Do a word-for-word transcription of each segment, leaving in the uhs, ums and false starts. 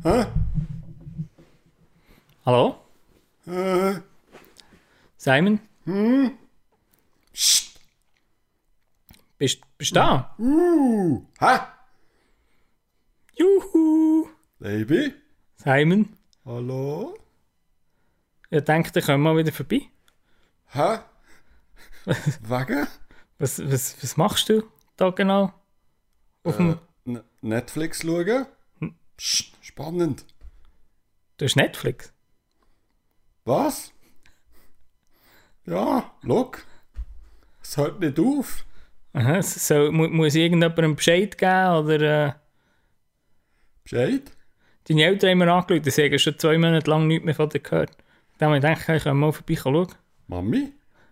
Hä? Hallo? Äh. Simon? Hm? Psst. Bist bist du da? Uh. Hä? Juhu! Baby? Simon? Hallo? Ich denke, ich komme mal wieder vorbei. Hä? Wegen? Was, was, was machst du da genau? Auf dem, Äh, N- Netflix schauen? Psst, spannend. du hast Netflix? Was? Ja, look. Es hört nicht auf. Aha, so, mu muss irgendjemandem Bescheid geben oder... Äh, Bescheid? deine Eltern haben mir angeschaut, sie haben schon zwei Monate lang nichts mehr von dir gehört. Dann habe ich gedacht, ich kann mal vorbei schauen. Mami?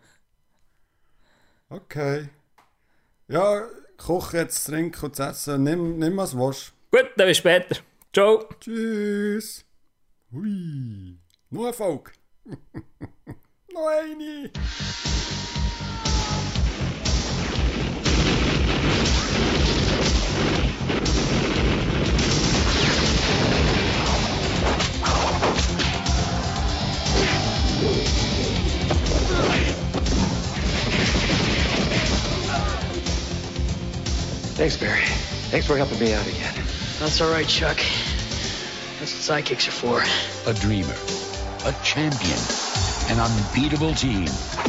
Okay. Ja, koch jetzt, trink und essen. Nimm, nimm was du willst. Gut, dann bis später. Ciao. Tschüss. Hui. Nur Erfolg. Noch eine. Thanks, Barry. Thanks for helping me out again. That's all right, Chuck. That's what sidekicks are for. A dreamer, a champion, an unbeatable team.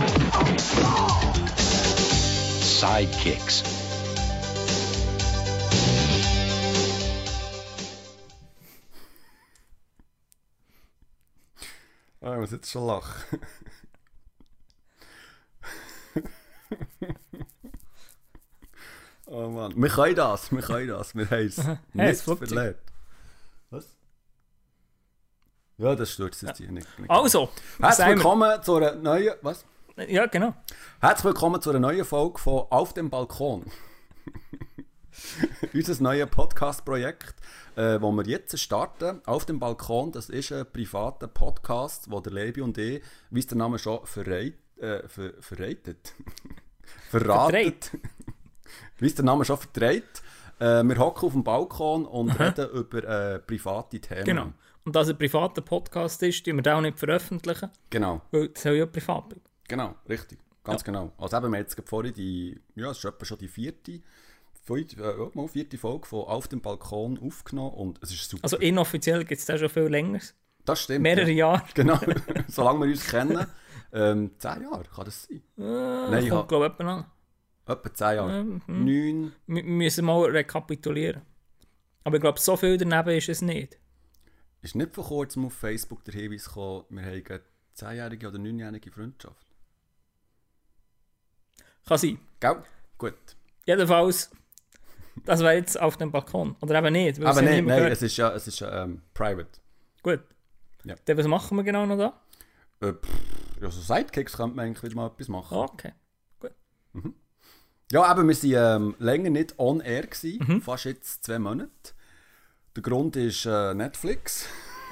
Sidekicks. Oh, ich muss jetzt schon lachen. Oh Mann, wir können das, wir können das, wir haben es Hey, nicht das Flugzeug. verlernt. Was? Ja, das stürzt jetzt hier nicht. nicht. Also, Herzlich Simon. willkommen zu einer neuen, was? Ja, genau. Herzlich willkommen zu einer neuen Folge von Auf dem Balkon. Unser neues Podcast-Projekt, äh, wo wir jetzt starten. Auf dem Balkon, das ist ein privater Podcast, wo der Lebi und ich, wie es der Name schon verrät, äh, ver, verratet, verratet, wie es der Name schon vertreibt. Äh, wir hocken auf dem Balkon und Aha. reden über äh, private Themen. Genau. Und dass es ein privater Podcast ist, tun wir den auch nicht veröffentlichen, Genau, weil es soll ja privat bleiben. genau, richtig. Ganz Ja. genau. Also eben, wir haben jetzt gerade vorhin die, ja, es ist etwa schon die vierte, vierte, äh, mal vierte Folge von Auf dem Balkon aufgenommen und es ist super. Also inoffiziell gibt es den schon viel länger. Das stimmt. Mehrere ja. Jahre. Genau, solange wir uns kennen. Ähm, zehn Jahre, kann das sein? Äh, Nein, kommt, ja. glaube ich, etwa an. Etwa zehn Jahre. Mhm. Neun. Wir müssen mal rekapitulieren. Aber ich glaube, so viel daneben ist es nicht. Ist nicht vor kurzem auf Facebook der Hinweis gekommen, wir haben eine zehnjährige oder neunjährige Freundschaft. Kann sein. Gell? Gut. Jedenfalls, das wäre jetzt auf dem Balkon. Oder eben nicht. weil Aber es ja nein, niemand nein, gehört. es ist ja, es ist ja ähm, private. Gut. Ja. Dann was machen wir genau noch da? Äh, pff, ja, so Sidekicks könnte man eigentlich wieder mal etwas machen. Okay. Ja, eben, wir waren ähm, länger nicht on air gewesen, Mhm. fast jetzt zwei Monate. Der Grund ist äh, Netflix.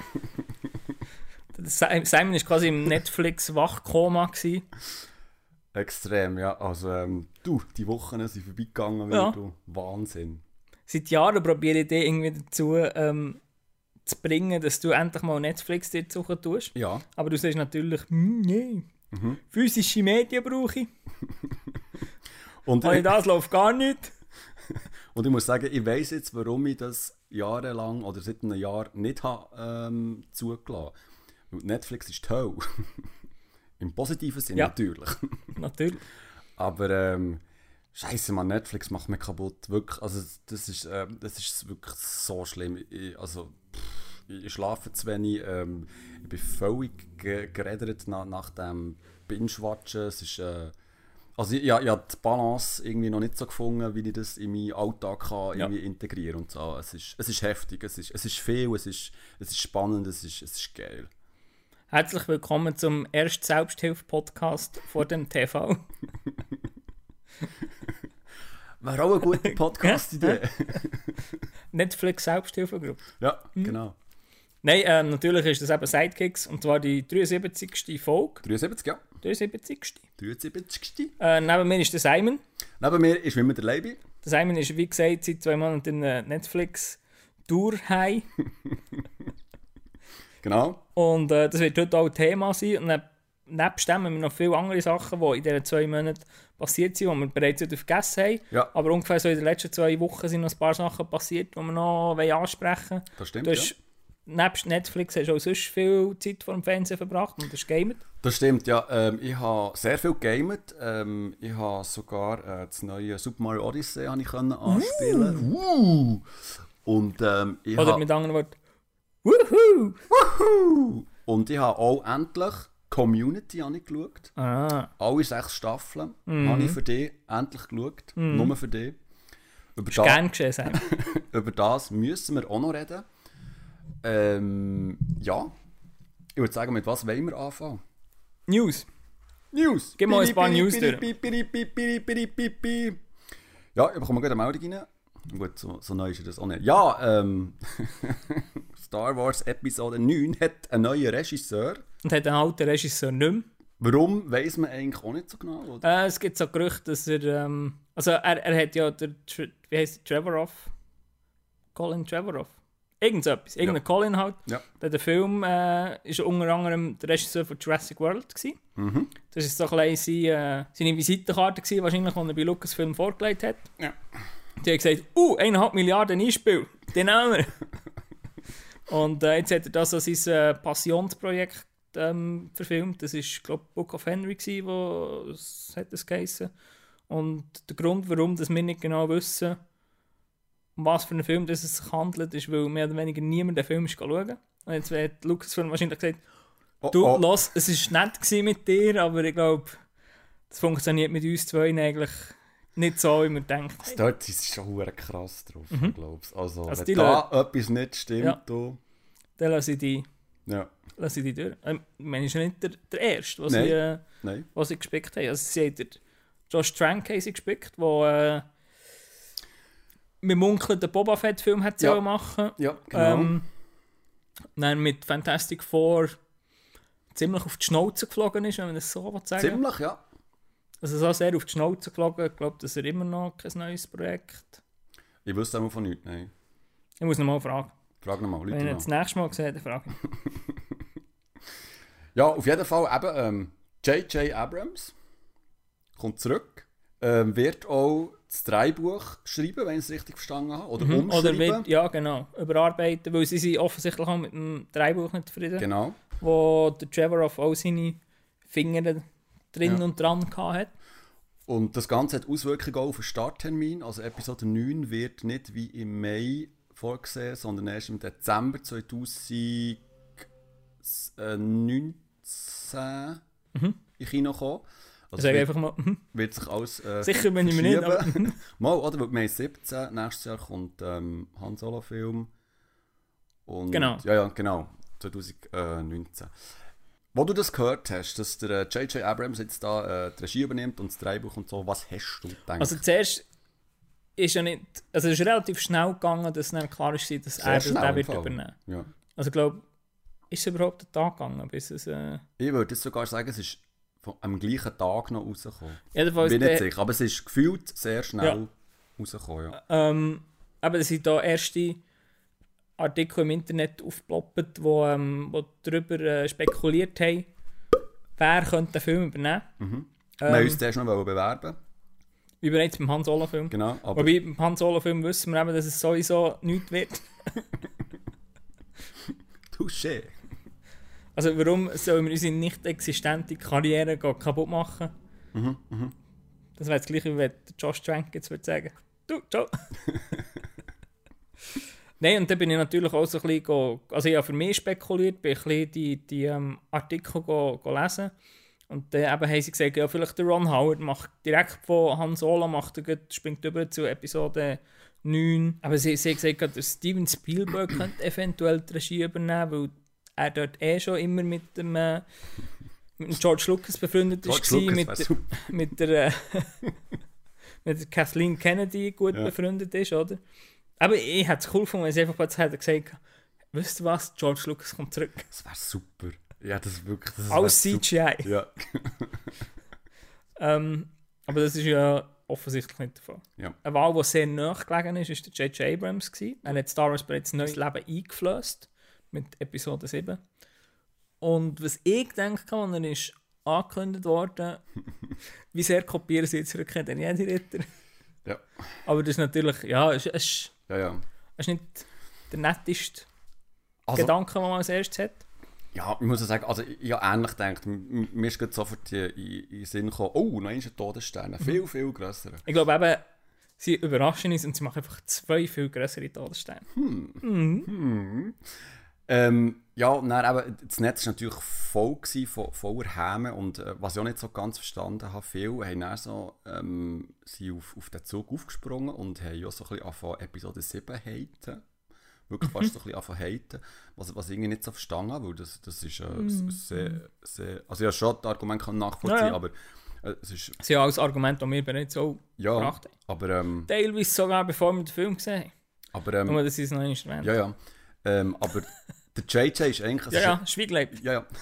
Simon war quasi im Netflix-Wachkoma. gewesen. Extrem, ja. Also, ähm, du, die Wochen sind vorbeigegangen, wieder, Ja. du. Wahnsinn. Seit Jahren probiere ich dich irgendwie dazu ähm, zu bringen, dass du endlich mal Netflix dir suchen tust. Ja. Aber du sagst natürlich, hm, nee. Mhm. Physische Medien brauche ich. Und, Habe ich ich, das läuft gar nicht. und ich muss sagen, ich weiss jetzt, warum ich das jahrelang oder seit einem Jahr nicht habe, ähm, zugelassen. Weil Netflix ist toll. Im positiven Sinne Ja. natürlich. Natürlich. Aber ähm, Scheiße, man, Netflix macht mich kaputt. Wirklich, also das ist, ähm, das ist wirklich so schlimm. Ich, also, pff, ich schlafe zu wenig. Ähm, ich bin völlig ge geredet nach, nach dem Binge-Watchen. Es ist, äh, also ich, ich, ich habe die Balance irgendwie noch nicht so gefunden, wie ich das in meinen Alltag kann, Ja. irgendwie integrieren und so. Es ist, es ist heftig, es ist, es ist viel, es ist, es ist spannend, es ist, es ist geil. Herzlich willkommen zum ersten Selbsthilfe-Podcast vor dem T V. Wäre auch eine gute Podcast-Idee. Netflix Selbsthilfegruppe. Ja, genau. Nein, ähm, natürlich ist das eben Sidekicks und zwar die dreiundsiebzigste Folge. dreiundsiebzig, ja. dreiundsiebzigste dreiundsiebzig. Äh, neben mir ist der Simon. Neben mir ist wie immer der Leibi. Der Simon ist, wie gesagt, seit zwei Monaten in äh, Netflix Durchhei. Genau. Und äh, das wird heute auch ein Thema sein. Und dann, nebst dem haben wir noch viele andere Sachen, die in diesen zwei Monaten passiert sind, die wir bereits wieder vergessen haben. Ja. Aber ungefähr so in den letzten zwei Wochen sind noch ein paar Sachen passiert, die wir noch ansprechen wollen. Das stimmt, Du hast, ja. Nebst Netflix hast du auch sonst viel Zeit vor dem Fernsehen verbracht und hast gamet. Das stimmt, ja. Ähm, ich habe sehr viel gegamet. Ähm, ich habe sogar äh, das neue Super Mario Odyssey habe ich können anspielen. Uh. Und ähm, ich Oder habe... mit anderen Worten, Wuhu! Wuhu! Und ich habe auch endlich Community habe ich geschaut. Ah. Alle sechs Staffeln Mhm. habe ich für dich endlich geschaut. Mhm. Nur für dich. Über Ist das, gern geschehen, Sam. über das müssen wir auch noch reden. Ähm, ja. Ich würde sagen, mit was wollen wir anfangen? News. News! Gib mal ein paar News durch. Ja, ich bekomme gerade eine Meldung rein. Gut, so, so neu ist das auch nicht. Ja, ähm... Star Wars Episode neun hat einen neuen Regisseur. Und hat einen alten Regisseur nicht mehr. Warum, weiss man eigentlich auch nicht so genau, oder? Äh, es gibt so Gerüchte, dass er... Ähm, also er, er hat ja der... Wie heisst der? Trevorrow? Colin Trevorrow? Irgend so etwas. Irgendein Ja. Colin halt. Ja. Der, der Film äh, ist unter anderem der Regisseur von Jurassic World gewesen. Mhm. Das war so ein bisschen seine, äh, seine Visitenkarte gewesen, wahrscheinlich, die er bei Lucasfilm vorgelegt hat. Ja. Die hat gesagt, uh, eineinhalb Milliarden Einspiel, den nehmen wir. Und äh, jetzt hat er das als sein äh, Passionsprojekt ähm, verfilmt. Das war, glaube ich, Book of Henry, gewesen, wo es hat das geheissen. Und der Grund, warum dass wir nicht genau wissen, um was für einen Film das es sich handelt, ist, weil mehr oder weniger niemand den Film ist schauen. Und jetzt hat Lucasfilm wahrscheinlich gesagt, Oh, du, oh. lass, es war nett gewesen mit dir, aber ich glaube, das funktioniert mit uns zwei eigentlich nicht so, wie man denkt. Also dort ist es schon verdammt krass drauf, Mhm. glaube ich. Also, Also wenn die da etwas nicht stimmt, Ja. du... Dann lasse ich die, Ja, lasse ich die durch. Ähm, ich meine, ist ja nicht der, der Erste, was Nein. sie, äh, nein. was sie gespickt haben. Also sie haben den Josh Trank haben sie gespickt, der äh, mit Munkeln den Boba Fett-Film hat sie Ja. auch machen. Ja, genau. Ähm, dann mit Fantastic Four ziemlich auf die Schnauze geflogen ist, wenn man das so sagen will. Ziemlich, ja. Also so sehr auf die Schnauze geflogen. Ich glaube, das ist immer noch kein neues Projekt. Ich wüsste auch von nichts, nein. Ich muss noch mal fragen. Frag nochmal, Leute Wenn ich ihn mal. das nächste Mal sehe, dann frage ich. Ja, auf jeden Fall eben ähm, J J Abrams kommt zurück. Ähm, wird auch das Drehbuch schreiben, wenn ich es richtig verstanden habe. Oder Mhm. Oder umschreiben. wird, ja genau, überarbeiten, weil sie sind offensichtlich auch mit dem Drehbuch nicht zufrieden. Genau. Wo der Trevorrow auch seine Finger drin Ja. und dran hatte. Und das Ganze hat Auswirkungen auch auf den Starttermin. Also Episode neun wird nicht wie im Mai vorgesehen, sondern erst im Dezember zweitausendneunzehn Mhm. in Kino kommen. Ich Also sage wird, einfach mal, mhm. wird sich alles äh, Sicher bin ich mir nicht, aber verschieben. Mal, oder? Weil wir haben siebzehn, nächstes Jahr kommt ähm, Han Solo-Film. Und, Genau. Ja, ja, genau. zweitausendneunzehn. Wo du das gehört hast, dass der J J Abrams jetzt da äh, die Regie übernimmt und das Drehbuch und so, was hast du gedacht? also zuerst ist ja nicht, also es ist relativ schnell gegangen, dass dann klar ist, dass Sehr er das schnell der im wird Fall. übernehmen. Ja. Also ich glaube, ist es überhaupt einen Tag gegangen, bis es, äh, Ich würde jetzt sogar sagen, es ist von, am gleichen Tag noch rausgekommen. jedenfalls Ich bin nicht der- sicher, aber es ist gefühlt sehr schnell Ja. rausgekommen. Ja. Ähm, aber es sind da erste Artikel im Internet aufgeploppt, wo, ähm, wo darüber äh, spekuliert haben, wer könnte den Film übernehmen. Mhm. Wir haben Ähm, uns zuerst noch bewerben. wie bereits beim Han Solo-Film. Genau, aber Wobei beim Han Solo-Film wissen wir eben, dass es sowieso nichts wird. touché. Also warum sollen wir unsere nicht existente Karriere go- kaputt machen? Mhm, mhm. Das wäre das gleiche, wie wenn der Josh Trank jetzt würde sagen, du, ciao. Nein, und dann bin ich natürlich auch so ein bisschen, go, also ich habe für mich spekuliert, bin ein bisschen die, die ähm, Artikel go, go lesen. Und dann eben haben sie gesagt, ja, vielleicht der Ron Howard macht direkt von Han Solo, macht er gleich, springt über zu Episode neun. Aber sie, sie haben gesagt, der Steven Spielberg könnte eventuell die Regie übernehmen, weil er dort eh schon immer mit dem, äh, mit dem George Lucas befreundet George ist, Lucas mit, wär der- super. mit der äh, mit der Kathleen Kennedy gut Ja. befreundet ist, oder? Aber ich hätte es cool gefunden, wenn sie einfach kurz hätte gesagt, wisst ihr was, George Lucas kommt zurück. Das wäre super. Ja, das ist wirklich... Das Alles wär C G I. super. Ja. Ähm, aber das ist ja offensichtlich nicht der Fall. Ja. Eine Wahl, die sehr nahe gelegen ist, war der J J Abrams gewesen. Er hat Star Wars bereits ein neues Leben eingeflößt. mit Episode sieben. Und was ich denke, als er ist angekündigt worden, wie sehr kopieren sie jetzt Rückkehr der Jedi-Ritter. Ja. Aber das ist natürlich, ja, es ist, Ja, ja. es ist nicht der netteste Also, Gedanke, den man als erstes hat. ja, ich muss ja sagen, also ich, ich habe ähnlich gedacht. M- Mir ist gerade sofort in, in, in den Sinn gekommen, oh, noch ein Todesstern. Viel, viel grösser. Ich glaube eben, sie überraschen uns und sie machen einfach zwei viel grössere Todessterne. Ähm, ja, und dann eben, das Netz war natürlich voll gewesen, vo- voller Häme und äh, was ich auch nicht so ganz verstanden habe, viele haben dann so, ähm, sind auf, auf den Zug aufgesprungen und haben auch so ein bisschen angefangen, Episode sieben haten. Wirklich fast so ein bisschen angefangen haten, was, was ich irgendwie nicht so verstanden habe, weil das, das ist äh, sehr, sehr, also ja schon das Argument kann nachvollziehen, Ja, ja. aber äh, es ist, Das ist ja auch ein Argument, das wir bereits auch ja, gebracht haben. aber ähm, Teilweise sogar, bevor wir den Film gesehen haben. aber ähm, Nur, dass sie es noch nicht erwähnt. ja, ja, ähm, aber der J J ist eigentlich, es ja, ist- ja, Schweigleib. Ja, ja.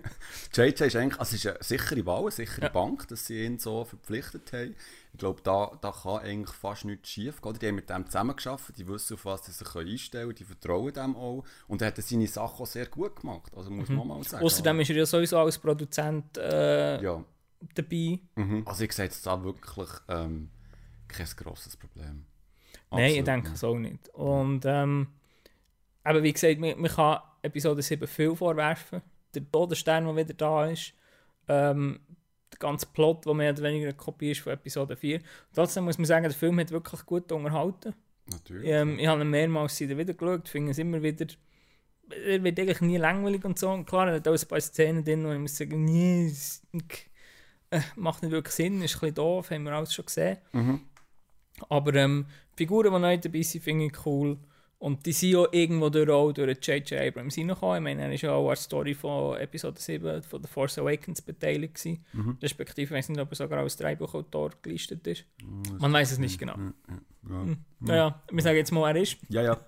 J J ist eigentlich, also es ist eine sichere Wahl, eine sichere Ja. Bank, dass sie ihn so verpflichtet haben. Ich glaube, da, da kann eigentlich fast nichts schief gehen. Die haben mit dem zusammengearbeitet, die wissen, auf was sie sich einstellen können, die vertrauen dem auch. Und er hat seine Sachen auch sehr gut gemacht, also muss man mal sagen. Außerdem ist er ja sowieso als Produzent äh, Ja, dabei. mhm. Also ich sehe jetzt da wirklich ähm, kein grosses Problem. Nein, ich Absolut denke nicht. es auch nicht. Und ähm, aber wie gesagt, man, man kann Episode sieben viel vorwerfen. Der Todesstern, der wieder da ist. Ähm, der ganze Plot, der mehr oder weniger eine Kopie ist von Episode vier. Trotzdem muss man sagen, der Film hat wirklich gut unterhalten. Natürlich. Ähm, ich habe ihn mehrmals wieder geschaut, finde es immer wieder... Er wird eigentlich nie langweilig und so. Und klar, er hat auch ein paar Szenen drin, wo ich muss sagen, nee, es äh, macht nicht wirklich Sinn, ist ein bisschen doof, haben wir alles schon gesehen. Mhm. Aber ähm, die Figuren, die neu dabei sind, finde ich cool. Und die sind ja irgendwo durch, auch durch J J Abrams reingekommen. Ich meine, er war ja auch an der Story von Episode sieben von The Force Awakens beteiligt gewesen. Mhm. Respektive, ich weiß nicht, ob er sogar als Drehbuchautor gelistet ist. Man weiß es nicht genau. Ja. Naja, wir sagen jetzt mal, er ist. ja, ja.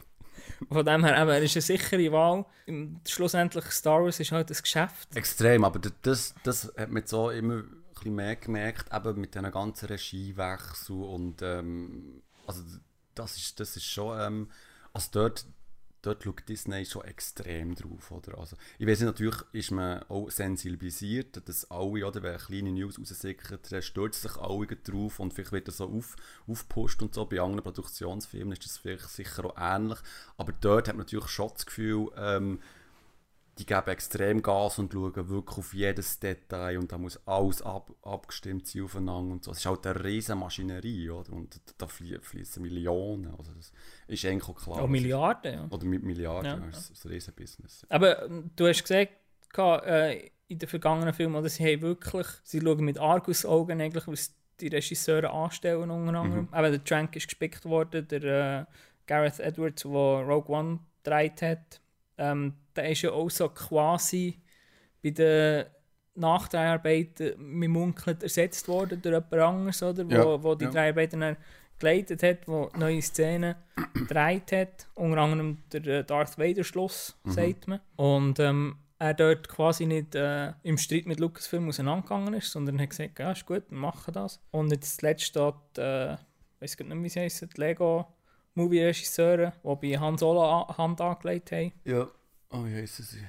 Von dem her, eben, er ist eine sichere Wahl. Im- Schlussendlich, Star Wars ist halt ein Geschäft. Extrem, aber d- das, das hat man so immer ein bisschen mehr gemerkt, eben mit diesen ganzen Regiewechsel und ähm, also das ist, das ist schon, ähm, also dort, dort schaut Disney schon extrem drauf, oder? Also, ich weiß nicht, natürlich ist man auch sensibilisiert, dass alle, oder, wenn kleine News raussickern, dann stürzen sich alle drauf und vielleicht wird das so auf, aufgepusht und so. Bei anderen Produktionsfilmen ist das vielleicht sicher auch ähnlich, aber dort hat man natürlich schon das Gefühl, ähm, die geben extrem Gas und schauen wirklich auf jedes Detail und da muss alles ab, abgestimmt sein aufeinander und so. Es ist halt eine riesen Maschinerie, oder? Und da flie- fließen Millionen, also das ist eigentlich auch klar. Auch Milliarden, ja. Oder mit Milliarden, Ja, ja, das ist ein riesen Business. Aber ähm, du hast gesagt, gehabt, äh, in den vergangenen Filmen, oder, sie haben wirklich, sie schauen mit Argusaugen eigentlich, was die Regisseure anstellen unter anderem. Mhm. Aber der Trank ist gespickt worden, der äh, Gareth Edwards, der Rogue One gedreht hat. Ähm, der ist ja auch so quasi bei den Nachdreharbeiten mit Munkelt ersetzt worden durch jemand anderes, oder? Wo, Ja, wo die ja. Dreharbeiten dann geleitet hat, wo neue Szenen gedreht hat. Unter anderem der äh, Darth Vader Schluss, Mhm. sagt man. Und ähm, er dort quasi nicht äh, im Streit mit Lucasfilm auseinandergegangen ist, sondern hat gesagt, ja, ist gut, wir machen das. Und jetzt zuletzt steht, äh, ich weiß gar nicht mehr, wie sie heissen, die Lego Movie-Regisseure, die bei Han Solo a- Hand angelegt haben. Ja, oh, wie heissen sie?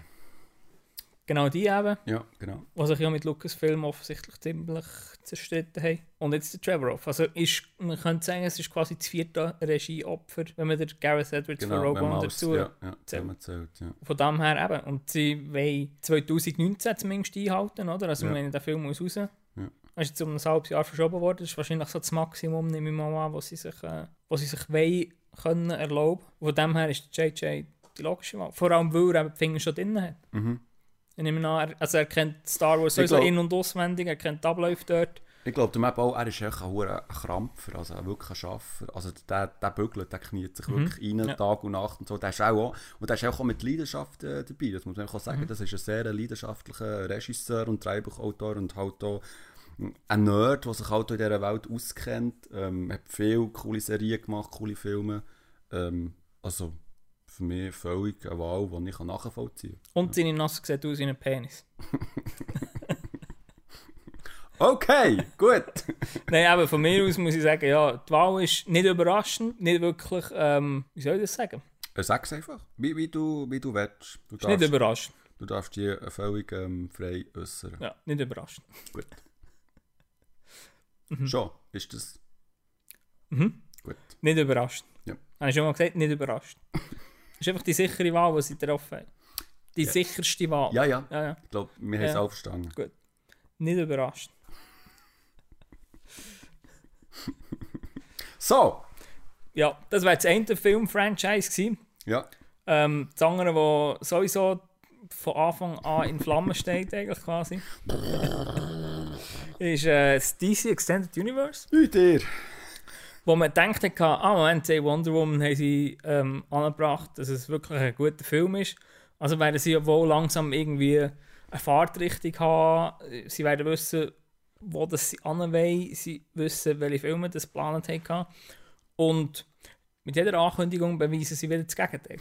Genau die eben, Ja, genau. die sich ja mit Lucasfilm offensichtlich ziemlich zerstritten haben. Und jetzt der Trevorrow. Also ist, man könnte sagen, es ist quasi das vierte Regieopfer, wenn man den Gareth Edwards Genau, von Rogue wenn man One alles- dazu... ja, ja, wenn man zählt, ja. Von dem her eben. Und sie wollen zwanzig neunzehn zumindest einhalten, oder? Also Ja. wenn der Film muss raus. Er ist jetzt um ein halbes Jahr verschoben worden. Das ist wahrscheinlich so das Maximum, nehme ich mal an, was sie sich, äh, was sie sich wollen, können erlauben. Von dem her ist J J die logische Wahl. Vor allem, weil er eben die Finger schon drin hat. Mhm. Ich nehme an, er, also er kennt Star Wars Ich sowieso glaub- in- und auswendig, er kennt die Abläufe dort. Ich glaube, der auch, er ist echt ein, ein Krampfer, also ein wirklich ein Schaffer. Also der, der bügelt, der kniet sich wirklich rein, ja. Tag und Nacht und so. Der ist auch, und der ist auch mit Leidenschaft äh, dabei. Das muss man auch sagen. Das ist ein sehr leidenschaftlicher Regisseur und Drehbuchautor und halt auch ein Nerd, der sich halt in dieser Welt auskennt. Ähm, hat viele coole Serien gemacht, coole Filme. Ähm, also für mich völlig eine Wahl, die ich nachvollziehen kann. Und seine Nase sieht aus wie ein Penis. Okay, gut. Nein, aber von mir aus muss ich sagen, ja, die Wahl ist nicht überraschend, nicht wirklich, ähm, wie soll ich das sagen? Äh, sag's einfach, wie, wie, du, wie du willst. Du Ist nicht darfst, überrascht. du darfst dich äh, völlig ähm, frei äußern. Ja, nicht überrascht. Gut. Mhm. Schon, ist das Mhm. gut. Nicht überrascht. Ja. Habe ich schon mal gesagt, nicht überrascht. Das ist einfach die sichere Wahl, die sie getroffen haben. Die Ja. sicherste Wahl. Ja, ja, ja, ja. ich glaube, wir haben es Ja. auch verstanden. Gut. Nicht überrascht. So, Ja, das wäre das eine Film-Franchise gewesen. ja, Ähm, das andere, das sowieso von Anfang an in Flammen steht, eigentlich quasi, ist äh, das D C Extended Universe. nicht dir. Wo man gedacht hat, ah Moment, die Wonder Woman haben sie ähm, angebracht, dass es wirklich ein guter Film ist. Also werden sie ja wohl langsam irgendwie eine Fahrtrichtung haben. Sie werden wissen, wo das sie anwollen. Sie wissen, welche Filme das geplant haben. Und mit jeder Ankündigung beweisen sie wieder das Gegenteil.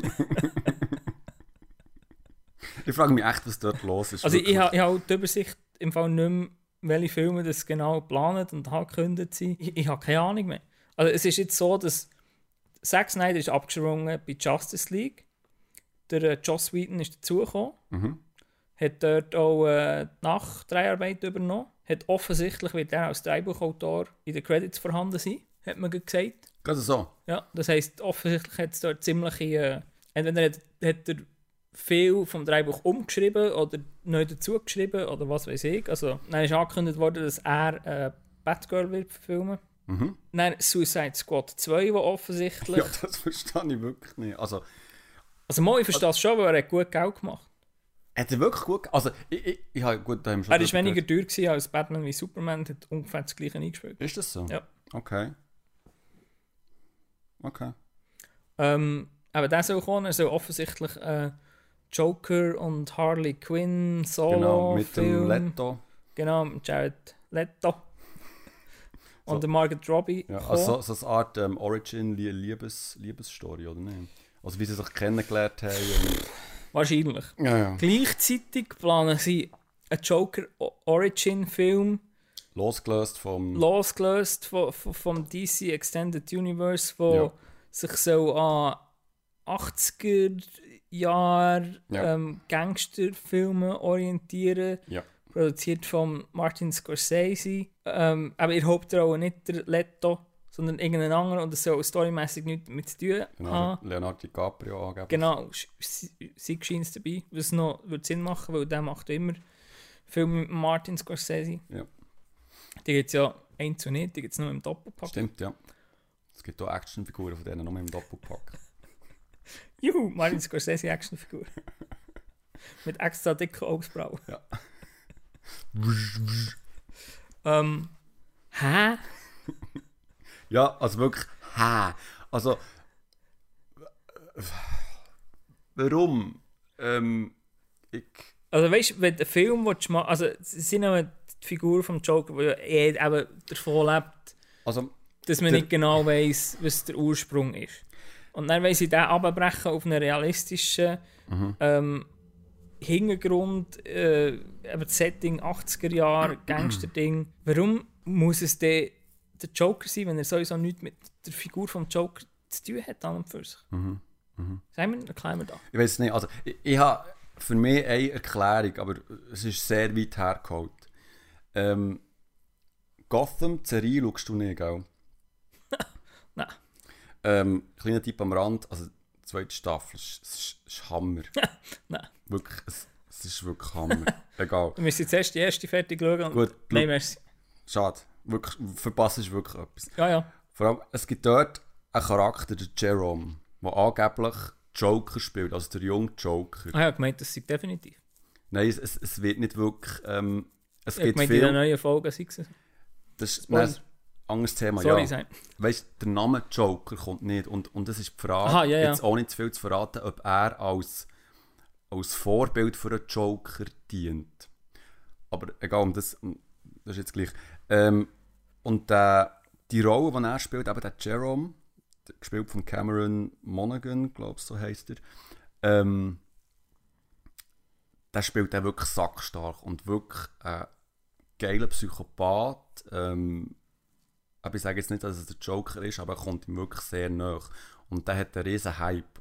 Ich frage mich echt, was dort los ist. Also ich, wirklich. ich habe ich hab die Übersicht im Fall nicht mehr, welche Filme das genau geplant und angekündigt sind. Ich, ich habe keine Ahnung mehr. Also es ist jetzt so, dass Zack Snyder ist abgesprungen bei Justice League. Der äh, Joss Whedon ist dazugekommen. Mhm. Hat dort auch äh, die Nachdreharbeit übernommen. Hat offensichtlich, wird er als Drehbuchautor in den Credits vorhanden sein, hat man gesagt. Gerade so. Ja, das heisst, offensichtlich hat es dort ziemliche... Äh, entweder hat, hat er viel vom Drehbuch umgeschrieben oder neu dazugeschrieben oder was weiß ich. Also, dann ist angekündigt worden, dass er äh, Batgirl wird verfilmen. Mhm. Dann Suicide Squad zwei, wo offensichtlich... Ja, das verstehe ich wirklich nicht. Also, Also, mal, ich verstehe es schon, weil er hat gut Geld gemacht. hat er wirklich gut... Also, ich, ich, ich habe gut... Da haben wir schon Er war drüber weniger geredet. teuer gewesen als Batman wie Superman, hat ungefähr das gleiche eingespielt. Ist das so? Ja. Okay. Okay. Ähm, aber der soll kommen, er soll offensichtlich äh, Joker und Harley Quinn Solo Genau, mit Film, dem Leto. Genau, mit Jared Leto und So. der Margot Robbie Ja, kommen. also so, so eine Art ähm, Origin-Liebes, Liebesstory, oder nicht? Also wie sie sich kennengelernt haben. Und... Wahrscheinlich. Ja, ja. Gleichzeitig planen sie einen Joker-Origin-Film, Losgelöst vom... losgelöst vom, vom, vom D C Extended Universe, wo Ja. sich so an achtziger Jahre Ja. ähm, Gangsterfilme orientieren. Ja. Produziert von Martin Scorsese. Ähm, aber ihr Hauptrolle nicht der Leto, sondern irgendein anderer und das soll storymäßig nichts damit zu tun Genau, haben. Leonardo DiCaprio angeblich. Genau, sie scheint es dabei, was noch würde Sinn machen, weil der macht immer Filme mit Martin Scorsese. Ja. Die gibt es ja eins zu nicht, die gibt es nur im Doppelpack. Stimmt, ja. Es gibt auch Actionfiguren von denen, nur im Doppelpack. Juhu, Martin Scorsese Actionfigur. Mit extra dicken Augenbrauen. Ja. ähm, hä? Ja, also wirklich, hä? Also, äh, warum? Ähm, ich... Also weißt du, wenn der Film willst du machen, also es sind ja die Figur vom Joker, die ja eh eben davon lebt, Also, dass man der- nicht genau weiss, was der Ursprung ist. Und dann wollen sie den abbrechen auf einen realistischen Mhm. ähm, Hintergrund, äh, eben das Setting achtziger Jahre, Gangster-Ding. Warum muss es denn der Joker sein, wenn er sowieso nichts mit der Figur vom Joker zu tun hat an und für sich? Mhm. Mhm. Sagen wir, erklären wir da. Ich weiß nicht, also ich, ich habe für mich eine Erklärung, aber es ist sehr weit hergeholt. Ähm, Gotham, die Serie schaust du nicht, gell? Nein. Ähm, kleiner Tipp am Rand, also die zweite Staffel, es ist, es ist, es ist Hammer. Nein. Wirklich, es, es ist wirklich Hammer. Egal. Wir müssen jetzt erst die erste fertig schauen. und- Gut, Nein, merci. Schade. Wirklich, verpasst ist wirklich etwas. Ja, ja. Vor allem, es gibt dort einen Charakter, der Jerome, der angeblich Joker spielt, also der junge Joker. Ah, ja, gemeint, das ist definitiv. Nein, es, es, es wird nicht wirklich... Ähm, es Ich habe gibt gemeint, in der viel... neuen Folge sei es. Das ist Spoiler. nein, ein anderes Thema, Sorry, ja. sein. Weißt du, der Name Joker kommt nicht. Und, und das ist die Frage, Aha, ja, ja. jetzt auch nicht zu viel zu verraten, ob er als, als Vorbild für einen Joker dient. Aber egal, um das, das ist jetzt gleich. Ähm, und äh, die Rolle, die er spielt, eben der Jerome, gespielt von Cameron Monaghan, glaube ich, so heisst er, ähm, der spielt er wirklich sackstark und wirklich ein geiler Psychopath. Ähm, aber ich sage jetzt nicht, dass es der Joker ist, aber er kommt ihm wirklich sehr nahe. Und der hat einen riesen Hype.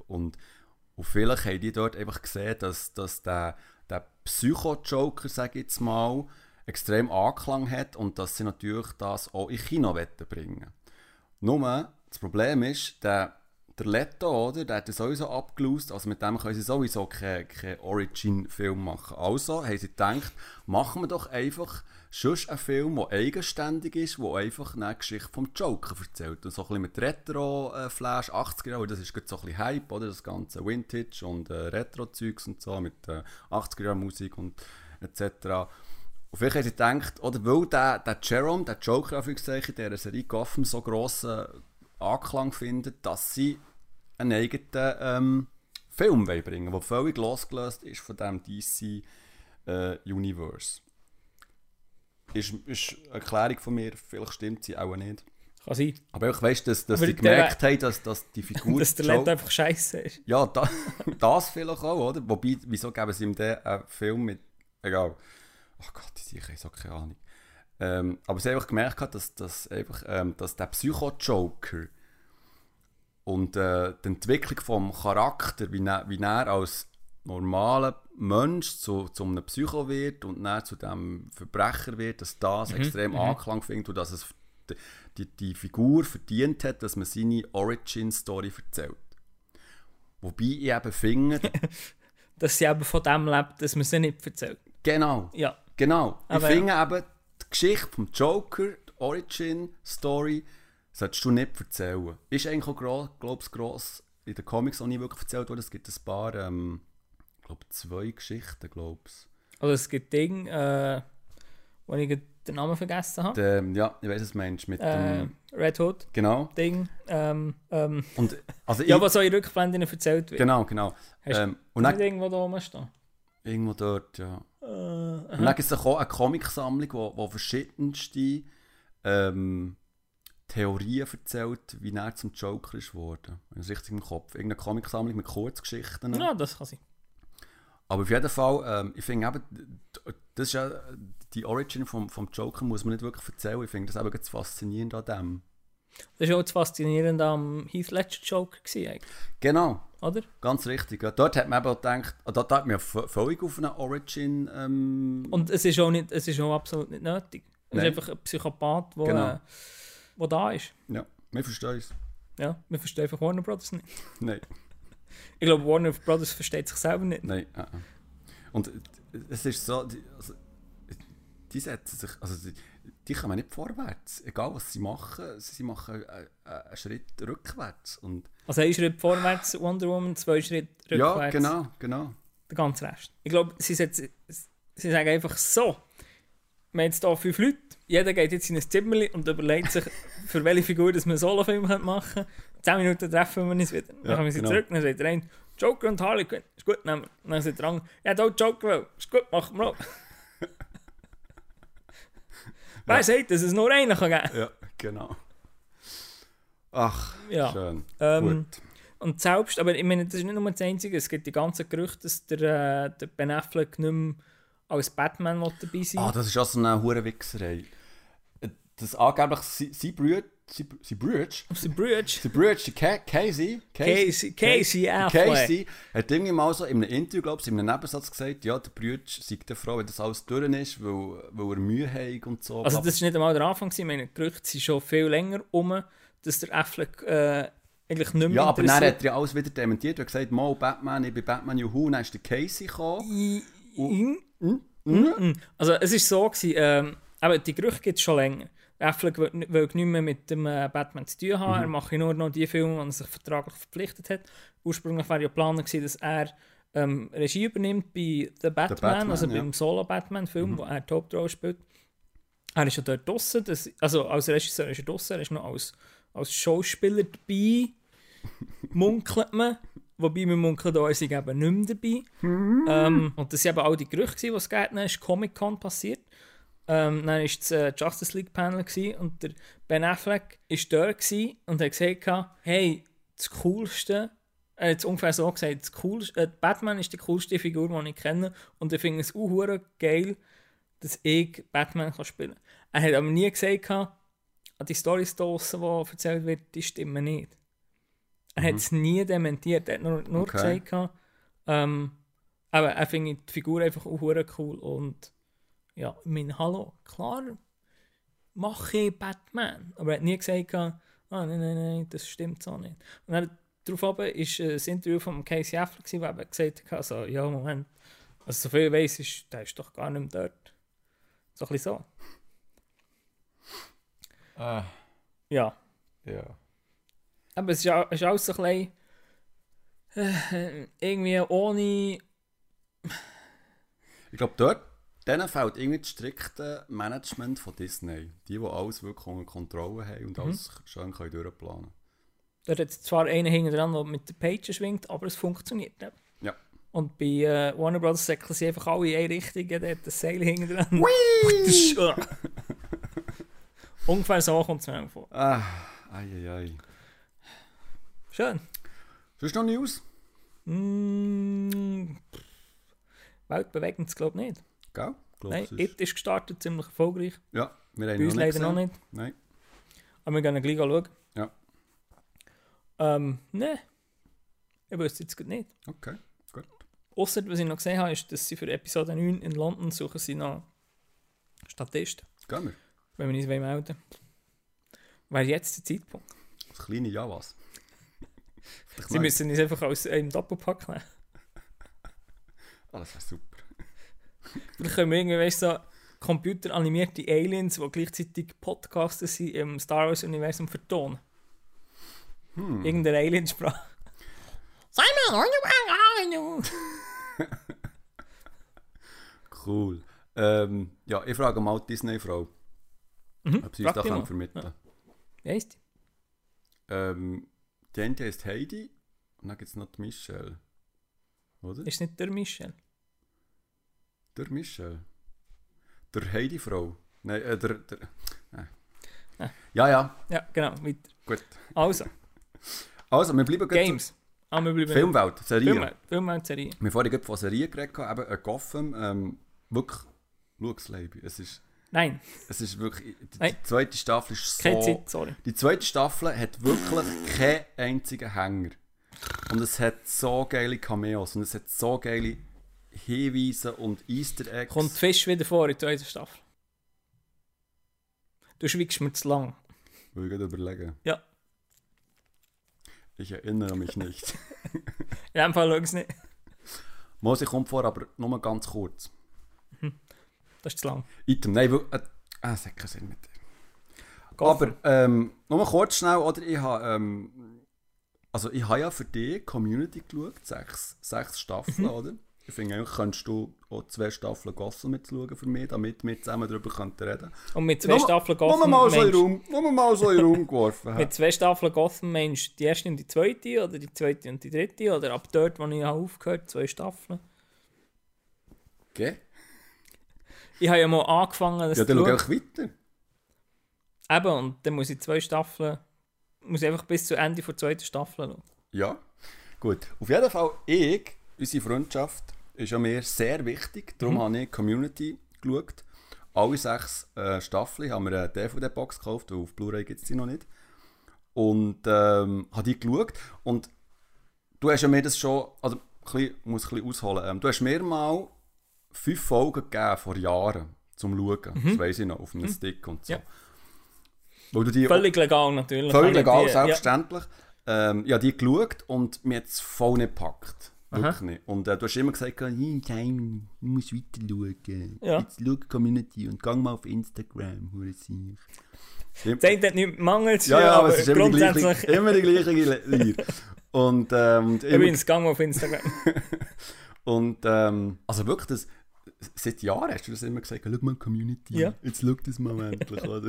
Und, und vielleicht haben die dort einfach gesehen, dass, dass der, der Psycho-Joker, sage ich jetzt mal, extrem Anklang hat und dass sie natürlich das auch in Kino bringen wollen. Nur, das Problem ist, der, der Leto, oder, der hat das sowieso abgelost, also mit dem können sie sowieso keinen kein Origin-Film machen. Also haben sie gedacht, machen wir doch einfach sonst einen Film, der eigenständig ist, der einfach eine Geschichte vom Joker erzählt. Und so ein bisschen mit Retro-Flash, achtziger Jahre, das ist gerade so ein bisschen Hype, oder, das ganze Vintage und äh, Retro-Zeugs und so, mit äh, achtziger-Jahre-Musik und et cetera. Und vielleicht haben sie gedacht, oder weil der, der Jerome, der Joker, in dieser Serie Gotham so grossen Anklang findet, dass sie einen eigenen ähm, Film bringen wollen, der völlig losgelöst ist von dem D C-Universe. Äh, ist, ist eine Erklärung von mir, vielleicht stimmt sie auch nicht. Kann sein. Aber ich weiss, dass, dass Aber sie der- gemerkt haben, dass, dass die Figur... Dass der Leto einfach scheiße ist. Ja, da, das vielleicht auch, oder? Wobei, wieso geben sie ihm den einen Film mit... Egal. Oh Gott, ich habe so keine Ahnung. Ähm, aber sie haben einfach gemerkt, dass, dass, einfach, ähm, dass der Psycho-Joker und äh, die Entwicklung vom Charakter, wie er, wie er als normaler Mensch zu, zu einem Psycho wird und dann zu dem Verbrecher wird, dass das Mhm, extrem mhm. Anklang findet und dass es die, die, die Figur verdient hat, dass man seine Origin-Story erzählt. Wobei ich eben finde... Dass sie eben von dem lebt, dass man sie nicht erzählt. Genau. Ja. Genau. Aber ich finde eben, die Geschichte vom Joker, die Origin-Story, solltest du nicht erzählen. Ist eigentlich auch, gro- glaube ich, gross in den Comics auch nicht wirklich erzählt worden. Es gibt ein paar, ähm, ich glaube, zwei Geschichten, glaube ich. Also es gibt Dinge, äh, wo ich gerade den Namen vergessen habe. Ähm, ja, ich weiß es, Mensch, mit Äh, dem... Red Hood Genau. Ding. Ähm, ähm, Und, also ja, ich, was so in Rückblenden erzählt wird. Genau, genau. Hast Ähm, du und nicht dann, irgendwo da oben stehen? irgendwo dort, ja. Äh, Und dann gibt es auch eine Comicsammlung, wo, wo verschiedenste ähm, Theorien erzählt, wie er zum Joker ist geworden. Wenn ich es richtig im Kopf. Irgendeine Comicsammlung mit Kurzgeschichten. ja, das kann sein. Aber auf jeden Fall, ähm, ich finde eben, das ist ja, die Origin vom, vom Joker muss man nicht wirklich erzählen. Ich finde das eben ganz faszinierend an dem. Das war auch das Faszinierende am Heath Ledger Joker, gewesen, eigentlich, Genau, oder? ganz richtig. Ja. Dort hat man eben auch gedacht, ah, dort hat man ja v- völlig auf eine Origin... Ähm, Und es ist auch, nicht, es ist auch absolut nicht nötig. Es Nein. ist einfach ein Psychopath, der Genau. äh, wo da ist. ja, wir verstehen es. Ja, wir verstehen einfach Warner Brothers nicht. Nein. Ich glaube, Warner Brothers versteht sich selber nicht. Nein, äh, äh. Und äh, es ist so, die, also, die setzen sich, also die, die kommen nicht vorwärts. Egal was sie machen, sie machen einen, einen Schritt rückwärts. Und Also ein Schritt vorwärts Wonder Woman, zwei Schritte rückwärts. ja, genau, genau. Der ganze Rest. Ich glaube, sie, setzen- sie sagen einfach so, wir haben jetzt hier fünf Leute, jeder geht jetzt in ein Zimmer und überlegt sich, für welche Figur dass wir einen Solofilm machen können. Zehn Minuten treffen wir uns wieder. Dann Ja, kommen sie genau. zurück und dann sagt der eine, Joker und Harley Quinn, ist gut, nehmen wir. Und dann sagt der andere, ja, da Joker will, ist gut, machen wir auch. Wer sagt, dass es nur einen kann geben? Ja, genau. Ach, Ja. schön. Ähm, Gut. Und selbst, aber ich meine, das ist nicht nur das Einzige, es gibt die ganzen Gerüchte, dass der, äh, der Ben Affleck nicht mehr als Batman will dabei sein Ah, das ist auch so eine hure Wichserei. Das angeblich, sie, sie brüht, sie, sie brüht, Auf der Bridge. sie brüht, die Ca- Casey, Casey, Casey Affleck. Casey hat irgendwie mal so in einem Interview, glaube ich, in einem Nebensatz gesagt, ja, der Brütsch sei der Frau, wenn das alles durch ist, weil, weil er Mühe hat und so. Also das war nicht einmal der Anfang, ich meine, die Gerüchte sind schon viel länger um, dass der Affleck äh, eigentlich nicht mehr ja, aber dann interessiert. hat er ja alles wieder dementiert. Er hat gesagt, mal Batman, ich bin Batman, juhu, dann ist der Casey gekommen. Mm, mm, mm. Also es war so, gewesen, ähm, aber die Gerüchte gibt es schon länger. Affleck will, will nichts mehr mit dem äh, Batman zu tun haben, er macht nur noch die Filme, die er sich vertraglich verpflichtet hat. Ursprünglich war ja geplant gewesen, dass er ähm, Regie übernimmt bei The Batman, Batman, also ja. beim Solo-Batman-Film, wo er die Hauptrolle spielt. Er ist ja dort draussen, das, also als Regisseur ist er draussen, er ist noch als, als Schauspieler dabei, munkelt man. Wobei wir munkeln, da ist er eben nicht mehr dabei. ähm, und das waren eben all die Gerüchte, die es gab. Dann ist Comic-Con passiert. Ähm, dann war das äh, Justice League Panel gewesen, und der Ben Affleck war dort gewesen und hat gesagt, hey, das Coolste, er hat es ungefähr so gesagt, das Coolste, äh, Batman ist die coolste Figur, die ich kenne, und ich finde es auch hure geil, dass ich Batman kann spielen kann. Er hat aber nie gesagt, die Storys draussen, die erzählt wird, die stimmen nicht. Er hat es nie dementiert, er hat nur, nur Okay. gesagt, ähm, aber er findet die Figur einfach auch verdammt cool und ja, ich meine, hallo, klar mache ich Batman, aber er hat nie gesagt, ah, nein, nein, nein, das stimmt so nicht. Und dann darauf war ein Interview von Casey Affleck, wo er gesagt hat, also, ja, Moment, also so viel ich weiss, ist, der ist doch gar nicht mehr dort. So ein bisschen so. Ah, Ja. ja. Aber es ist, auch- es ist alles so ein bisschen äh, irgendwie ohne... Ich glaube, dort denen fehlt irgendwie das strikte Management von Disney. Die, die alles wirklich unter Kontrolle haben und alles schön können durchplanen Dort hat es zwar einen hinten dran, der mit der Page schwingt, aber es funktioniert. Ja. Ja. Und bei äh, Warner Bros. Säckeln sie einfach alle in eine Richtung, der hat das Seil hinten dran. Whee! Ungefähr so kommt es mir vor. Ah, ei, ei, ei. Schön. Sonst noch News? Mm, weltbewegend glaube ich nicht. Gell? Glaub, Nein, es ist- It ist gestartet, ziemlich erfolgreich. Ja, wir haben Bei uns noch leider nicht noch gesehen. nicht. Nein. Aber wir gehen gleich schauen. Ja. Ähm, nein. Ich wüsste jetzt gerade nicht. Okay, gut. Ausser, was ich noch gesehen habe, ist, dass sie für Episode neun in London suchen sie noch Statisten, Gehen wir. wenn wir uns melden wollen. Wäre jetzt der Zeitpunkt. Das kleine Ja was. Sie müssen uns einfach aus äh, im Doppelpack nehmen. Ah, das wäre super. Vielleicht können wir irgendwie, weißt du, so computeranimierte Aliens, die gleichzeitig Podcaster sind im Star Wars-Universum vertonen. Hm. Irgendeine Aliensprache. Cool. Ähm, ja, ich frage mal die Disney-Frau, Mhm. ob sie uns frag da die kann mal. vermitteln kann. Wie heisst die? Ähm, die eine heisst Heidi und dann gibt es noch die Michelle. Oder? Ist nicht der Michel? Der Michelle. Der Heidi-Frau. Nein, äh, der... der äh. Ah. Ja, ja, Ja, genau, weiter. gut. Also, Also, wir bleiben gleich Games. Ah, wir bleiben zur Filmwelt, Serie. Film, Film und Serie. Wir haben vorhin gerade von Serien geredet, eben ein Gotham. Ähm, wirklich, schau es, Leibi. Es ist, Nein, es ist wirklich... Die, Nein. die zweite Staffel ist so... keine Zeit, sorry. Die zweite Staffel hat wirklich keinen einzigen Hänger. Und es hat so geile Cameos und es hat so geile Hinweise und Easter Eggs. Kommt Fisch wieder vor in der zweiten Staffel. Du schweigst mir zu lang. Will ich gerade überlegen. Ja. Ich erinnere mich nicht. In dem Fall schau ich es nicht. Mosi kommt vor, aber nur ganz kurz. Das ist zu lang. Item, nein, weil... Äh, ah, es hat keinen Sinn mit dir. Gotham. Aber, ähm, nur kurz schnell, oder? Ich habe, ähm... Also, ich habe ja für dich Community geschaut, sechs, sechs Staffeln, oder? Ich finde, eigentlich könntest du auch zwei Staffeln Gotham mitschauen für mich, damit wir zusammen darüber könnten reden. Und mit zwei Nur- Staffeln Nur Gotham mal so in den meinst- Raum, nur mal so in den Raum geworfen. mit zwei Staffeln Gotham meinst du die erste und die zweite oder die zweite und die dritte oder ab dort, wo ich habe aufgehört, zwei Staffeln. Okay. Ich habe ja mal angefangen, das Ja, zu dann schau schauen. einfach weiter. Eben, und dann muss ich zwei Staffeln, muss ich einfach bis zu Ende der zweiten Staffel schauen. Ja, gut. Auf jeden Fall, ich, unsere Freundschaft, ist ja mir sehr wichtig. Darum habe ich Community geschaut. Alle sechs äh, Staffeln haben wir eine D V D-Box gekauft, weil auf Blu-ray gibt es die noch nicht. Und ähm, habe die geschaut. Und du hast ja mir das schon, also ein bisschen, muss ein bisschen ausholen. Ähm, du hast mir mal fünf Folgen gegeben vor Jahren zum Schauen. Das weiss ich noch, auf einem Stick und so. Ja. Weil du die Völlig legal natürlich. Völlig Kann ich legal, die- selbstverständlich. Ja. Ähm, ja, die geschaut und mir hat es voll nicht gepackt. Wirklich Aha. nicht. Und äh, du hast immer gesagt, hey, Simon, du musst weiter schauen. Ja. Jetzt schau Community und geh mal auf Instagram, hure sich. Das eine hat nicht Mangel zu Ja, ja, aber aber es ist immer die gleiche, grundsätzlich... immer die gleiche Linie. Und, ähm, und, immer, Übrigens, gang auf Instagram. und ähm, also wirklich, das, seit Jahren hast du das immer gesagt, schau mal Community, Ja. jetzt schau das mal endlich, oder?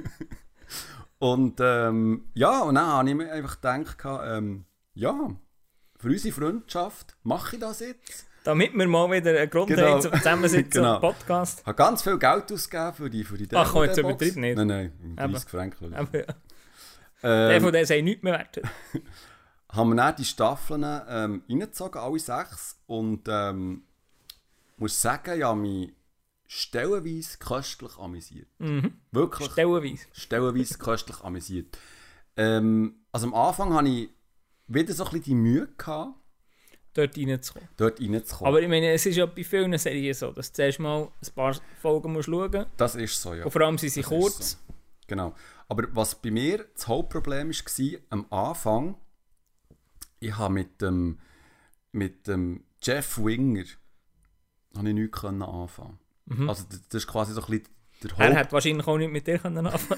Und ähm, ja, und dann habe ich mir einfach gedacht, ähm, ja, für unsere Freundschaft mache ich das jetzt. Damit wir mal wieder einen Grund Genau. haben zum Zusammensitzen Genau. am Podcast. Ich habe ganz viel Geld ausgegeben für die für die Ach, komm, jetzt D V D-Box. übertreib nicht. Nein, nein, dreißig Franken. Aber ja. Ähm, Der von denen sei nichts mehr wert. haben wir dann die Staffeln ähm, reingezogen, alle sechs. Und ähm, muss sagen, ich habe mich stellenweise köstlich amüsiert. Mhm. Wirklich Stellenweise. stellenweise köstlich amüsiert. Ähm, also am Anfang habe ich wieder so ein bisschen die Mühe gehabt, dort reinzukommen. dort reinzukommen. Aber ich meine, es ist ja bei vielen Serien so, dass du zuerst mal ein paar Folgen musst schauen musst. Das ist so, ja. Und vor allem sind sie Das kurz. ist so. Genau. Aber was bei mir das Hauptproblem war, am Anfang, ich habe mit dem, mit dem Jeff Winger habe ich nichts können anfangen. Mhm. Also das, das ist quasi so ein bisschen der Er Haupt... hat wahrscheinlich auch nicht mit dir können anfangen.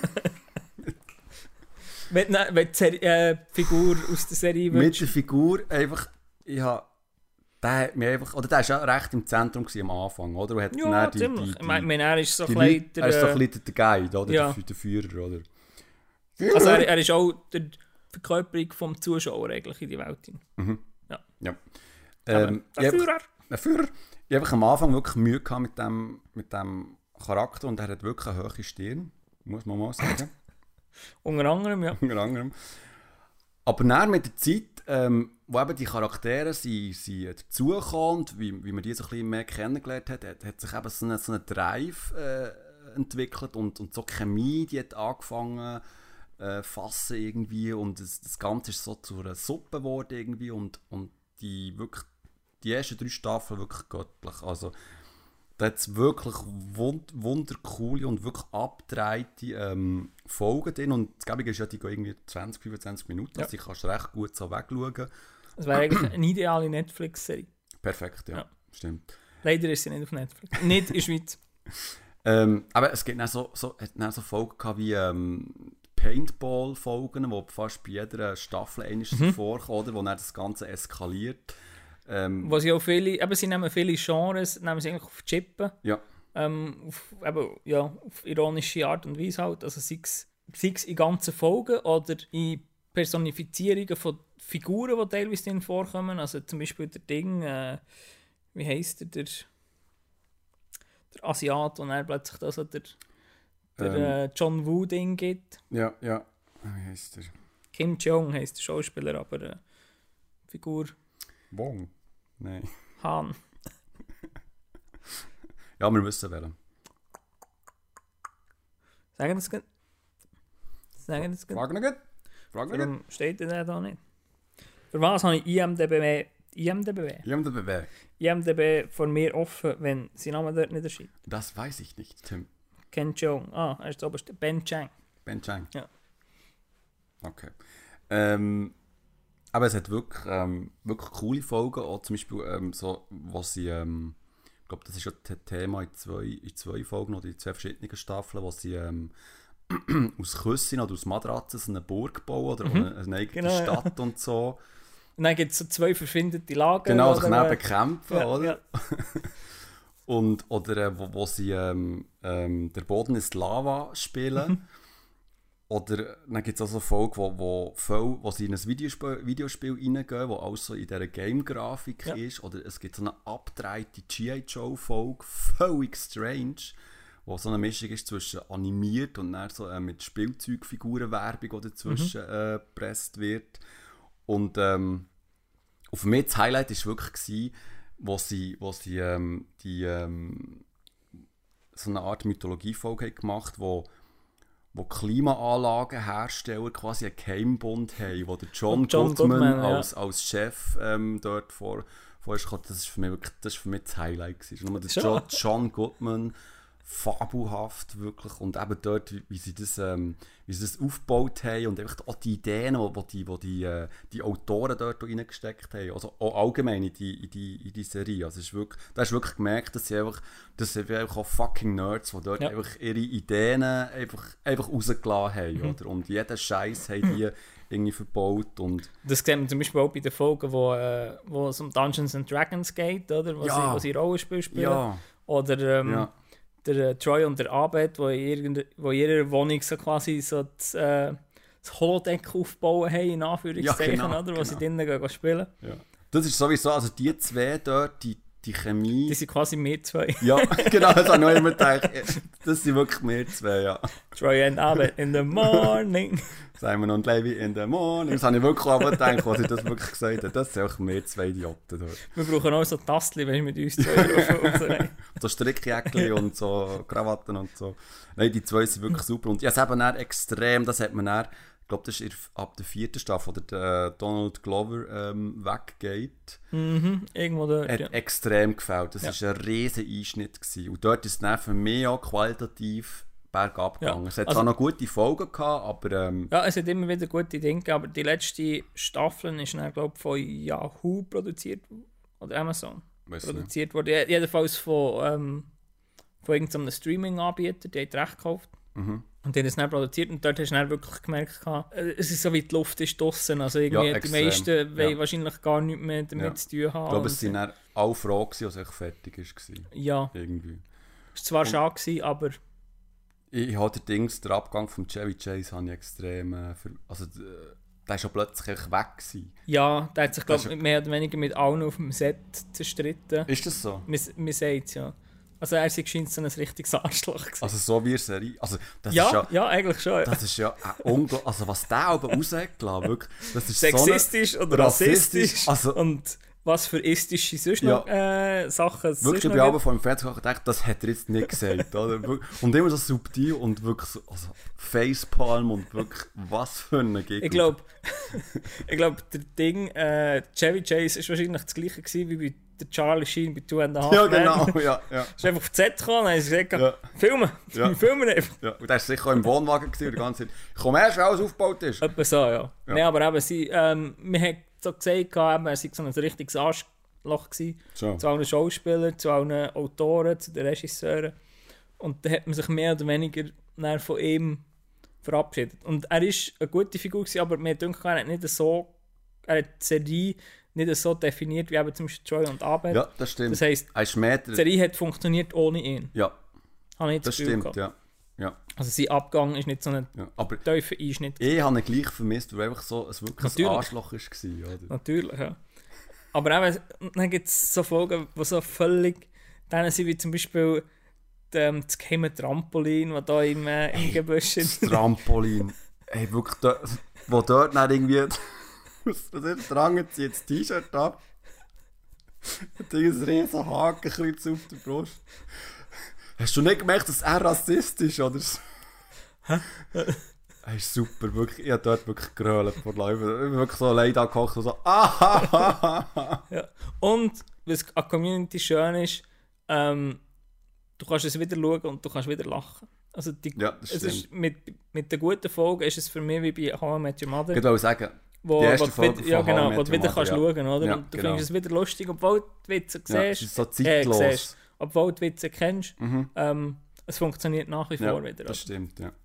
wenn, ne, wenn die Serie, äh, die Figur aus der Serie mit der Figur einfach, ich habe, der hat mir einfach, oder der war ja recht im Zentrum gewesen am Anfang, oder? Und hat Ja, dann die, ziemlich. die, Ich die, meine, er ist so die ein Leute, bisschen er ist so der, ein bisschen der Guide, oder? Ja. Der, der Führer, oder? also er, er ist auch der Verkörperung vom Zuschauer eigentlich in die Welt hin. Mhm. Ja. Ja. Aber Ähm, der ich hab- Führer. Der Führer. Ich habe am Anfang wirklich Mühe gehabt mit dem, mit dem Charakter und er hat wirklich eine hohe Stirn, muss man mal sagen. Unter anderem, ja. Unter anderem. Aber dann mit der Zeit, ähm, wo eben die Charaktere sie, sie dazukommen und wie, wie man die so ein bisschen mehr kennengelernt hat, hat, hat sich eben so ein so eine Drive äh, entwickelt und, und so Chemie, die hat angefangen äh, fassen irgendwie und das, das Ganze ist so zu einer Suppe geworden irgendwie und, und die wirklich die ersten drei Staffeln wirklich göttlich. Also da hat es wirklich wund wundercoole und wirklich abgedrehte ähm, Folgen drin. Und das Gäbige ist ja, die gehen irgendwie zwanzig, fünfundzwanzig Minuten. Ja. Also die kannst du recht gut so wegschauen. Das wäre eigentlich eine ideale Netflix-Serie. Perfekt, ja. Ja. Stimmt. Leider ist sie nicht auf Netflix. Nicht in der Schweiz. Ähm, aber es gibt dann so, so, hat dann so Folgen gehabt wie ähm, Paintball-Folgen, die fast bei jeder Staffel einmal Mhm. vorkommen, oder? Wo dann das Ganze eskaliert. Ähm, Wo sie auch viele, eben sie nehmen viele Genres, nehmen sie eigentlich auf die Chippen. ja. Ähm, auf, eben, ja, auf ironische Art und Weise halt. Also sei es, sei es in ganzen Folgen oder in Personifizierungen von Figuren, die teilweise drin vorkommen. Also zum Beispiel der Ding, äh, wie heisst der, der, der Asiat, und er plötzlich da so der, der Ähm. äh, John Woo-Ding gibt. Ja, ja. Wie heisst der? Kim Jong heisst der Schauspieler, aber äh, Figur Wong? Nein. Han. Ja, wir wissen welchen. Sagen das gut? Sagen das gut? Frag noch gut. Frag noch gut. Warum steht der da nicht? Für was habe ich I M D B? I M D B? I M D B. I M D B von mir offen, wenn sein Name dort nicht erscheint. Das weiß ich nicht, Tim. Ken Jeong. Ah, er ist der oberste. Ben Chang. Ben Chang. Ja. Okay. Ähm, aber es hat wirklich, ähm, wirklich coole Folgen, auch zum Beispiel, ähm, so, wo sie, ähm, ich glaube, das ist ja das Thema in zwei, in zwei Folgen oder in zwei verschiedenen Staffeln, wo sie ähm, aus Küssen oder aus Matratzen so eine Burg bauen oder Mhm. eine, eine eigene Genau, ja. Stadt und so. Und dann gibt es so zwei verschwindete Lager. Genau, sich oder, dann äh, bekämpfen, ja, oder? ja. Und, oder äh, wo, wo sie ähm, ähm, «Der Boden ist Lava» spielen. Oder dann gibt es auch so Folgen, wo, wo, voll, wo sie in ein Videospiel, Videospiel reingehen, wo alles so in dieser Game-Grafik Ja. ist. Oder es gibt so eine abgedrehte G I. Joe-Folge, völlig strange, wo so eine Mischung ist zwischen animiert und dann so äh, mit Spielzeugfiguren-Werbung, die dazwischen Mhm. äh, gepresst wird. Und ähm, auf mich das Highlight war wirklich, gewesen, wo sie, wo sie ähm, die, ähm, so eine Art Mythologie-Folge haben gemacht, wo wo Klimaanlagenhersteller quasi einen Geheimbund haben, wo der John, Und John Goodman, Goodman, ja. als, als Chef ähm, dort vor, vor ist gekommen. Das ist für mich wirklich, das ist für mich das Highlight gewesen. Nur der Schon. John, John Goodman, fabelhaft wirklich, und eben dort, wie, wie sie das, ähm, wie sie das aufgebaut haben und einfach auch die Ideen, die die, die, die, äh, die Autoren dort reingesteckt haben, also auch allgemein in die, in die, in die Serie. Also es ist wirklich, da hast du wirklich gemerkt, dass sie einfach, dass sie einfach auch fucking Nerds, die dort Ja. einfach ihre Ideen einfach, einfach rausgelassen haben, Mhm. oder? Und jeden Scheiß haben die irgendwie verbaut und Das sehen wir zum Beispiel auch bei den Folgen, wo, äh, wo es um Dungeons and Dragons geht, oder? Wo, Ja. sie, wo sie Rollenspiel spielen. ja, Oder ähm, ja. der äh, Troy und der Abed, wo in, irgende, wo in ihrer Wohnung so quasi so das, äh, das Holodeck aufbauen haben, in Anführungszeichen, Ja, genau, oder? Wo sie genau. drinnen gehen spielen. Ja. Das ist sowieso, also die zwei dort, die, die Chemie. Die sind quasi wir zwei. Ja, genau, das habe ich noch immer gedacht. Das sind wirklich wir zwei, ja. Troy and Abed in the morning. Simon und Levi in the morning. Das habe ich wirklich auch gedacht, als ich das wirklich gesagt habe. Das sind auch wir zwei Idioten dort. Wir brauchen auch so Tastchen, wenn wir mit uns zwei rufen und so. Nein. So Strickjäckchen und so Krawatten und so. Nein, die zwei sind wirklich super. Und ja, es eben dann extrem, das hat man dann ich glaube, das ist ab der vierten Staffel, wo der Donald Glover ähm, weggeht. Mhm, irgendwo dort, hat ja. extrem gefällt. Das Ja. war ein riesen Einschnitt gewesen. Und dort ist es dann für mich auch qualitativ bergab Ja. gegangen. Es hat Also- zwar noch gute Folgen gehabt, aber ähm, Ja, es hat immer wieder gute Dinge, aber die letzte Staffel ist dann, glaube ich, von Yahoo produziert oder Amazon weiss nicht. produziert worden. Je- Jedenfalls von, ähm, von irgendeinem Streaming-Anbieter, der hat Recht gekauft. Mhm. Und die haben es dann produziert und dort hast du dann wirklich gemerkt, gehabt, äh, es ist so wie die Luft ist draussen. Also irgendwie Ja, die extrem. meisten wollen Ja. wahrscheinlich gar nichts mehr damit Ja. zu tun haben. Ich glaube, Und, es waren dann alle froh gewesen, als es fertig war. ja, Irgendwie. es war zwar schade gewesen, aber Ich habe den Dings, den Abgang von Chevy Chase habe ich extrem... Äh, für, also, d- der war schon plötzlich echt weg gewesen. ja, der hat sich, glaube Das ich, ist- mehr oder weniger mit allen auf dem Set zerstritten. Ist das so? Man, man sagt es, ja. Also er ist scheint so ein richtiges Arschloch gewesen. Also so wie eine Serie... Also, das ja, ist ja... ja, eigentlich schon. Ja. Das ist ja äh, unglaublich. Also was der aber rausgelassen wirklich. Das ist Sexistisch so eine, oder rassistisch. Also, und was für istische sonst Ja. noch äh, Sachen es wirklich, sonst ich noch bin aber gibt. vor dem Fernsehen gedacht, das hat er jetzt nicht gesagt. Oder? Wirklich. Und immer so subtil und wirklich so, also Facepalm und wirklich, was für eine Gegend. Ich glaube, ich glaub, der Ding, äh, Chevy Chase ist wahrscheinlich das gleiche gewesen wie bei der Charlie Sheen bei Two and a Half Ja, Men. genau, ja, ja. Ist einfach auf die Set gekommen und haben sie gesagt, Ja. filmen, Ja. wir filmen einfach. ja. Und der war sicher auch im Wohnwagen gewesen, die ganze Zeit. Ich komme erst, wenn alles aufgebaut ist. Etwa so, ja. Ja. Nein, aber eben, sie, ähm, wir haben so gesagt, eben, er sei so ein richtiges Arschloch gewesen. So. Zu allen Schauspielern, zu allen Autoren, zu den Regisseuren. Und da hat man sich mehr oder weniger dann von ihm verabschiedet. Und er war eine gute Figur gewesen, aber mir denkt, er hat nicht so, er hat die Serie nicht so definiert wie eben zum Beispiel Troy und Abed. Ja, das stimmt. Das heisst, er ist Meter. die Serie hat funktioniert ohne ihn. Ja, Habe ich das Gefühl stimmt, gehabt. ja. ja. Also sein Abgang ist nicht so ein ja. Aber tiefer Einschnitt. ich habe ihn gleich vermisst, weil er einfach so ein wirkliches Natürlich. Arschloch war. Oder? Natürlich, ja. Aber eben, dann gibt es so Folgen, die so völlig... Dann sind wie zum Beispiel ähm, das geheime Trampolin, das da im, äh, im Gebüsch ist. Das Trampolin. Ey, wirklich, da, wo dort dann irgendwie... Was ist dran, zieht das T-Shirt ab. Hat ein riesen Hakenkreuz auf der Brust. Hast du nicht gemerkt, dass er Rassist ist, oder so? Hä? Er ist super, wirklich. Ich habe dort wirklich gerölt vor Leuten. Ich bin wirklich so allein da gekocht und so... Ah, Ja. Und was an der Community schön ist, ähm, du kannst es wieder schauen und du kannst wieder lachen. Also die, Ja, das es stimmt. ist mit, mit den guten Folgen ist es für mich wie bei How I Met Your Mother. Ich wollte sagen, Wo, die erste wo du Folge wieder, ja, von How I genau, Met wo du Your wieder Mother, kannst ja. schauen, oder? Ja, Und du genau. findest es wieder lustig, obwohl du die Witze ja, es siehst. ist so äh, zeitlos. siehst, obwohl du die Witze kennst. Mhm. Ähm, es funktioniert nach wie Ja, vor wieder. das Also. stimmt, ja.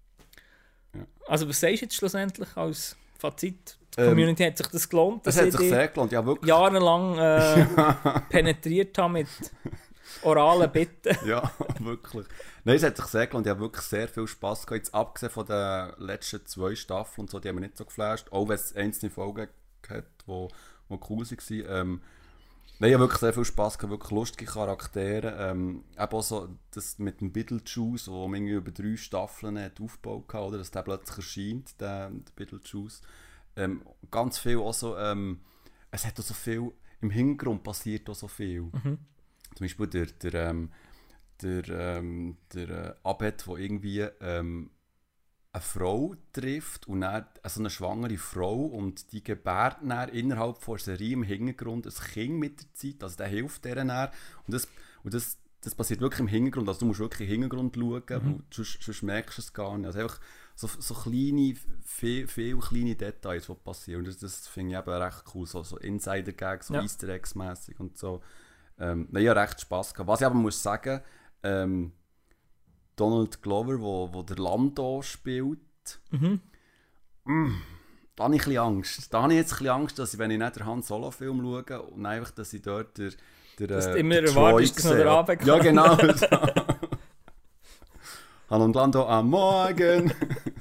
also was sagst du jetzt schlussendlich als Fazit? Die Ähm, Community hat sich das gelohnt, Das dass hat ich sich die sehr gelohnt, ja wirklich. jahrelang äh, penetriert habe mit oralen Bitten. Ja, wirklich. Nein, es hat sich sehr gelohnt. Ich habe wirklich sehr viel Spass gehabt. Jetzt abgesehen von den letzten zwei Staffeln und so, die haben mich nicht so geflasht. Auch wenn es einzelne Folgen hat, die, die cool waren. Ähm, nein, ich habe wirklich sehr viel Spass gehabt. Wirklich lustige Charaktere. Ähm, eben auch so das mit dem Beetlejuice, wo man irgendwie über drei Staffeln hat aufgebaut hat, oder? Dass der plötzlich erscheint, der, der Beetlejuice. Ähm, ganz viel auch so, ähm, es hat auch so viel, im Hintergrund passiert auch so viel. Mhm. Zum Beispiel der, der, ähm, der, ähm, der äh, Abed, der irgendwie ähm, eine Frau trifft, und dann, also eine schwangere Frau, und die gebärt dann innerhalb von der Serie im Hintergrund ein Kind mit der Zeit, also der hilft der dann. Und das, und das, das passiert wirklich im Hintergrund, also du musst wirklich im Hintergrund schauen, mhm. sonst, sonst merkst du es gar nicht. Also einfach so, so kleine, viel, viel kleine Details, die passieren, und das, das finde ich eben recht cool, so, so Insider-Gags, so Ja. Easter Eggs-mässig und so. Ähm, nein, ich habe recht Spass gehabt. Was ich aber muss sagen, ähm, Donald Glover, wo, wo der Lando spielt, Mhm. mm, da habe ich ein bisschen Angst. Da habe ich jetzt ein bisschen Angst, dass ich, wenn ich nicht den Han Solo-Film schaue, und einfach, dass ich dort der, der, Dass du äh, immer der erwartest, dass Troy noch der sehe. Abend Ja, kommt. genau. Han und Lando am Morgen.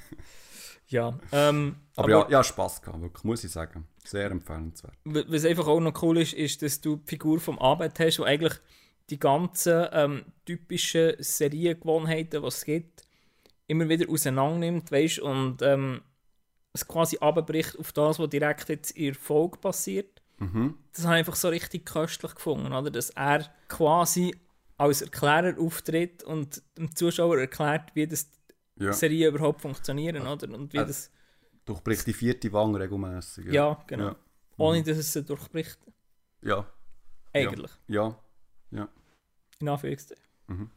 Ja, ähm, Aber, ja, ja, Spass gehabt, wirklich, muss ich sagen. Sehr empfehlenswert. w- was einfach auch noch cool ist, ist, dass du die Figur vom Abed hast, wo eigentlich die ganzen ähm, typischen Seriengewohnheiten, die es gibt, immer wieder auseinander nimmt, weißt, und ähm, es quasi abbricht auf das, was direkt jetzt in der Folge passiert. Mhm. Das habe ich einfach so richtig köstlich gefunden, oder? Dass er quasi als Erklärer auftritt und dem Zuschauer erklärt, wie das Ja. Serien überhaupt funktionieren, oder? Und wie Äh, das... Durchbricht die vierte Wange regelmässig. Ja, ja genau. Ja. Ohne dass es sie durchbricht. Ja. Eigentlich. Ja. Ja. In Anführungszeichen. Mhm.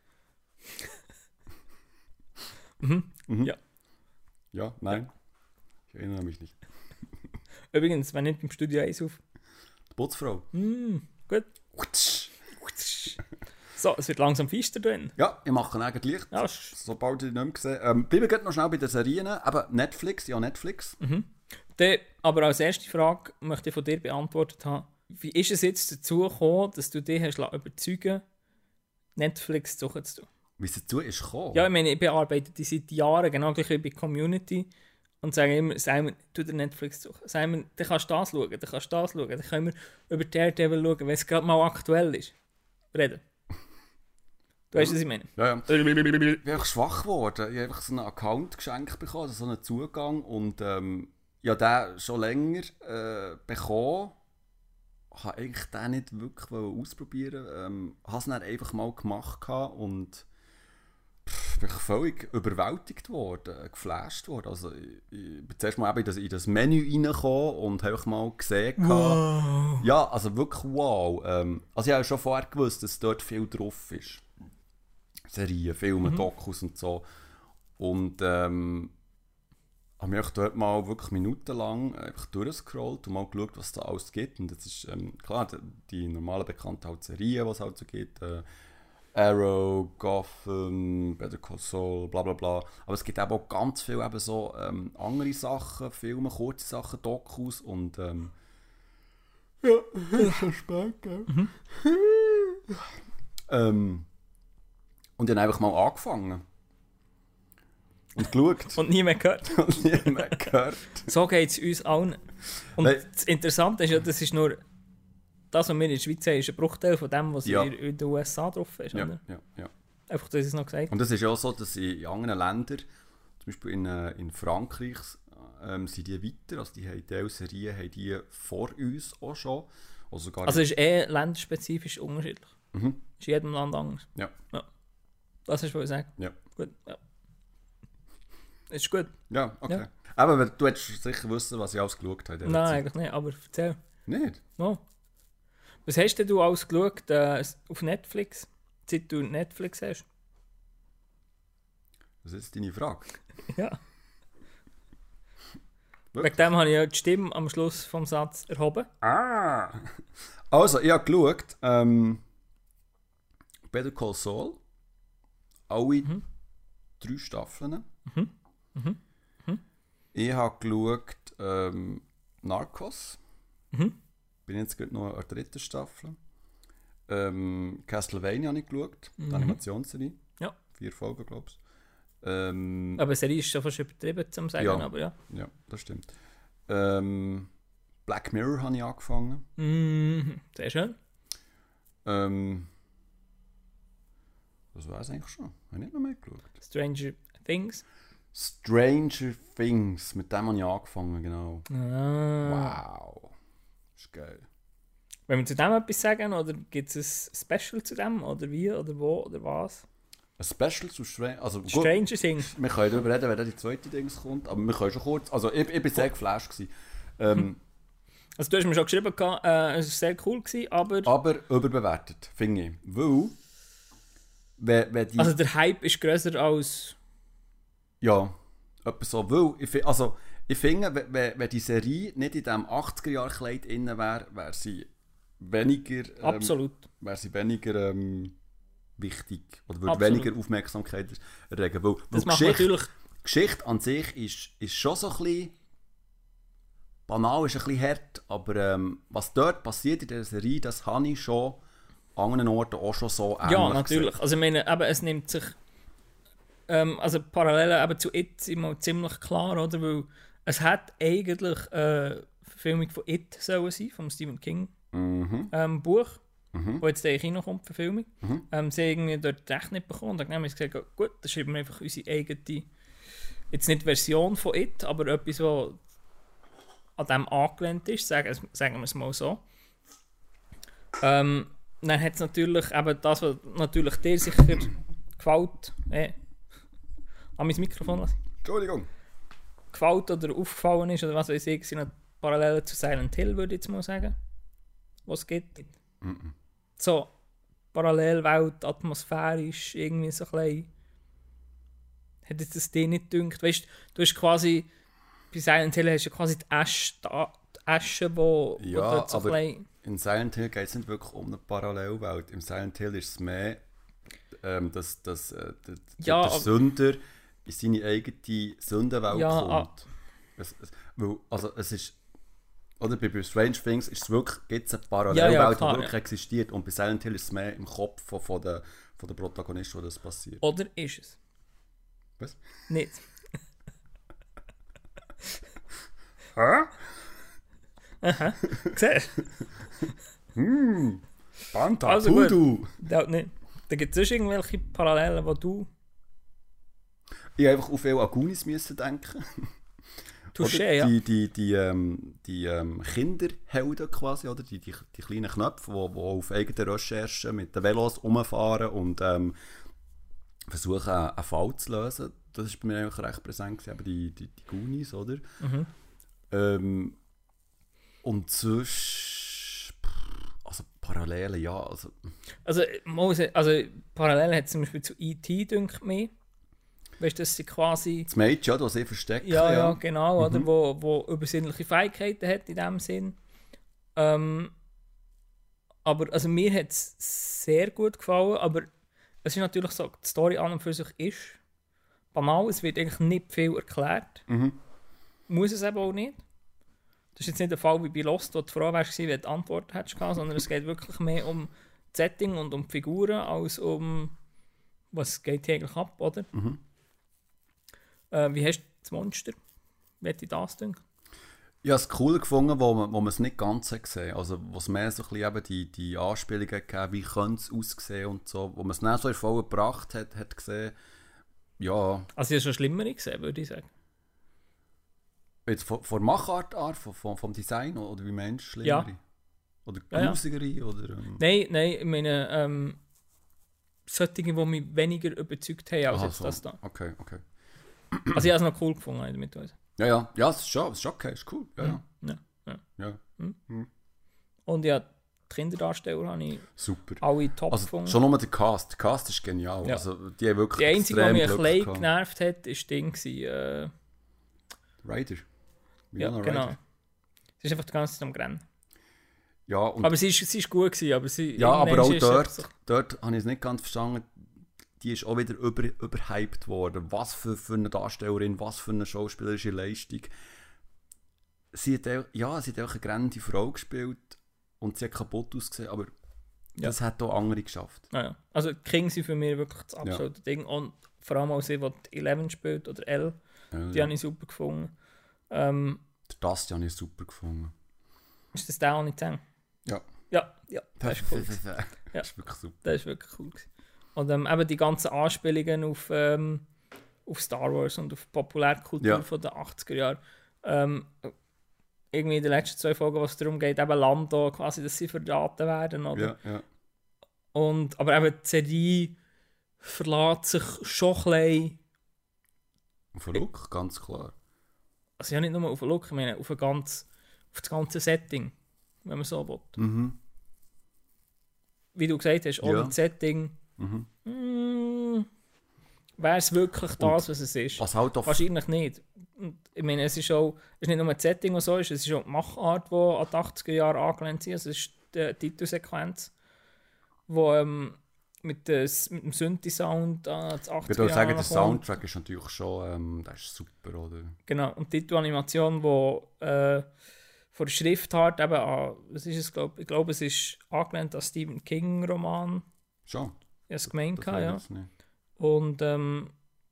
mhm. Mhm. Ja. Ja, nein. Ich erinnere mich nicht. Übrigens, wenn nicht beim Studio eins auf. Die Putzfrau. Mm, gut. So, es wird langsam feister drin. Ja, ich mache eigentlich Licht. Ja, ist- Sobald ich nicht mehr sehe. Ähm, bleiben wir noch schnell bei den Serien. Aber Netflix, ja Netflix. Mhm. Dann, aber als erste Frage möchte ich von dir beantwortet haben, wie ist es jetzt dazu gekommen, dass du dich hast überzeugen lassen, Netflix zu suchen zu tun? Wie es dazu ist gekommen. Ja, ich meine, ich bearbeite die seit Jahren, genau gleich wie bei Community, und sage immer, Simon, tu dir Netflix suchen. Simon, dann kannst du das schauen, dann kannst du das schauen, dann können wir über Daredevil schauen, wenn es gerade mal aktuell ist. Reden. Du weißt, was ich meine? Ja, ja. Ich bin einfach schwach geworden. Ich habe einfach so einen Account geschenkt bekommen, also so einen Zugang. Und ähm, ich habe den schon länger äh, bekommen. Ich wollte eigentlich den nicht wirklich ausprobieren. Ähm, habe es dann einfach mal gemacht und pff, bin ich völlig überwältigt worden, geflasht worden. Also, ich, ich bin zuerst mal eben in das, in das Menü reingekommen und habe einfach mal gesehen. Wow. Ja, also wirklich wow. Ähm, also ich habe schon vorher gewusst, dass dort viel drauf ist. Serien, Filme, mhm. Dokus und so. Und ähm, habe mich dort mal wirklich minutenlang einfach durchgescrollt und mal geschaut, was da alles gibt. Und das ist ähm, klar, die, die normalen bekannten halt Serien, was es halt so gibt. Äh, Arrow, Gotham, Better Call Saul, bla bla bla. Aber es gibt eben auch ganz viele eben so ähm, andere Sachen, Filme, kurze Sachen, Dokus und ähm, ja, ist schon spät, gell? Mhm. ähm, Und ich habe einfach mal angefangen. Und geschaut. Und nie mehr gehört. Und nie mehr gehört. So geht es uns allen. Und Hey. das Interessante ist ja, das ist nur... Das, was wir in der Schweiz haben, ist ein Bruchteil von dem, was Ja. in, in den U S A drauf ist. Ja, Oder? ja, ja. Einfach, dass ich es noch gesagt habe. Und es ist ja auch so, dass in anderen Ländern, zum Beispiel in, äh, in Frankreich, ähm, sind die weiter. Also die haben die Serien haben die vor uns auch schon. Oder sogar Also es ist eh länderspezifisch unterschiedlich. Mhm. Ist in jedem Land anders. Ja. ja. Das ist, was ich sagen. Ja. Gut, ja. Ist gut. Ja, okay. Ja. Aber du hättest sicher wissen, was ich alles geschaut habe. in dieser Nein, Zeit. eigentlich nicht, aber erzähl. Nicht? No. Was hast denn du alles geschaut äh, auf Netflix, seit du Netflix hast? Was ist deine Frage? Ja. Wirklich? Wegen dem habe ich ja die Stimme am Schluss vom Satz erhoben. Ah! Also, ich habe geschaut, ähm, Better Call Saul, alle Mhm. drei Staffeln. Mhm. Mhm. Mhm. Ich habe geschaut, ähm, Narcos. Mhm. Bin jetzt gerade noch in der dritten Staffel. Ähm, Castlevania habe ich geschaut, die Mhm. Animationsserie. Ja. Vier Folgen, glaube ich. Ähm, Aber Serie ist schon fast übertrieben zum sagen, Ja. aber ja. ja, das stimmt. Ähm, Black Mirror habe ich angefangen. Mhm. Sehr schön. Ähm, das war es eigentlich schon. Habe ich nicht noch mehr geschaut. Stranger Things. Stranger Things, mit dem habe ich angefangen, genau. Ah. Wow. Ist geil. Wollen wir zu dem etwas sagen oder gibt es ein Special zu dem oder wie oder wo oder was? Ein Special zu Stranger also gut, Stranger Things. wir können darüber reden, wenn dann die zweite Dings kommt, aber wir können schon kurz, also ich, ich bin sehr geflasht gewesen. Ähm, Also du hast mir schon geschrieben, äh, es war sehr cool, gewesen, aber... aber überbewertet, finde ich. Weil, wenn, wenn die... Also der Hype ist grösser als... Ja, etwas so. Weil, ich, fi- also, ich finde, wenn- wenn, wenn die Serie nicht in diesem achtziger-Jahr-Kleid innen wäre, wäre sie weniger... Ähm, Absolut. Wäre sie weniger ähm, wichtig. Oder würde Absolut. weniger Aufmerksamkeit erregen. Weil, weil Das macht Geschichte, natürlich... Geschichte an sich ist, ist schon so ein bisschen... Banal, ist ein bisschen hart, aber ähm, was dort passiert in dieser Serie, das habe ich schon an anderen Orten auch schon so ähnlich Ja, natürlich. gesehen. Also ich meine, eben, es nimmt sich... Ähm, also Parallelen eben zu It sind mal ziemlich klar, oder? Weil es hat eigentlich äh, Verfilmung von It sollen sein, vom Stephen King Mhm. ähm, Buch, Mhm. wo jetzt in Kino kommt, Verfilmung. Mhm. Ähm, sie haben irgendwie dort recht nicht bekommen. Und dann haben wir gesagt, gut, dann schreiben wir einfach unsere eigene, jetzt nicht Version von It, aber etwas, was an dem angelehnt ist, sagen, sagen wir es mal so. Ähm, dann hat es natürlich eben das, was natürlich dir sicher gefällt. Äh, an mein Mikrofon lassen. Entschuldigung. gefällt oder aufgefallen ist, oder was weiß ich, sind Parallelen zu Silent Hill, würde ich jetzt mal sagen. Was es gibt. Mm-mm. So, Parallelwelt, atmosphärisch, irgendwie so ein bisschen. Hat jetzt das dir nicht gedacht? Weißt du, hast quasi, bei Silent Hill hast du quasi die Asche, die Asche wo, Ja, wo dort so aber ein bisschen... in Silent Hill geht es nicht wirklich um eine Parallelwelt. Im Silent Hill ist es mehr, ähm, dass, dass äh, der, Ja, der aber- Sünder in seine eigene Sündenwelt Ja, kommt. Es, es, weil, also es ist, oder bei, bei Strange Things ist es wirklich, gibt es eine Parallelwelt, Ja, ja, die klar, wirklich ja. existiert. Und bei Silent Hill ist es mehr im Kopf von, von, der, von der Protagonisten, wo das passiert. Oder ist es? Was? Nicht. Hä? Aha. Siehst du? Banta, Also gut. Voodoo! Da nicht. Da gibt es sonst irgendwelche Parallelen, wo du... Ich habe einfach auf viel an Goonies müssen denken. Touché, Oder? ja. Die, die, die, ähm, die ähm, Kinderhelden quasi, oder? Die, die, die kleinen Knöpfe, die, die auf eigene Recherche mit den Velos rumfahren und ähm, versuchen, einen, einen Fall zu lösen. Das war bei mir eigentlich recht präsent, gewesen, eben die, die, die Goonies, oder? Mhm. Ähm, und sonst... Also Parallelen, ja. Also, Also, mal se- also Parallelen hat zum Beispiel zu E T dünkt mir. Weißt du, dass sie quasi... das Mädchen, ja, das sie verstecken. Ja, ja, genau, Mhm. oder? Wo, wo übersinnliche Fähigkeiten hat in dem Sinn. Ähm, aber also mir hat es sehr gut gefallen, aber es ist natürlich so, die Story an und für sich ist banal, es wird eigentlich nicht viel erklärt. Mhm. Muss es eben auch nicht. Das ist jetzt nicht der Fall wie bei Lost, wo du froh wärst, wenn du die Antwort hättest gehabt, sondern es geht wirklich mehr um das Setting und um die Figuren, als um was geht hier eigentlich ab, oder? Mhm. Äh, wie hast du das Monster? Wie hat dich das gedacht? Ich habe es cool gefunden, wo man, wo man es nicht ganz hat gesehen. Also wo es mehr so ein bisschen eben die, die Anspielungen gegeben, wie könnte es aussehen und so. Wo man es nicht so in voll gebracht hat, hat gesehen, ja, Also ich habe schon Schlimmere gesehen, würde ich sagen. jetzt von, von der Machart, Art, von, von, vom Design oder wie Mensch Ja. schlimmere? Oder Ja, ja. grusigere? Oder, ähm, Nein, nein, ich meine, ähm, solche, die mich weniger überzeugt haben als aha, jetzt so. das da. Okay, okay. Also ich habe es noch cool gefunden, damit also. Ja, ja, ja, es ist schon, es ist okay, es ist cool. Ja, ja. Ja, ja. ja. Und ja, die Kinderdarsteller habe ich Super. alle top Also gefunden. schon nur der Cast. Der Cast ist genial. Ja. Also, die haben wirklich Die einzige, die extrem mich ein Glück bisschen gehabt. genervt hat, war das Ding. gewesen, Äh, Ryder. ja, Winona genau. Ryder. Sie ist einfach die ganze Zeit am Rennen. Ja, und Aber sie ist, sie ist gut gewesen, aber sie... ja, aber auch irgendwann ist sie dort, einfach dort habe ich es nicht ganz verstanden. Die ist auch wieder über, überhyped worden. Was für, für eine Darstellerin, was für eine schauspielerische Leistung. Sie hat auch, ja, sie hat auch eine grande Frau gespielt und sie hat kaputt ausgesehen, aber Ja. das hat auch andere geschafft. So. Ja. Also die King sind für mich wirklich das absolute Ding. Und vor allem auch sie, die Eleven spielt, oder L, Ja, die ja. habe ich super gefunden. Ähm, Der Dusty habe ich super gefunden. ist das der auch nicht sagen? Ja. Ja, ja, das ist cool. gewesen. Das Ja. ist wirklich super. Das ist wirklich cool gewesen. Und ähm, eben die ganzen Anspielungen auf, ähm, auf Star Wars und auf Populärkultur Ja. von den achtziger Jahren. Ähm, irgendwie in den letzten zwei Folgen, was es darum geht, eben Lando, quasi, dass sie verraten werden. Oder? Ja, ja. Und, aber eben die Serie verlässt sich schon ein bisschen, Auf den Look, ganz klar. also ja nicht nur auf den Look, ich meine auf, ein ganz, auf das ganze Setting, wenn man so will. Mhm. Wie du gesagt hast, ohne Ja. das Setting Mhm. mm, wäre es wirklich das, was es ist. Was halt auch Wahrscheinlich nicht. Und ich meine, es ist auch, es ist nicht nur das Setting, was so ist, es ist auch die Machart, die an die achtziger Jahre angelehnt ist. Also es ist die Titelsequenz, die ähm, mit, des, mit dem Synthi-Sound an das Ich achtziger würde sagen, Jahre der kommt. Soundtrack ist natürlich schon, ähm, das ist super, oder? Genau, und die Titelanimation, die äh, von der Schriftart eben an, was ist es, glaub, ich glaube, es ist angelehnt an Stephen King-Roman. Schon. Ich habe es gemeint, Das gehabt, weiß ich ja. jetzt nicht. Und, ähm,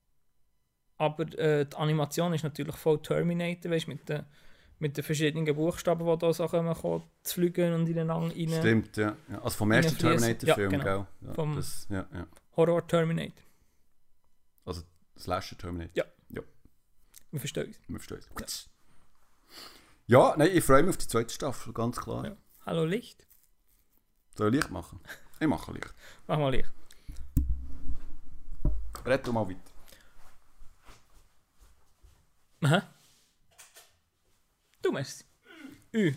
aber äh, die Animation ist natürlich voll Terminator, weißt, mit den mit den verschiedenen Buchstaben, die da so kommen, kommen zu fliegen und ineinander rein. Stimmt, ja. ja. Also vom ersten Reinfließen. Terminator-Film, Ja, genau. gell? Ja, Vom- das, ja, ja. Horror Terminator. Also Slasher Terminator. Ja. Ja, Wir verstehen uns. wir verstehen es. Ja, nein, ich freue mich auf die zweite Staffel, ganz klar. Ja. Hallo Licht. Soll ich Licht machen? Ich mache Licht. Mach mal Licht. Red du mal weiter. Aha. Du meinst Ü.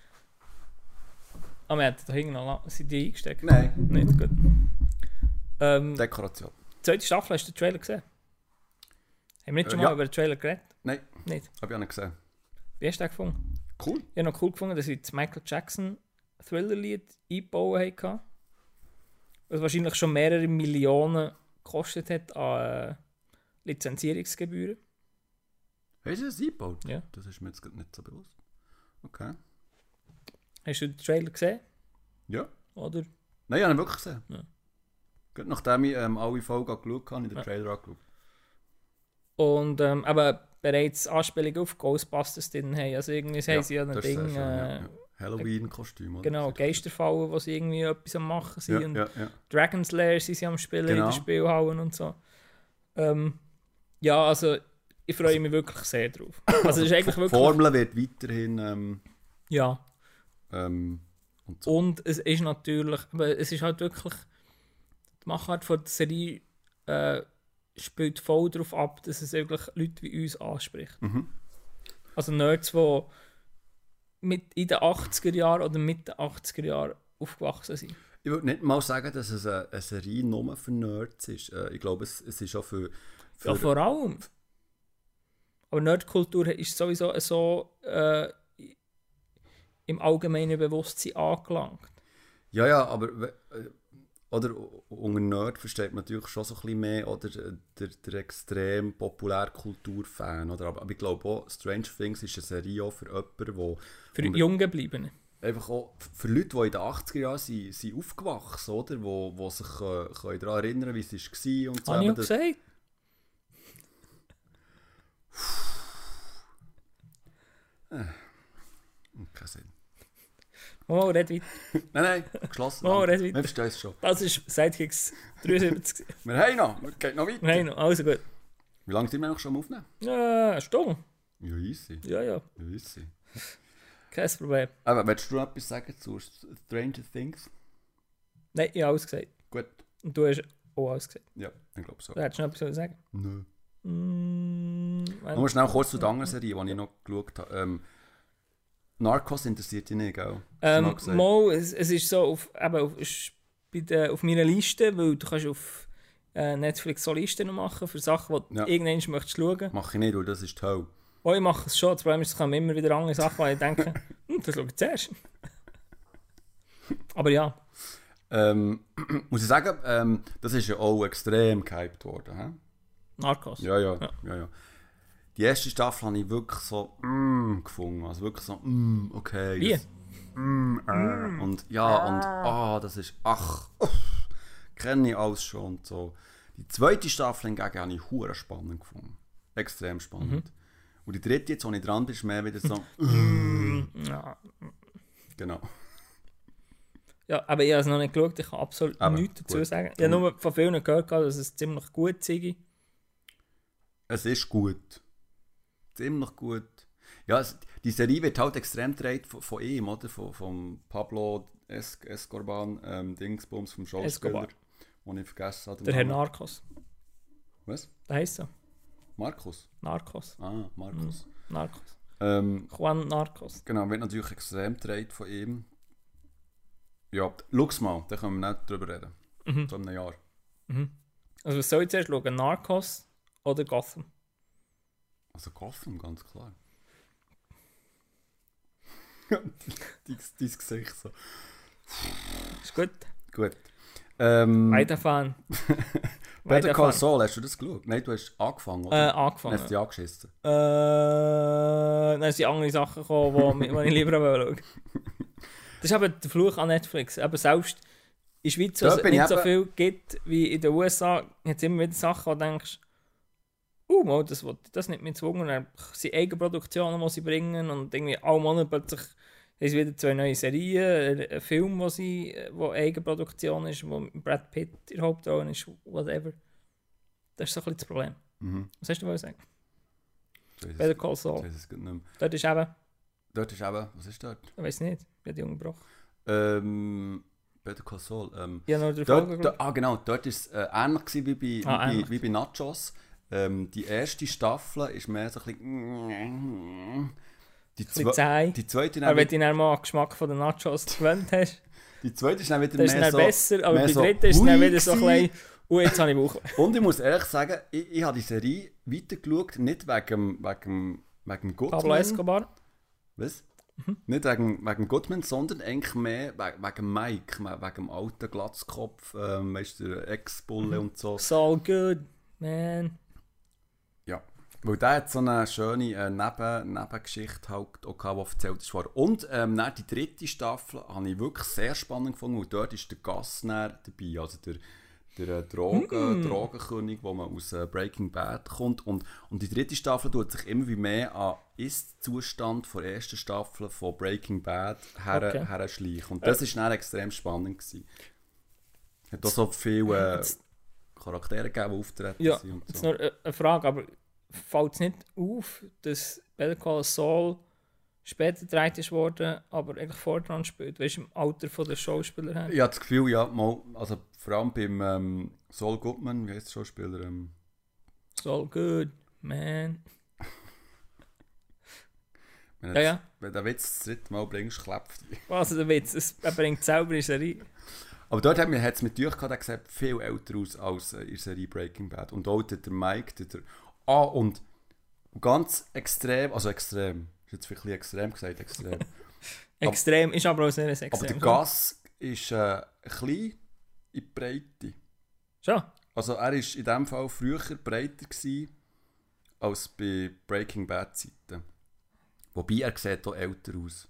Ah, wir hätten da hinten noch lang... Sind die eingesteckt? Nein. Nicht gut. Ähm, die Dekoration. zweite Staffel, hast du den Trailer gesehen? Haben wir nicht schon Äh, mal ja. über den Trailer geredet? Nein, Nicht. habe ich auch nicht gesehen. Wie hast du den gefunden? Cool. Ich habe noch cool gefunden, dass sie das Michael Jackson Thriller-Lied eingebaut hatten. Was wahrscheinlich schon mehrere Millionen gekostet hat an äh, Lizenzierungsgebühren. Hast du das eingebaut? Ja. Das ist mir jetzt gerade nicht so bewusst. Okay. Hast du den Trailer gesehen? Ja. Oder? Nein, ich habe ihn wirklich gesehen. Ja. Gerade nachdem ich ähm, alle Folgen geschaut habe, habe ich den Ja. Trailer angeschaut. Und ähm, aber bereits Anspielungen auf Ghostbusters drin haben. Also irgendwie haben sie ja ein das ist sehr Ding, schön, ja, äh, ja. Halloween-Kostüm, oder? genau, Das ist- Geisterfallen, wo sie irgendwie etwas am machen sind. Ja, Und ja, ja. Dragon's Lair sind sie am Spielen in Genau. den Spielhallen und so. Ähm, ja, also ich freue mich wirklich sehr drauf. Also es ist eigentlich Die wirklich... Formel wird weiterhin ähm, Ja. ähm, und so. Und es ist natürlich, aber es ist halt wirklich, die Machart von der Serie äh, spielt voll darauf ab, dass es wirklich Leute wie uns anspricht. Mhm. Also Nerds, die mit in den achtziger Jahren oder Mitte achtziger Jahren aufgewachsen sind. Ich würde nicht mal sagen, dass es eine, eine Serie nur für Nerds ist. Äh, ich glaube, es, es ist auch für... für Ja, vor allem. Aber Nerdkultur ist sowieso so äh, im allgemeinen Bewusstsein angelangt. Ja, ja, aber we- äh, oder unter Nerd versteht man natürlich schon so ein bisschen mehr oder äh, der, der extrem Populärkultur-Fan. Oder? Aber, aber ich glaube auch, Stranger Things ist eine Serie auch für jemanden, wo Für die Junggebliebenen. einfach auch für Leute, die in den achtziger Jahren sind, sind aufgewachsen, oder? Wo, wo sich äh, können daran erinnern, wie es war und so. Habe ich auch Eben das- gesagt? Kein Sinn. Oh, red weiter. Nein, nein, geschlossen. Oh, red weiter. Wir verstehen es schon. Das ist Sidekicks dreiundsiebzig. Wir haben noch, wir gehen noch weiter. Nein, noch. Also gut. Wie lange sind wir noch schon am Aufnehmen? Ja, eine Stunde. Ja, easy. Ja, ja. Ja, easy. Kein Problem. Aber willst du noch etwas sagen zu Stranger Things? Nein, ich habe alles gesagt. Gut. Und du hast auch alles gesagt. Ja, ich glaube so. Du hättest noch etwas zu sagen? Nö. Mm, Nur schnell kurz zu der anderen Serie, die ich noch geschaut habe. Ähm, Narcos interessiert dich nicht, gell? Hast du noch Ähm, gesagt? mal, es, es ist so auf, eben auf, ist bei der, auf meiner Liste, weil du kannst auf äh, Netflix so Listen machen für Sachen, die Ja. du irgendwann möchtest schauen. Mache ich nicht, weil das ist toll. Oh, ich mache es schon. Das Problem ist, es kommen immer wieder andere Sachen, wo ich denke, hm, das schaue ich zuerst. Aber ja, Ähm, muss ich sagen, ähm, das ist ja auch extrem gehypt worden. He? Narcos. Ja, ja, Ja. ja, ja. Die erste Staffel habe ich wirklich so mm, gefunden. Also wirklich so, mm, okay. Wie? Das, mm, äh. Und ja, und ah, das ist, ach, uff, kenne ich alles schon und so. Die zweite Staffel hingegen habe ich hure spannend gefunden. Extrem spannend. Und die dritte, jetzt, wo ich dran bin, ist mehr wieder so, Ja. genau. Ja, aber ich habe es noch nicht geschaut, ich kann absolut Aber, nichts dazu gut. sagen. Ich habe nur von vielen gehört, dass es ziemlich gut sei. Es ist gut. Ziemlich gut. Ja, es, die Serie wird halt extrem gedreht von, von ihm, oder? Von, von Pablo es Escobar, ähm, Dingsbums, vom Schauspieler, Escobar. den ich vergessen habe. den Der Herr Namen. Narcos. Was? Der heisst so. Markus? Narcos. Ah, Markus. Narcos. Ähm, Juan Narcos. genau, wird natürlich extrem gedreht von ihm. Ja, schau's mal, da können wir nicht drüber reden. Mhm. So einem Jahr. Also was soll ich zuerst schauen? Narcos oder Gotham? Also Gotham, ganz klar. dein, dein Gesicht so. Ist gut. Gut. Ähm, Weiterfahren. Better Call Weiterfahren. Saul, hast du das geschaut? Nein, du hast angefangen, Äh, oder? angefangen. Hast du dich angeschissen? Äh, dann sind andere Sachen gekommen, die, die ich lieber schauen. Das ist aber der Fluch an Netflix. Aber selbst in der Schweiz, wo Da es bin ich nicht so eben- viel gibt wie in den U S A, hat es immer wieder Sachen, wo du denkst, uh, mal, das will ich das nicht mehr gezwungen. Dann sind Eigenproduktionen, die sie bringen und irgendwie alle Monate plötzlich haben sie wieder zwei neue Serien, ein Film, wo sie, wo Eigenproduktion ist, wo Brad Pitt in der Hauptrolle ist, whatever. Das ist so ein bisschen das Problem. Mhm. Was hast du wollen sagen? Ich weiss es- Better Call ich Saul. weiss es grad nicht mehr. Dort ist eben, Dort ist eben, was ist dort? ich weiß nicht, ich habe die unterbrochen. Ähm, Better Call Saul. Ähm, Ich habe noch drei Folgen dort, geschaut. da, ah genau, dort war es äh, ähnlich gewesen wie bei, Ah, wie, ähnlich. bei, wie bei Nachos. Ähm, die erste Staffel ist mehr so ein bisschen... Die, bisschen zwe zäh. die zweite Aber wenn dann du dann mal den Geschmack von den Nachos gewöhnt hast, die zweite ist dann wieder das ist mehr dann so, besser. Aber mehr bei so der dritten ist es dann hui wieder so ein gewesen. bisschen, oh, jetzt habe ich Bauch. Und ich muss ehrlich sagen, ich, ich habe die Serie weitergeschaut, nicht wegen, wegen, wegen Goodman. Pablo Escobar. Was? Mhm. Nicht wegen, wegen Goodman, sondern eigentlich mehr wegen, wegen Mike, wegen dem alten Glatzkopf, ähm, weißt du, der Ex-Bulle und so. It's all good, man. Ja, weil der hat so eine schöne äh, Neben Nebengeschichte halt auch gehabt, die erzählt wurde. Und ähm, dann die dritte Staffel habe ich wirklich sehr spannend gefunden, weil dort ist der Gassner dabei, also der, der äh, Drogen, Mm. Drogenkönig, der aus äh, Breaking Bad kommt. Und, und die dritte Staffel tut sich immer wie mehr an Ist-Zustand der ersten Staffel von Breaking Bad her, Okay. herschleichen. Und das war dann extrem spannend gewesen. Hat auch so viele äh, Charaktere gegeben, die auftreten Ja, sind und jetzt so. nur eine eine Frage, aber fällt es nicht auf, dass Better Call Saul später gedreht ist worden, aber eigentlich vordran spielt, weißt du, im Alter von der Schauspieler her? Ich habe das Gefühl, ja, mal, also vor allem beim ähm, Saul Goodman, wie heißt der Schauspieler? Ähm, It's all good, man. wenn, Ja, jetzt, ja. wenn du den Witz das dritte Mal bringst, klappt dich. Was der Witz, es er bringt selber in Serie. Aber dort hat es mit Tüch gehabt, der sieht viel älter aus als äh, in der Serie Breaking Bad. Und auch der, der Mike, der, der ah, und ganz extrem, also extrem, ist jetzt vielleicht ein bisschen extrem gesagt, extrem. Extrem, ist aber auch sehr extrem. Aber der Gas ist äh, klein in die Breite. Schon? Also er war in diesem Fall früher breiter gewesen, als bei Breaking Bad Zeiten. Wobei er sieht auch älter aus.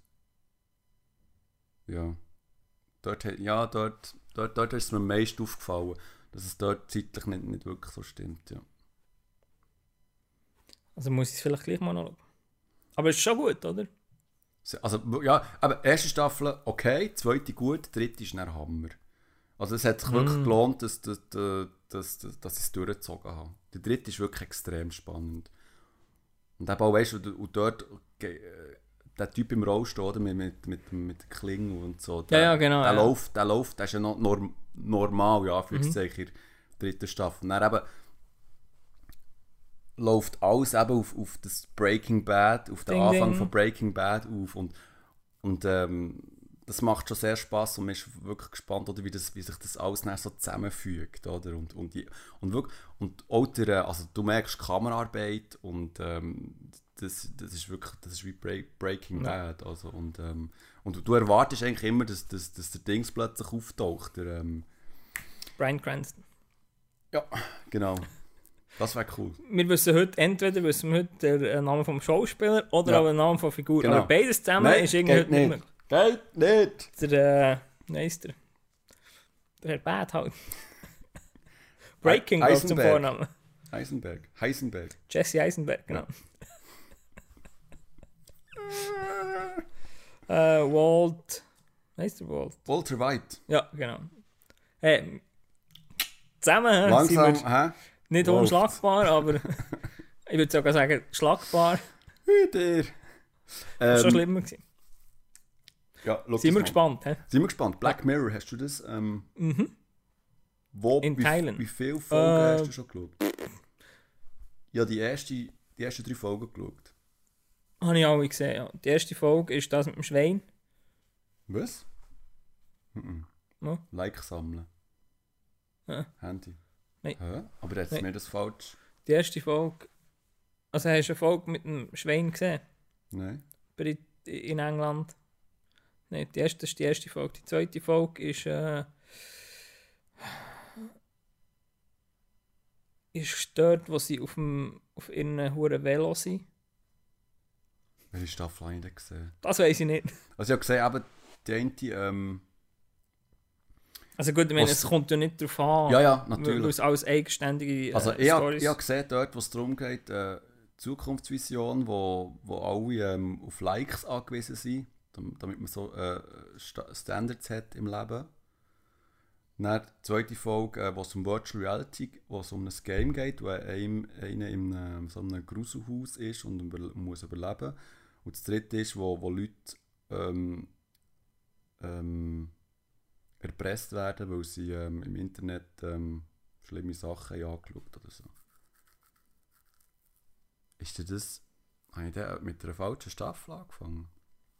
Ja. Dort, hat- ja, dort, dort, dort ist es mir am meisten aufgefallen, dass es dort zeitlich nicht, nicht wirklich so stimmt. Ja. Also muss ich es vielleicht gleich mal noch schauen. Aber es ist schon gut, oder? Also, ja, aber erste Staffel okay, zweite gut, dritte ist dann Hammer. Also es hat sich wirklich Mm. gelohnt, dass, dass, dass, dass, dass ich es durchgezogen habe. Der dritte ist wirklich extrem spannend. Und eben auch, weißt du, und dort äh, der Typ im Rollstuhl, oder, mit, mit, mit, mit der Klinge und so, der, Ja, ja, genau, der, ja. läuft, der läuft, der ist ja noch norm, normal, ja, für Mhm. in der dritten Staffel. Und dann eben läuft alles eben auf, auf das Breaking Bad, auf den Ding, Anfang ding. von Breaking Bad auf und, und ähm, das macht schon sehr Spaß und man ist wirklich gespannt, oder, wie, das, wie sich das alles dann so zusammenfügt, oder, und, und, die, und, wirklich, und auch der, also du merkst Kameraarbeit und ähm, das, das ist wirklich, das ist wie Break, Breaking Ja. Bad, also, und, ähm, und du erwartest eigentlich immer, dass, dass, dass der Dings plötzlich auftaucht, der, ähm, Bryan Cranston. ja, genau, das wäre cool. Wir wissen heute, entweder wissen wir heute den äh, Namen vom Schauspieler oder Ja. auch den Namen von Figur. Genau. Aber beides zusammen Nein, ist irgendwie geht heute nicht nicht. möglich. Geht nicht! Der, äh, wie heisst der? Der Herr Bad halt. Breaking Bad zum Eisenberg. Vornamen. Heisenberg, Heisenberg. Jesse Eisenberg, genau. äh, Walt. Wie heisst der Walt? Walter White. Ja, genau. Hey, zusammen äh, Langsam, sind wir hä? nicht Läuft. unschlagbar, aber ich würde sogar sagen, schlagbar. Wieder. Das war schon Ähm, schlimmer gewesen. ja, schau Sind das wir mal. gespannt, hä? Sind wir gespannt. Black Mirror, hast du das? Ähm, Mhm. wo, In wie, Teilen. Wie viele Folgen Äh, hast du schon geschaut? Ja, die, erste, die ersten drei Folgen geschaut. Habe ich alle gesehen, ja. Die erste Folge ist das mit dem Schwein. Was? Mhm. No? Like sammeln. Ja. Handy. Nein. Hä? Aber jetzt Nein. mir das falsch. Die erste Folge... Also hast du eine Folge mit dem Schwein gesehen? Nein. Bei- In England? Nein, die erste, das ist die erste Folge. Die zweite Folge ist... Äh, ist dort, wo sie auf, dem, auf ihren hohen Velo sind. Welche Staffel habe ich denn gesehen? Das weiß ich nicht. Also ich habe gesehen, eben die eine, ähm, Also gut, ich meine, Was- es kommt ja nicht darauf an, ja, ja, weil natürlich. es alles eigenständige äh, Also ich habe Storys... ich hab gesehen, dort, wo es darum geht, äh, Zukunftsvision, wo, wo alle ähm, auf Likes angewiesen sind, dam- damit man so äh, Sta- Standards hat im Leben. Dann die zweite Folge, äh, wo es um Virtual Reality, wo es um ein Game geht, wo einem, einer in einem, so einem Gruselhaus ist und über, muss überleben. Und das dritte ist, wo, wo Leute ähm, ähm, erpresst werden, weil sie ähm, im Internet ähm, schlimme Sachen haben angeschaut oder so. Ist dir das... Habe ich den mit einer falschen Staffel angefangen?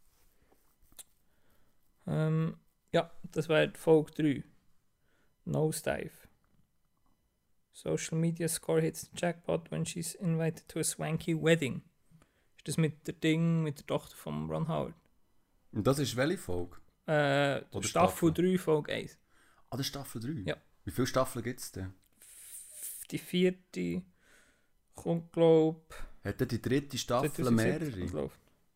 Ähm, ja, das wäre Folge drei. Nosedive. Social Media Score hits the jackpot when she's invited to a swanky wedding. Ist das mit der Ding, mit der Tochter von Ron Howard? Und das ist welche Folge? Äh, Oder Staffel Staffel? drei, Folge eins. Ah, das ist Staffel drei? Ja. Wie viele Staffeln gibt es denn? Die vierte kommt, glaube Hat denn die dritte ich, Staffel mehrere?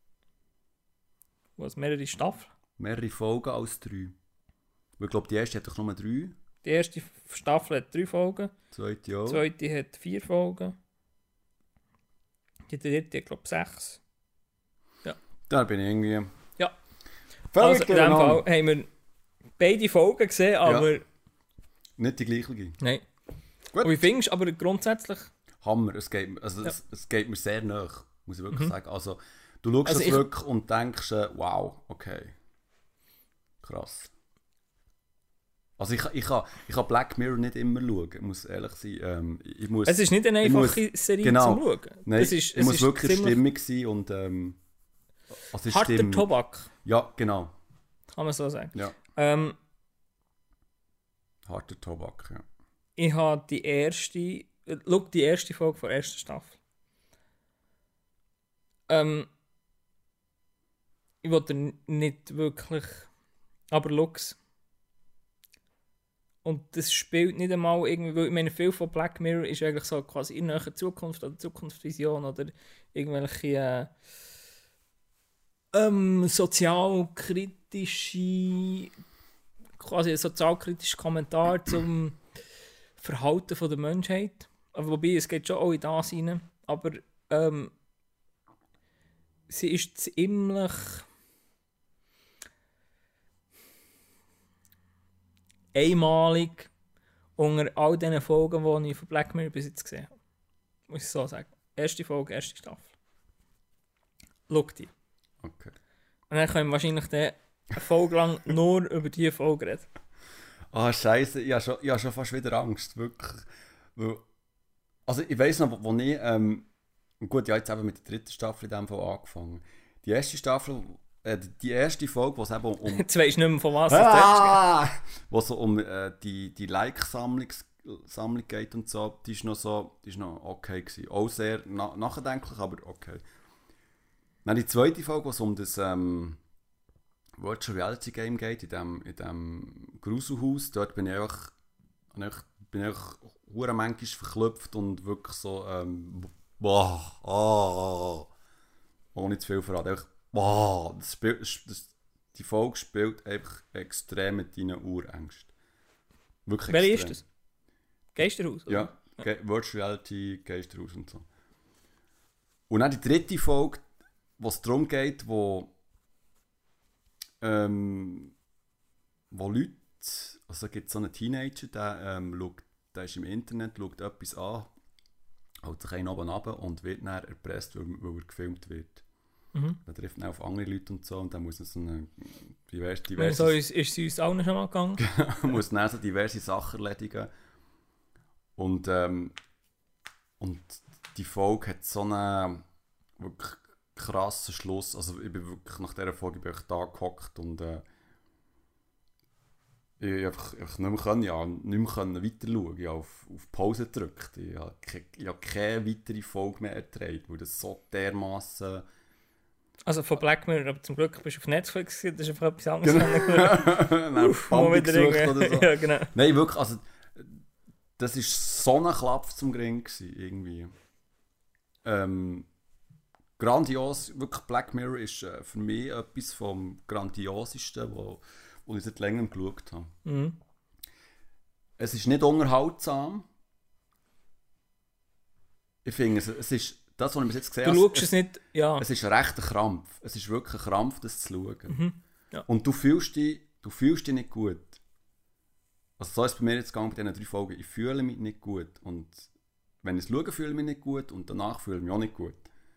Was, mehrere Staffeln? Mehrere Folgen als drei? Weil ich glaube, die erste hat doch nur drei. Die erste Staffel hat drei Folgen, Die zweite die auch. zweite hat vier Folgen, die dritte hat, glaube ich, sechs. Da bin ich irgendwie... Ja. Völlig Also in dem durcheinander. Fall haben wir beide Folgen gesehen, aber... Nicht die gleiche. Nein. Gut. Und wie findest du aber grundsätzlich... Hammer, es geht, also Ja. es, es geht mir sehr nach, muss ich wirklich Mhm. sagen. Also, du schaust Also es ich- wirklich und denkst, äh, wow, okay. Krass. Also ich, ich, kann, ich kann Black Mirror nicht immer schauen, ich muss ehrlich sein. Ähm, ich muss, Es ist nicht eine ich muss- einfache Serie genau. zum Schauen. Nein, es ist, ich es muss ist wirklich ziemlich stimmig sein und ähm, also es harter stimmt. Tobak, Ja, genau. kann man so sagen. Ja. Ähm, Harter Tobak, ja. ich habe die erste... äh, Schau, die erste Folge von der ersten Staffel. Ähm, ich wollte n- nicht wirklich... Aber Lux. Und das spielt nicht einmal irgendwie... Weil ich meine, viel von Black Mirror ist eigentlich so quasi in der Zukunft oder Zukunftsvision oder irgendwelche... Äh, ähm, sozialkritische... quasi ein sozialkritischer Kommentar zum Verhalten von der Menschheit. Aber wobei, es geht schon auch in das rein. Aber ähm, sie ist ziemlich einmalig unter all diesen Folgen, die ich von Black Mirror bis jetzt gesehen habe. Muss ich so sagen. Erste Folge, erste Staffel. Schau die. Okay. Und dann können wir wahrscheinlich dann eine Folge lang nur über diese Folge reden. Ah, Scheiße, ich habe schon, ich habe schon fast wieder Angst, wirklich. Weil, also ich weiss noch, wo wo ich, ähm, gut, ich habe jetzt eben mit der dritten Staffel in dem Fall angefangen. Die erste Staffel, äh, die- die erste Folge, wo es eben um... Jetzt weisst du nicht mehr, von was es dort ah, wo es so um äh, die, die Like-Sammlung Sammlung geht und so, die ist noch so, die ist noch okay gewesen. Auch sehr na nachdenklich, aber okay. Dann die zweite Folge, wo es um das ähm, Virtual Reality Game geht, in dem, in dem Gruselhaus, dort bin ich einfach, einfach bin ich einfach hure manchmal verklopft und wirklich so, ähm, boah, ah, ohne zu viel verraten, einfach, boah, das Spiel, das, die Folge spielt einfach extrem mit deinen Urängsten. Wirklich Welche extrem. ist das? Geisterhaus? oder? Ja, Ge Virtual Reality, Geisterhaus und so. Und dann die dritte Folge, wo es darum geht, wo, ähm, wo Leute, also gibt es so einen Teenager, der, ähm, schaut, der ist im Internet, schaut etwas an, hält sich einen oben runter und wird dann erpresst, weil, weil er gefilmt wird. Mhm. Dann trifft er auf andere Leute und so und dann muss er so eine diverse, So diverse, ist, ist sie uns allen schon mal gegangen. muss dann so diverse Sachen erledigen. Und, ähm, und die Folge hat so einen wirklich krassen Schluss. Also ich bin wirklich nach dieser Folge bin ich da gehockt und äh, ich einfach, einfach nicht mehr können, ja, nicht mehr können weiter schauen. Ich habe auf, auf Pause gedrückt. Ich habe, ke ich habe keine weitere Folge mehr ertragen, weil das so dermaßen. Also von Black Mirror, aber zum Glück bist du auf Netflix, das ist einfach etwas anderes. Dann Uff, Bambi mal wieder gesucht irgendwie- oder so. Ja, genau. Nein, wirklich, also das war so ein Klapp zum Gring gewesen, irgendwie. Ähm, grandios, wirklich Black Mirror ist äh, für mich etwas vom Grandiosisten, wo, wo ich seit längerem geschaut habe. Mhm. Es ist nicht unterhaltsam. Ich finde, es, es ist das, was ich bis jetzt gesehen Du habe, schaust es nicht, ja. es ist ein rechter Krampf. Es ist wirklich ein Krampf, das zu schauen. Mhm, ja. Und du fühlst dich, du fühlst dich nicht gut. Also so ist es bei mir jetzt gegangen bei diesen drei Folgen. Ich fühle mich nicht gut. Und wenn ich es schaue, fühle ich mich nicht gut. Und danach fühle ich mich auch nicht gut.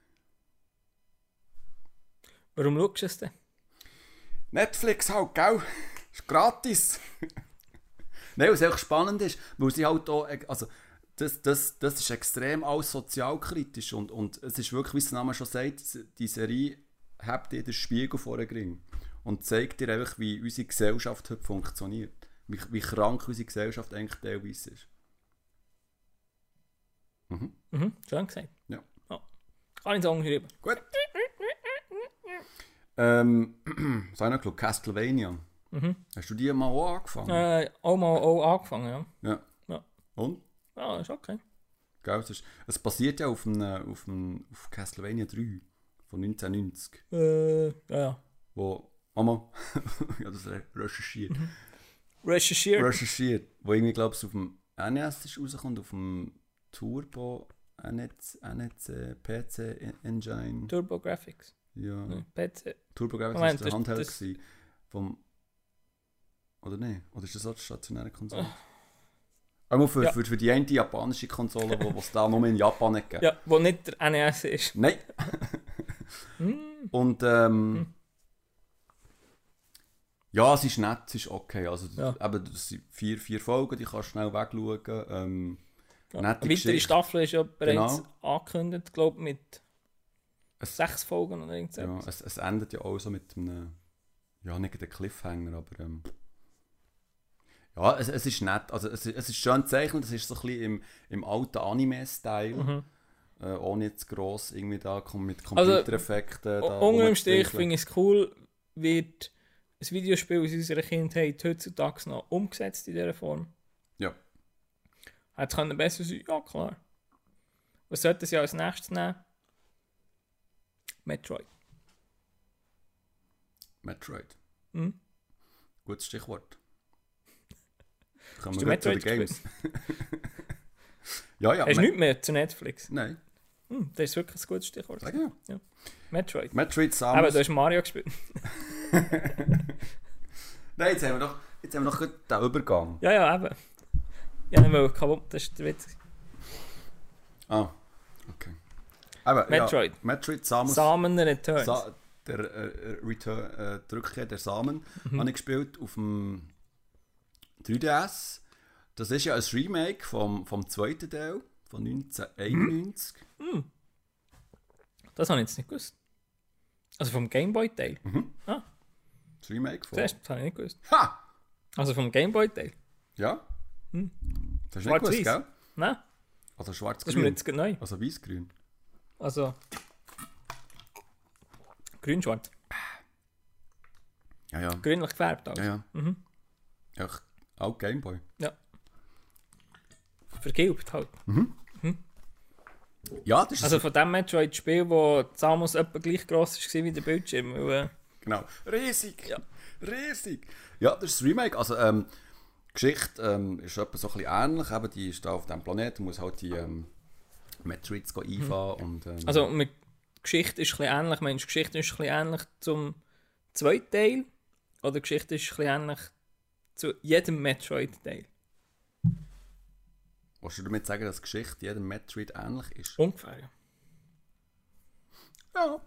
Warum schaust du es denn? Netflix halt, gell? Ist gratis. Nein, was echt spannend ist, weil sie halt auch, also das, das, das ist extrem alles sozialkritisch und, und es ist wirklich, wie der Name schon sagt, die Serie hebt dir den Spiegel vor den Ring und zeigt dir einfach, wie unsere Gesellschaft heute funktioniert. Wie, wie krank unsere Gesellschaft eigentlich teilweise ist. Mhm. Mhm, schön gesagt. Ja. Oh. Kann ich sagen, drüber. Gut. ähm, was habe ich noch geschaut? Castlevania. Mhm. Hast du die mal auch angefangen? Äh, auch mal auch angefangen, ja. Ja. Ja. Und? Ja, ist okay. Gell, es, ist, es basiert ja auf, einem, auf, einem, auf Castlevania drei von neunzehnhundertneunzig. Äh, ja, ja. Wo, Mama, ich habe das re recherchiert. Mhm. Recherchiert. Recherchiert. Wo irgendwie, glaube ich, auf dem N E S ist rauskommt, auf dem Turbo N E C, P C Engine. Turbo Graphics. Ja. Nee, P C. Turbo Graphics Moment, war der das- Handheld. das- gewesen, vom, oder nicht? Oder ist das auch die stationäre Konsole? Einmal für, Ja. für, für die eine japanische Konsole, die es da nur in Japan nicht gibt. Ja, wo nicht der N E S ist. Nein. Hm. Und ähm, ja, es ist nett, es ist okay. Also, Ja. eben, das sind vier, vier Folgen, die kannst du schnell wegschauen. Ähm, Ja. Nette Eine weitere Geschichte. Staffel ist ja bereits Genau. angekündigt, glaube ich, mit Es- sechs Folgen oder ja, irgendwas. es, es endet ja auch so mit einem, ja, nicht einem Cliffhanger, aber ähm, ja, es, es ist nett. Also, es, es ist schön gezeichnet, es ist so ein bisschen im, im alten Anime-Style. Mhm. Äh, ohne jetzt gross irgendwie da kom- mit Also, Computereffekten. da Unter dem Strich rumzuspielen. finde ich es cool, wird ein Videospiel aus unserer Kindheit heutzutage noch umgesetzt in dieser Form. Ja. Hätte es können besser sein? Ja, klar. Was sollte sie als nächstes nehmen? Metroid. Metroid. Hm? Gutes Stichwort. Kommen Hast du wir gleich zu den Metroid Games. ja, ja. Hast du Me- nichts mehr zu Netflix? Nein, Hm, das ist wirklich ein gutes Stichwort. sag ja. Metroid. Metroid Aber Samus. du hast Mario gespielt. Nein, jetzt haben wir doch, jetzt haben wir doch gerade den Übergang. Ja, ja, eben. Ja, nicht mehr kaputt, das ist der Witz. Ah, okay. Aber, Metroid. Ja, Metroid Samus. Samen Returns. Sa der äh, Return, äh, die Rückkehr der Samen Mhm. habe ich gespielt auf dem drei D S. Das ist ja ein Remake vom, vom zweiten Teil von neunzehnhunderteinundneunzig. Das habe ich jetzt nicht gewusst. Also vom Gameboy-Teil. Mhm. Ah, Das Remake von... das das habe ich nicht gewusst. Ha! Also vom Gameboy-Teil. Ja? Hm. Das ist nicht gewusst, Schwarz-Weiß. gell? Nein, Also das ist mir schwarz-grün. jetzt gerade neu. Also weiß-grün. Also grün-schwarz. Ja, ja. Grünlich gefärbt also. Ja, ja. Mhm. Ja, ich- auch Gameboy. Vergilbt halt. Ja, das ist Also von dem Metroid-Spiel, wo die Samus etwa gleich gross war wie der Bildschirm. Weil, äh, genau. Riesig! Ja. Riesig! Ja, das ist das Remake. Also, ähm, die Geschichte ähm, ist etwa so ein bisschen ähnlich. Eben, die ist da auf diesem Planeten, muss halt die ähm, Metroids go einfahren. Und, ähm, also mit die Geschichte ist ein bisschen ähnlich. Meinst du, die Geschichte ist ein bisschen ähnlich zum zweiten Teil? Oder die Geschichte ist ein bisschen ähnlich zu jedem Metroid-Teil? willst du damit sagen, dass die Geschichte jedem Metroid ähnlich ist? Ungefähr, ja. Ja.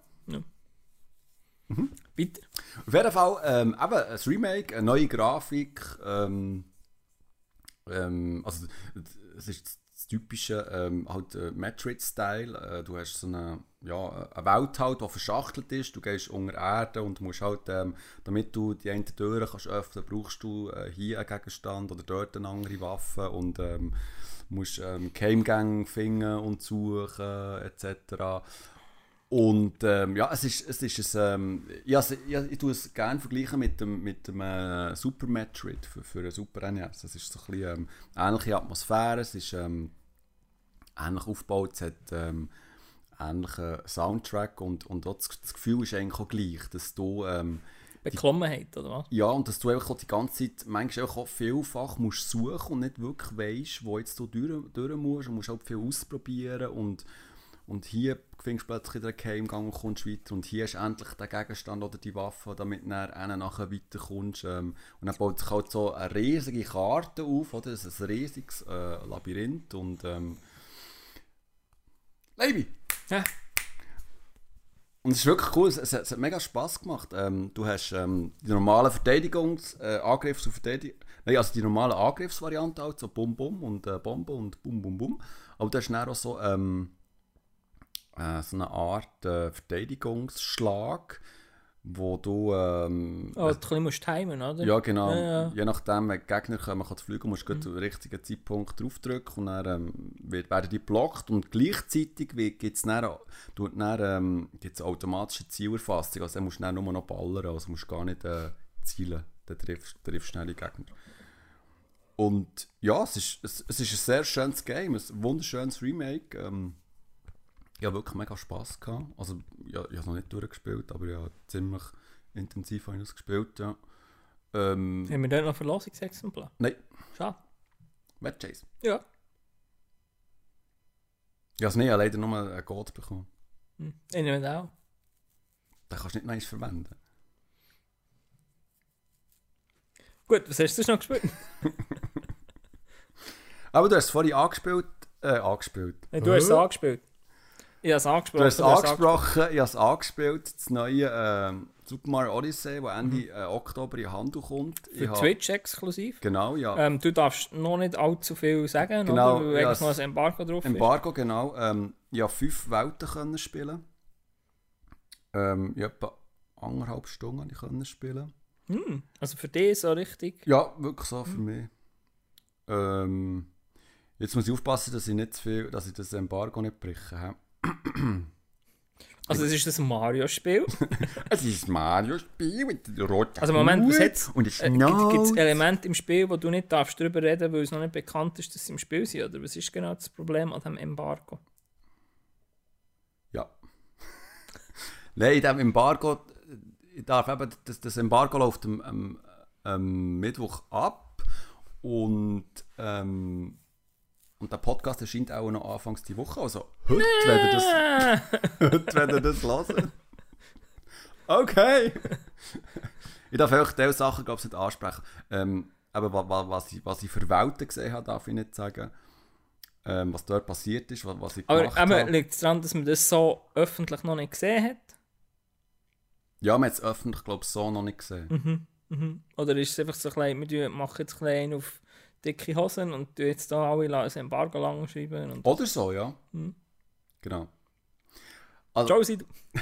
Weiter? Auf jeden Fall, ähm, eben ein Remake, eine neue Grafik. Ähm, ähm, also, es ist das typische ähm, halt, äh, Metroid-Style. Äh, du hast so eine, ja, eine Welt, halt, die verschachtelt ist. Du gehst unter Erde und musst halt, ähm, damit du die eine Tür kannst öffnen, brauchst du äh, hier einen Gegenstand oder dort eine andere Waffe und ähm, musst ähm, Geheimgänge finden und suchen et cetera. Und ähm, ja, es ist, es ist ein, ähm, ja, es, ja, ich tue es gerne vergleichen mit dem, mit dem äh, Super Metroid für, für ein Super N E S. Es ist so ein bisschen ähm, ähnliche Atmosphäre, es ist ähm, ähnlich aufgebaut, es hat ähm, ähnlichen Soundtrack und, und auch das, das Gefühl ist eigentlich auch gleich, dass du ähm, Beklommenheit, oder was? ja, und dass du einfach auch die ganze Zeit manchmal auch vielfach musst suchen und nicht wirklich weisst, wo jetzt du durch, durch musst und musst halt viel ausprobieren und Und hier findest du plötzlich den Geheimgang und kommst weiter. Und hier ist endlich der Gegenstand oder die Waffe, damit du dann nachher weiterkommst. Ähm, und dann baut sich halt so eine riesige Karte auf, oder? Das ist ein riesiges äh, Labyrinth. Und ähm, Leibi! Ja. und es ist wirklich cool, es, es, hat, es hat mega Spass gemacht. Ähm, du hast ähm, die normalen Verteidigungs-, äh, Angriffs- und Verteidigung... Nein, also die normale Angriffsvariante halt, so Bum Bum und äh, Bombe und Bum Bum Bum. Aber du hast dann auch so, ähm, äh, so eine Art äh, Verteidigungsschlag, wo du... Ähm, Oh, du ein bisschen musst timen, oder? ja, genau. Ja, ja. Je nachdem, wenn die Gegner kommen, kann fliegen, musst du mhm. den richtigen Zeitpunkt draufdrücken und dann ähm, wird, werden die blockt und gleichzeitig gibt es dann, dann, ähm, gibt's automatische Zielerfassung, also dann musst du dann nur noch ballern, also musst du gar nicht äh, zielen, dann triffst du triffst schnell die Gegner. Und ja, es ist, es, es ist ein sehr schönes Game, ein wunderschönes Remake. Ähm, ich hatte wirklich mega Spass gehabt. Also, ja, ich habe es noch nicht durchgespielt, aber ja, ziemlich intensiv habe ich es gespielt, ja. Ähm, Haben wir dort noch Verlosungsexemplar? Nein. Schade. Mad Chase? Ja. Ich habe es nicht, ich habe leider nur einen Code bekommen. Hm. Ich nehme auch. Den kannst du nicht mehr verwenden. Gut, was hast du sonst noch gespielt? Aber du hast es vorhin angespielt. Äh, angespielt. Ja, du hast es angespielt. Ich habe es angesprochen. Du hast es angesprochen, ich habe es angespielt. Das neue ähm, Super Mario Odyssey, das Ende mhm. äh, Oktober in Handel kommt. Für ich Twitch exklusiv. Genau, ja. Ähm, du darfst noch nicht allzu viel sagen, genau, oder? Weil eigentlich noch ein Embargo drauf Embargo, ist. genau. Ähm, ich konnte fünf Welten können spielen. Ähm, ich etwa anderthalb Stunden können spielen. Hm, also für dich so richtig? Ja, wirklich so für hm. mich. Ähm, jetzt muss ich aufpassen, dass ich nicht zu viel, dass ich das Embargo nicht breche. Also es ist ein Mario-Spiel? Es ist ein Mario-Spiel mit roten Also Moment, was hat's? Und es äh, gibt es Elemente im Spiel, wo du nicht darfst darüber reden, weil es noch nicht bekannt ist, dass sie im Spiel sind? Oder was ist genau das Problem an diesem Embargo? Ja. Nein, in diesem Embargo, ich darf eben, das, das Embargo läuft am, am, am Mittwoch ab und ähm, und der Podcast erscheint auch noch anfangs die Woche, also heute, wenn ihr das, heute, wenn ihr das hört. Okay. Ich darf auch diese Sachen, glaube ich, nicht ansprechen. Ähm, aber was, was, ich, was ich für Welten gesehen habe, darf ich nicht sagen. Ähm, was dort passiert ist, was, was ich aber, gemacht aber habe. Aber liegt es daran, dass man das so öffentlich noch nicht gesehen hat? Ja, man hat es öffentlich, glaube ich, so noch nicht gesehen. Mhm, mhm. Oder ist es einfach so ein bisschen, wir machen jetzt ein bisschen auf dicke Hosen und du jetzt da alle ein Embargo lang schreiben. Und oder so, ja. Mhm. Genau. Also, Josie.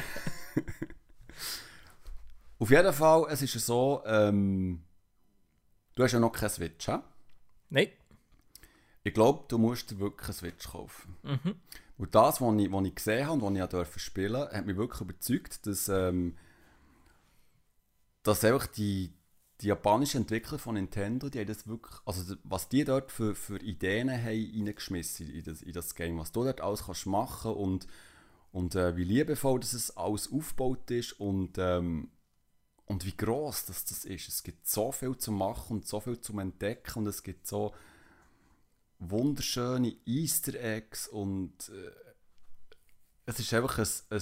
Auf jeden Fall, es ist so, ähm, du hast ja noch keinen Switch, hä? Nein. Ich glaube, du musst dir wirklich einen Switch kaufen. Mhm. Und das, was ich, was ich gesehen habe und was ich durfte spielen, hat mich wirklich überzeugt, dass, ähm, dass einfach die, die japanischen Entwickler von Nintendo, die haben das wirklich, also was die dort für, für Ideen haben reingeschmissen in das, in das Game, was du dort alles kannst machen und, und äh, wie liebevoll das es alles aufgebaut ist und, ähm, und wie gross das, das ist. Es gibt so viel zu machen und so viel zu entdecken und es gibt so wunderschöne Easter Eggs und äh, es ist einfach ein, ein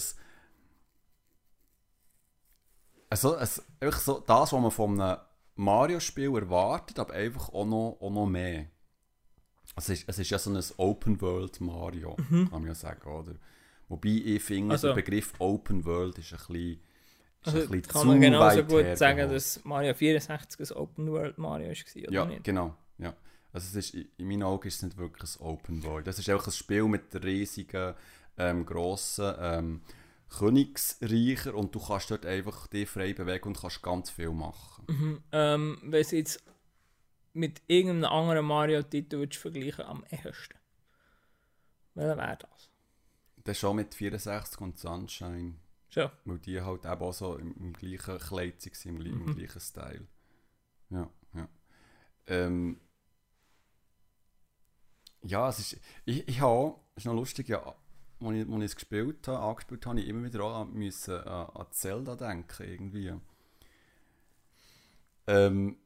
Also, es, einfach so das, was man von einem Mario-Spiel erwartet, aber einfach auch noch, auch noch mehr. Also es, ist, es ist ja so ein Open-World-Mario, mhm. kann man ja sagen, oder? Wobei ich finde, also, der Begriff Open-World ist ein bisschen, ist also ein bisschen kann zu man genauso weit gut her sagen, geholt. dass Mario vierundsechzig ein Open-World-Mario war, oder ja, nicht? genau. Ja. Also es ist, in meinen Augen ist es nicht wirklich ein Open-World. Es ist einfach ein Spiel mit riesigen, ähm, grossen ähm, Königsreicher und du kannst dort einfach dich frei bewegen und kannst ganz viel machen. Mhm. Ähm, wenn du jetzt mit irgendeinem anderen Mario-Titel vergleichen am ehesten, welcher wäre das? Das schon mit vierundsechzig und Sunshine. Schon. Weil die halt eben auch so im, im gleichen Kleid waren, im, im mhm. gleichen Style. Ja, ja. Ähm, ja, es ist... Ich, ich habe... Es ist noch lustig, ja... Als ich, als ich es gespielt habe, angespielt habe, ich immer wieder auch müssen, an, an Zelda denken, irgendwie. Ähm,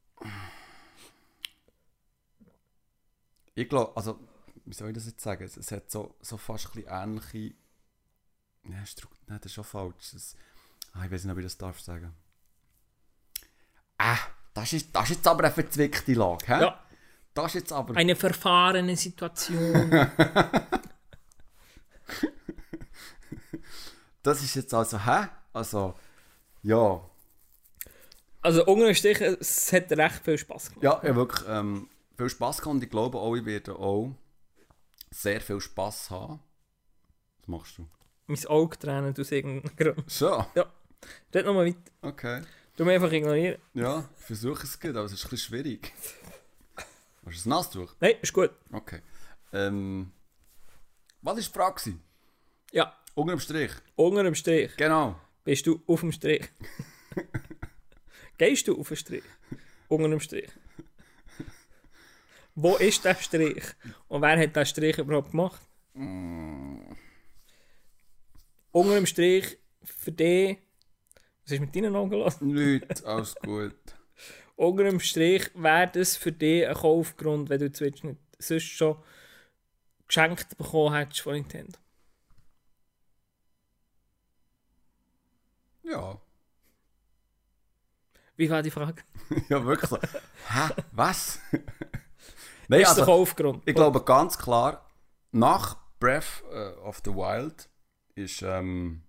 ich glaube, also, wie soll ich das jetzt sagen? Es, es hat so, so fast ein bisschen ähnliche... Nein, Nein, das ist schon falsch. Das, ah, ich weiß nicht, ob ich das darf sagen. Ah, das ist, das ist jetzt aber eine verzwickte Lage, hä? Ja. Das ist jetzt aber... Eine verfahrene Situation. das ist jetzt also, hä? Also, ja. Also unter dem Strich, es hat recht viel Spass gemacht. Ja, ja wirklich ähm, viel Spass gehabt und ich glaube auch, ich werde auch sehr viel Spass haben. Was machst du? Mein Auge tränen aus irgendeinem Grund. So, Ja, red nochmal weiter. okay. Du mich einfach ignorieren. Ja, ich versuche es gut, aber es ist ein bisschen schwierig. Hast du es nass durch? Nein, ist gut. Okay. Ähm, was war die Frage? gewesen? Ja, Unter dem Strich. unter dem Strich Genau. bist du auf dem Strich. Gehst du auf den Strich? Unter dem Strich. Wo ist der Strich? Und wer hat den Strich überhaupt gemacht? Mm. Unter dem Strich für dich. Was ist mit deinen Augen los? Nicht, alles gut. Unter dem Strich wäre das für dich ein Kaufgrund, wenn du die Switch nicht sonst schon geschenkt bekommen hättest von Nintendo. Ja. Wie war die Frage? Ja, wirklich so. Hä? Was? Nein, Ist also, der Kaufgrund? ich glaube ganz klar, nach Breath äh, of the Wild ist, ähm,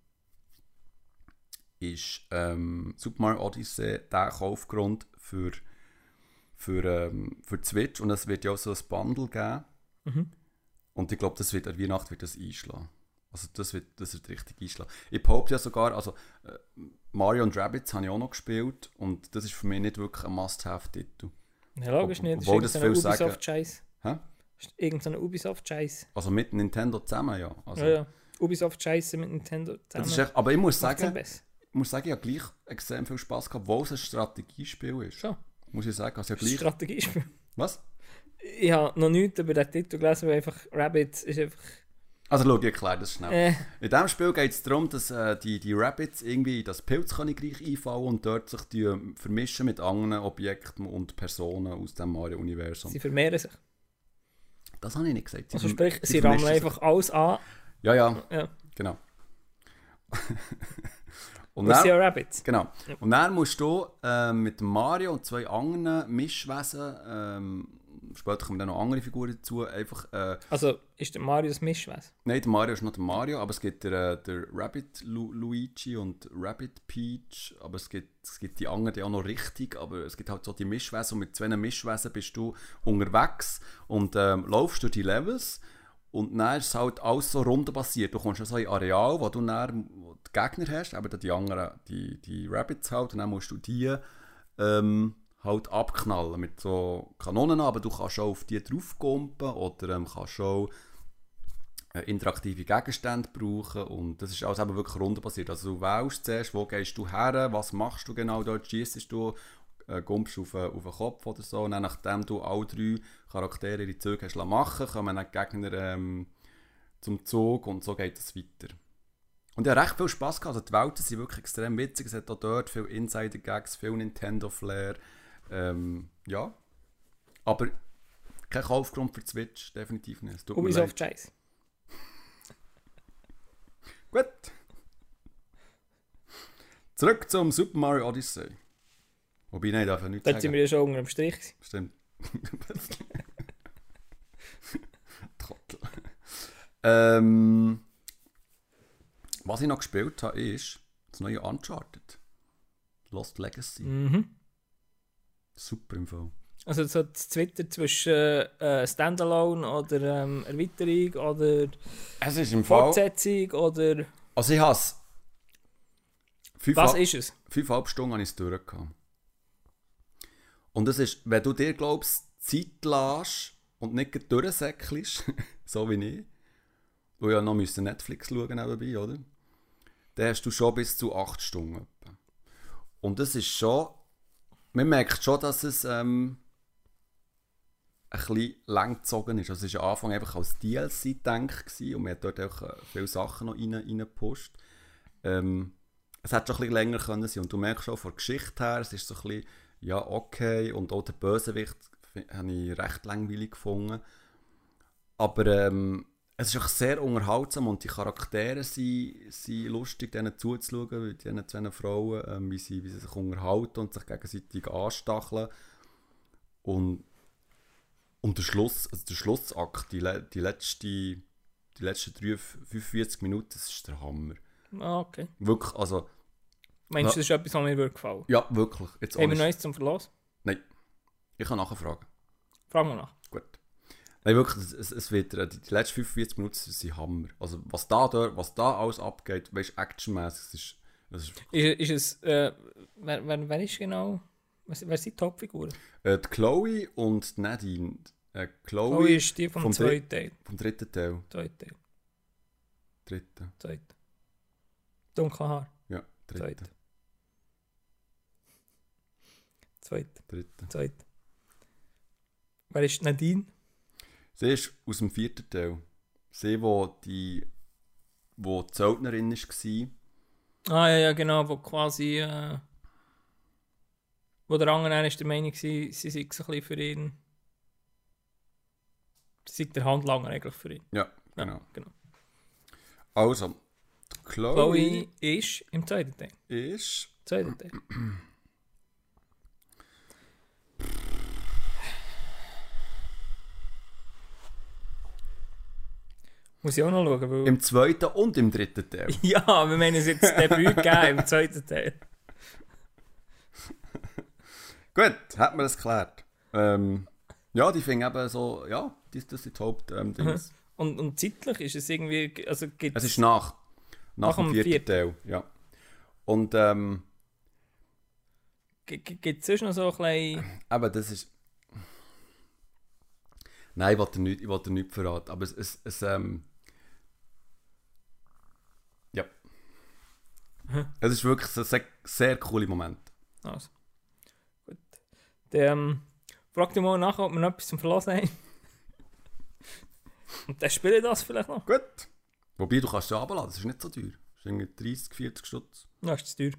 ist ähm, Super Mario Odyssey der Kaufgrund für, für, ähm, für die Switch. Und es wird ja auch so ein Bundle geben. Mhm. Und ich glaube, das wird an Weihnachten wird das einschlagen. Also das wird, das wird richtig einschlagen. Ich behaupte ja sogar, also äh, Mario und Rabbids habe ich auch noch gespielt und das ist für mich nicht wirklich ein Must-Have-Titel. Ja, logisch Ob- nicht. Das obwohl ist das irgendein viel sagen- Ubisoft-Scheiß. Hä? Das ist irgendein Ubisoft-Scheiß. Also mit Nintendo zusammen, ja. Also, Ja, ja. Ubisoft-Scheiße mit Nintendo zusammen. das ist echt, aber ich muss Macht's am sagen, besten. ich muss sagen, ich habe gleich extrem viel Spass gehabt, obwohl es ein Strategiespiel ist. Schon. Muss ich sagen, also ja Das ist ein gleich... Strategiespiel. Was? Ich habe noch nichts über den Titel gelesen, weil einfach Rabbids ist einfach... Also schau, ich erkläre das schnell. Äh, In diesem Spiel geht es darum, dass äh, die, die Rabbids irgendwie in das Pilzkönigreich einfallen und dort sich die ähm, vermischen mit anderen Objekten und Personen aus dem Mario-Universum. sie vermehren sich. Das habe ich nicht gesagt. Sie Also verm- sprich, sie vermischen rammeln sich. einfach alles an. Ja, ja, Ja. genau. und Das sind ja dann, Rabbids. genau. Und dann musst du ähm, mit Mario und zwei anderen Mischwesen, ähm, später kommen dann noch andere Figuren dazu, einfach... Äh, Also ist der Mario das Mischwesen? Nein, der Mario ist nicht der Mario, aber es gibt der, äh, der Rabbit Lu Luigi und Rabbit Peach, aber es gibt, es gibt die anderen, die auch noch richtig, aber es gibt halt so die Mischwesen und mit zwei Mischwesen bist du unterwegs und ähm, laufst durch die Levels und dann ist es halt alles so rundenbasiert. Du kommst ja so in ein Areal, wo du dann wo die Gegner hast, aber dann die anderen, die, die Rabbits halt, und dann musst du die ähm, halt abknallen mit so Kanonen, aber du kannst auch auf die draufkumpen oder ähm, kannst auch äh, interaktive Gegenstände brauchen und das ist alles eben wirklich rundenbasiert. Also du wählst zuerst, wo gehst du her, was machst du genau dort, schießt du, äh, gumpst auf, auf den Kopf oder so und dann, nachdem du alle drei Charaktere ihre Züge hast machen, kommen dann die Gegner ähm, zum Zug und so geht es weiter. Und ich habe recht viel Spass gehabt, also die Welten sind wirklich extrem witzig, es hat auch dort viel Insider-Gags, viel Nintendo-Flair. Ähm, ja, aber kein Kaufgrund für die Switch, definitiv nicht. Es tut mir leid. Ubisoft-Scheiß. Gut. Zurück zum Super Mario Odyssey. Wobei, nein, darf ich nichts Dort sind sagen. wir ja schon unter dem Strich gewesen. Stimmt. Trottel. ähm, was ich noch gespielt habe, ist das neue Uncharted. Lost Legacy. Mhm. Super im Fall. Also so das Twitter zwischen äh, Standalone oder ähm, Erweiterung oder Es ist im Fall... Fortsetzung oder... Also ich habe es... Was ist es? Fünfeinhalb Stunden habe ich es durchgehabt. Und es ist, wenn du dir, glaubst, Zeit lässt und nicht gleich durchsäckelst, so wie ich, wo ja noch müssen Netflix schauen nebenbei, oder? Dann hast du schon bis zu acht Stunden etwa. Und das ist schon... Man merkt schon, dass es ähm, ein bisschen lang gezogen ist. Also es war am Anfang einfach als D L C gedacht und man hat dort auch äh, viele Sachen noch rein, reingepusht. Ähm, es hätte schon ein bisschen länger können sein und du merkst schon von der Geschichte her, es ist so ein bisschen, ja okay, und auch der Bösewicht habe ich recht langweilig gefunden. Aber ähm, es ist auch sehr unterhaltsam und die Charaktere sind, sind lustig, denen zuzuschauen, mit diesen zwei Frauen, ähm, wie, sie, wie sie sich unterhalten und sich gegenseitig anstacheln. Und, und der Schluss, also der Schlussakt, die, die, letzte, die letzten fünfundvierzig Minuten, das ist der Hammer. Ah, okay. Wirklich, also... Meinst du, Ja. das ist etwas, was mir würde gefallen? Ja, wirklich. Jetzt Haben wir ohne noch eins zum Verlassen? Nein. Ich kann nachfragen. Fragen wir nach. Gut. Nein, wirklich, es, es, es wird, äh, die, die letzten fünfundvierzig Minuten sind Hammer. Also, was da, da, was da alles abgeht, weißt du, actionmäßig, das ist... Das ist Ist, ist es, äh, wer, wer, wer ist genau, wer, wer sind die Hauptfiguren? äh, die Chloe und Nadine. Äh, Chloe, Chloe ist die vom, vom zweiten Teil. vom dritten Teil. Zweiten Teil. Dritten. Zweiten. Dunkle Haar. Ja, dritten. Zweiten. Zweiten. Dritten. Zweiten. Wer ist Nadine? Sie ist aus dem vierten Teil. Sie, wo die, wo die Söldnerin war. Ah ja, ja genau, wo quasi, äh, wo der andere ist der Meinung war, sie sei so ein bisschen für ihn, sie sei der Handlanger eigentlich für ihn. Ja, Ja, genau. genau. Also, die Chloe, Chloe ist im zweiten Teil. ist... Zweiten Teil. Muss ich auch noch schauen, weil... Im zweiten und im dritten Teil. Ja, wir meinen es jetzt Debüt gegeben im zweiten Teil. Gut, hat man das geklärt. Ähm, ja, die fing eben so... Ja, das, das sind die Hauptdings. Und, und zeitlich ist es irgendwie... Also gibt's, Es ist nach, nach, Nach dem dem vierten vierten. Teil. Ja. Und ähm, Gibt es sonst noch so ein bisschen... eben, das ist... Nein, ich wollte dir nicht, ich wollte dir nicht verraten, aber es... es, es ähm, ja. Es ist wirklich ein sehr, sehr cooler Moment. Also. Gut. Dann ähm, frag dich mal nachher, ob wir noch etwas zum Verlassen haben. Und dann spiele ich das vielleicht noch. Gut. Wobei, du kannst es ja runterladen, das ist nicht so teuer. Das ist irgendwie dreißig, vierzig Stutz. Ja, ist das teuer.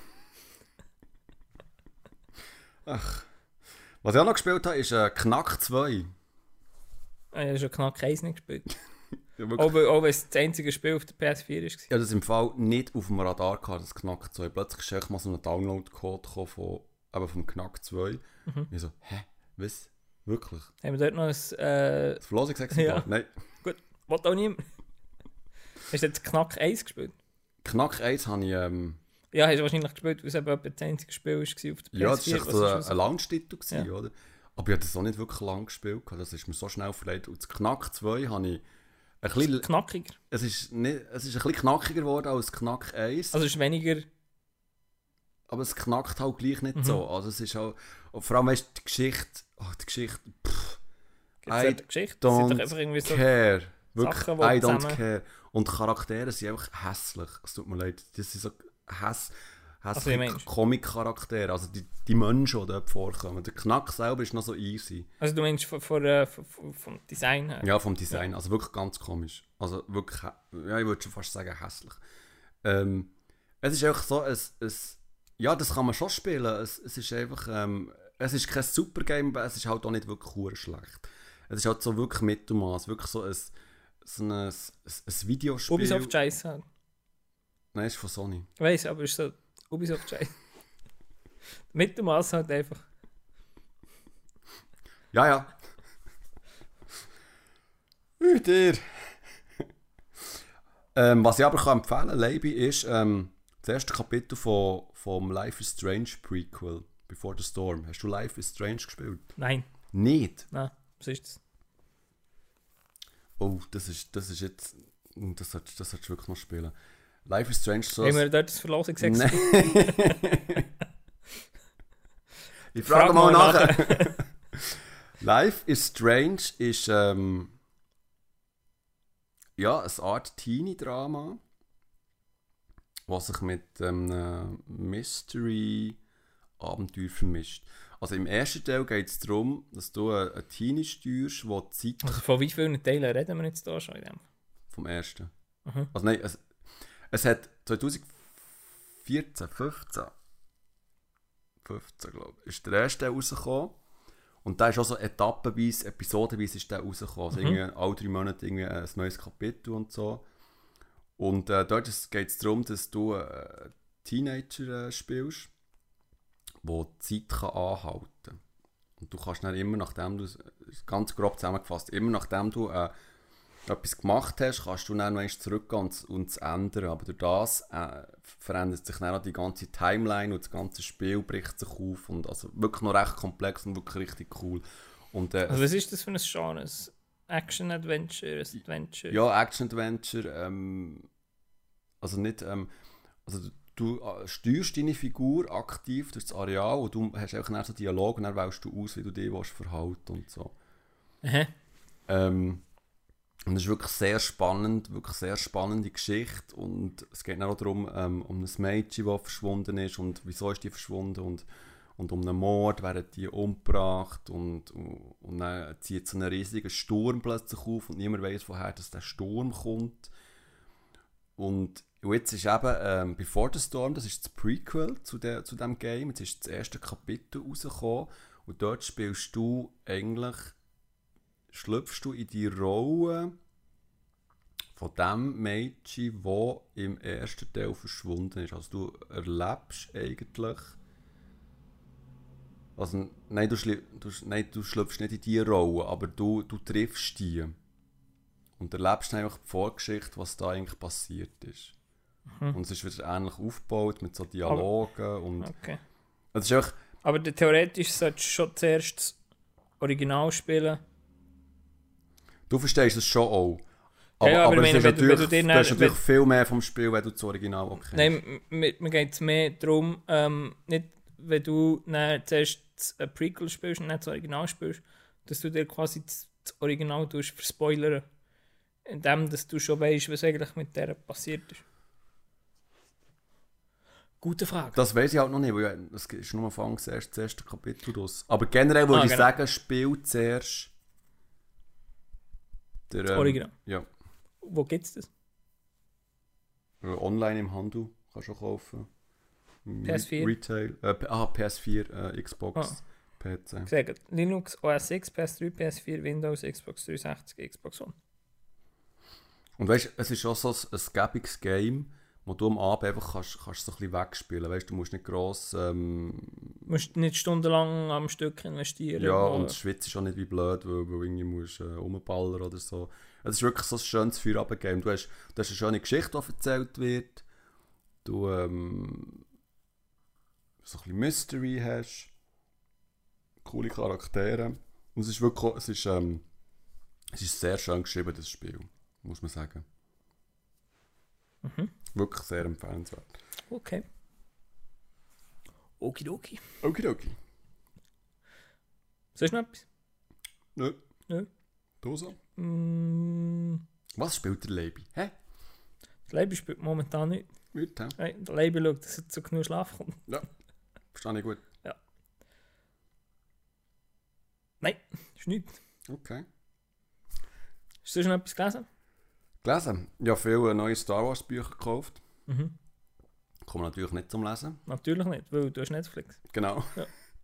Was ich auch noch gespielt habe, ist äh, Knack zwei. Ah, ich habe schon Knack eins nicht gespielt. Ja, wirklich. Auch, weil- auch wenn es das einzige Spiel auf der P S vier war. Ich hatte das im Fall nicht auf dem Radar gehabt, das Knack zwei. Plötzlich ist einfach mal so ein Download-Code gekommen von, eben vom Knack zwei. Mhm. Ich so, hä? Was? Wirklich? Haben wir dort noch ein... Äh, Das Verlosungsexemplar? Ja. Nein. gut, will auch niemand. Hast du jetzt Knack eins gespielt? Knack eins habe ich, ähm, Ja, hast du wahrscheinlich gespielt, weil es eben etwa das einzige Spiel war auf der P S vier. ja, das war echt was so ist ein, raus- ein Launch-Titel, gewesen, Ja. oder? Aber ich habe das auch nicht wirklich lang gespielt, gehabt, das ist mir so schnell verleiht. Und das Knack zwei habe ich ein bisschen, knackiger. es ist, nicht, es ist ein bisschen knackiger geworden als Knack eins. Also es ist weniger... Aber es knackt halt gleich nicht Mhm. so. Also es ist auch, und vor allem weißt du, die Geschichte, oh, die Geschichte, pff, Gibt's dort eine Geschichte? Das sind doch don't einfach irgendwie so... care. Wirklich, Sachen, die I don't zusammen- care. Und die Charaktere sind einfach hässlich. Es tut mir leid. Das sind so häss, Also, wie hässliche meinst du? Comic-Charaktere. Also die, die Menschen, die dort vorkommen. Der Knack selber ist noch so easy. Also du meinst von, von, äh, von, von, vom Design her? Ja, vom Design. Also wirklich ganz komisch. Also wirklich, hä- ja, ich würde schon fast sagen hässlich. Ähm, es ist einfach so, es, es, ja, das kann man schon spielen. Es, es ist einfach, ähm, es ist kein Supergame, aber es ist halt auch nicht wirklich hure schlecht. Es ist halt so wirklich Mittelmaß, wirklich so ein, so ein, ein, ein Videospiel. Ubisoft Scheiße halt. Nein, es ist von Sony. Ich weiss, aber es ist so Ubisoft Scheiße. Mit dem Maß halt einfach. Ja, ja. Ui, dir. ähm, was ich aber kann empfehlen kann, Leibi, ist ähm, das erste Kapitel von, vom Life is Strange Prequel, Before the Storm. Hast du Life is Strange gespielt? Nein, Nicht? nein, was ist das? Oh, das ist, das ist jetzt... Das solltest, das solltest du wirklich noch spielen. Life is Strange so... Haben wir dort das Verlosungsexempel? Nein. Ich frage Frag mal mal nachher. Life is Strange ist ähm, ja, eine Art Teenie-Drama, was sich mit einem Mystery-Abenteuer vermischt. Also im ersten Teil geht es darum, dass du eine, eine Teenie steuerst, die die Zeit Also von wie vielen Teilen reden wir jetzt da schon in dem? vom ersten. Mhm. Also nein, es, es hat zwanzig vierzehn, fünfzehn, fünfzehn glaube ich, ist der erste Teil rausgekommen. Und da ist auch so etappenweise, episodenweise ist der rausgekommen. Also Mhm. irgendwie alle drei Monate irgendwie ein neues Kapitel und so. Und äh, dort geht es darum, dass du äh, Teenager äh, spielst, wo die Zeit kann anhalten kann. Und du kannst dann immer, nachdem du, ganz grob zusammengefasst, immer nachdem du äh, etwas gemacht hast, kannst du dann noch einmal zurückgehen und, und es ändern. Aber durch das äh, verändert sich dann auch die ganze Timeline und das ganze Spiel bricht sich auf. Und also wirklich noch recht komplex und wirklich richtig cool. Und, äh, Also was ist das für ein Genre? Ein Action-Adventure, ein Adventure? Ja, Action-Adventure. Ähm, also nicht... Ähm, also du äh, steuerst deine Figur aktiv durch das Areal und du hast auch dann so Dialog und dann wählst du aus, wie du dich willst verhalten und so. Aha. Ähm, und es ist wirklich sehr spannend, wirklich sehr spannende Geschichte und es geht auch darum, ähm, um ein Mädchen, das verschwunden ist und wieso ist die verschwunden und, und um einen Mord, werden die umgebracht und, und, und dann zieht so ein riesiger Sturm plötzlich auf und niemand weiß, woher dass der Sturm kommt. Und jetzt ist eben ähm, Before the Storm, das ist das Prequel zu, de, zu diesem Game, jetzt ist das erste Kapitel rausgekommen und dort spielst du eigentlich, schlüpfst du in die Rolle von dem Mädchen, das im ersten Teil verschwunden ist. Also du erlebst eigentlich, also nein, du, schli, du, nein, du schlüpfst nicht in die Rolle, aber du, du triffst die und erlebst einfach die Vorgeschichte, was da eigentlich passiert ist. Mhm. Und es ist wieder ähnlich aufgebaut mit so Dialogen aber, und okay. Es ist einfach, aber theoretisch solltest du schon zuerst das Original spielen. Du verstehst es schon auch. Aber, ja, ja, aber, aber meine, es ist wenn, natürlich, wenn du dir du hast natürlich wenn, viel mehr vom Spiel, wenn du das Original auch kennst. Nein, mir, mir geht es mehr darum, ähm, nicht wenn du dann zuerst das äh, Prequel spielst und nicht das Original spielst, dass du dir quasi das, das Original verspoilern. Indem dass du schon weißt, was eigentlich mit der passiert ist. Gute Frage. Das weiß ich halt noch nicht, weil es ist nur am Anfang das erste, das erste Kapitel draus. Aber generell würde ah, ich genau. sagen, spiel zuerst der, das ähm, Original. Ja. Wo gibt es das? Online im Handel kannst du auch kaufen. P S vier? Retail. Äh, ah, P S vier, äh, Xbox, ah. P C. Gesagt, Linux, O S X, P S drei, P S vier, Windows, Xbox dreihundertsechzig, Xbox One. Und weißt du, es ist auch so ein, ein gäbiges Game, wo du am Abend einfach kannst, kannst so ein bisschen wegspielen. Weißt du, du musst nicht gross. Ähm, du musst nicht stundenlang am Stück investieren. Ja, und die Schweiz ist auch nicht wie blöd, weil du irgendwie musst, äh, rumballern oder so. Es ist wirklich so ein schönes Feierabend-Game. Du hast, du hast eine schöne Geschichte, die erzählt wird. Du ähm, so ein bisschen Mystery hast. Coole Charaktere. Und es ist wirklich, es ist, ähm, es ist sehr schön geschrieben, das Spiel. Muss man sagen. Mhm. Wirklich sehr empfehlenswert. Okay. Okidoki. Okidoki. Sollst du noch etwas? Nö. Nö. Du so? Mm. Was spielt der Leibi? Hä? Der Leibi spielt momentan nicht. Nicht, hä? Hey, der Leibi schaut, dass er zu genug Schlaf kommt. Ja. Verstehe ich gut. Ja. Nein, ist nichts. Okay. Hast du schon etwas gelesen? Gelesen? Ja, viele neue Star Wars Bücher gekauft. Mhm. Kommen natürlich nicht zum Lesen. Natürlich nicht, weil du hast Netflix. Genau. Ja.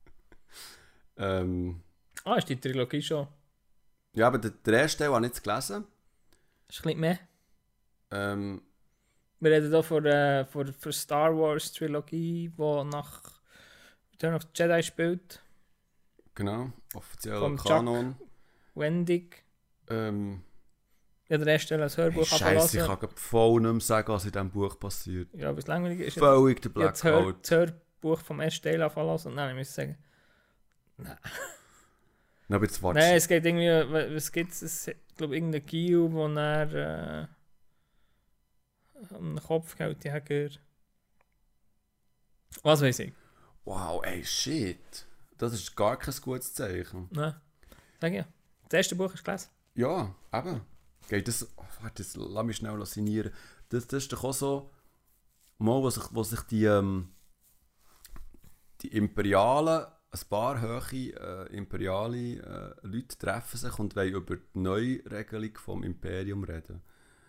ähm, ah, ist die Trilogie schon? ja, aber der, der erste Teil habe ich nicht gelesen. Ist ein bisschen mehr. Ähm, Wir reden hier von der von, von Star Wars Trilogie, die nach Return of the Jedi spielt. genau, offizieller Vom Kanon. Wendig. Ähm, Ja, der erste als Hörbuch hey, Scheiße, ich kann grad voll nicht mehr sagen, was in diesem Buch passiert. Ja, was langweilig ist. Völlig der Ich habe das, Hör, Blackout. das Hörbuch vom ersten Teil anfangen lassen und dann muss ich sagen, Nein, aber jetzt warte. nein, es geht irgendwie, was gibt es? Ich glaube, irgendein Gil, wo er äh, um den Kopf hält, die Hacker. Was weiß ich? Wow, ey, shit. Das ist gar kein gutes Zeichen. Nein, sag ich ja. Das erste Buch ist gelesen. Ja, eben. Geht das, oh, warte, das, lass mich schnell signieren. Das, das ist doch auch so, mal, wo sich, wo sich die, ähm, die imperialen, ein paar hohe äh, imperiale äh, Leute treffen sich und wollen über die Neuregelung vom Imperium reden.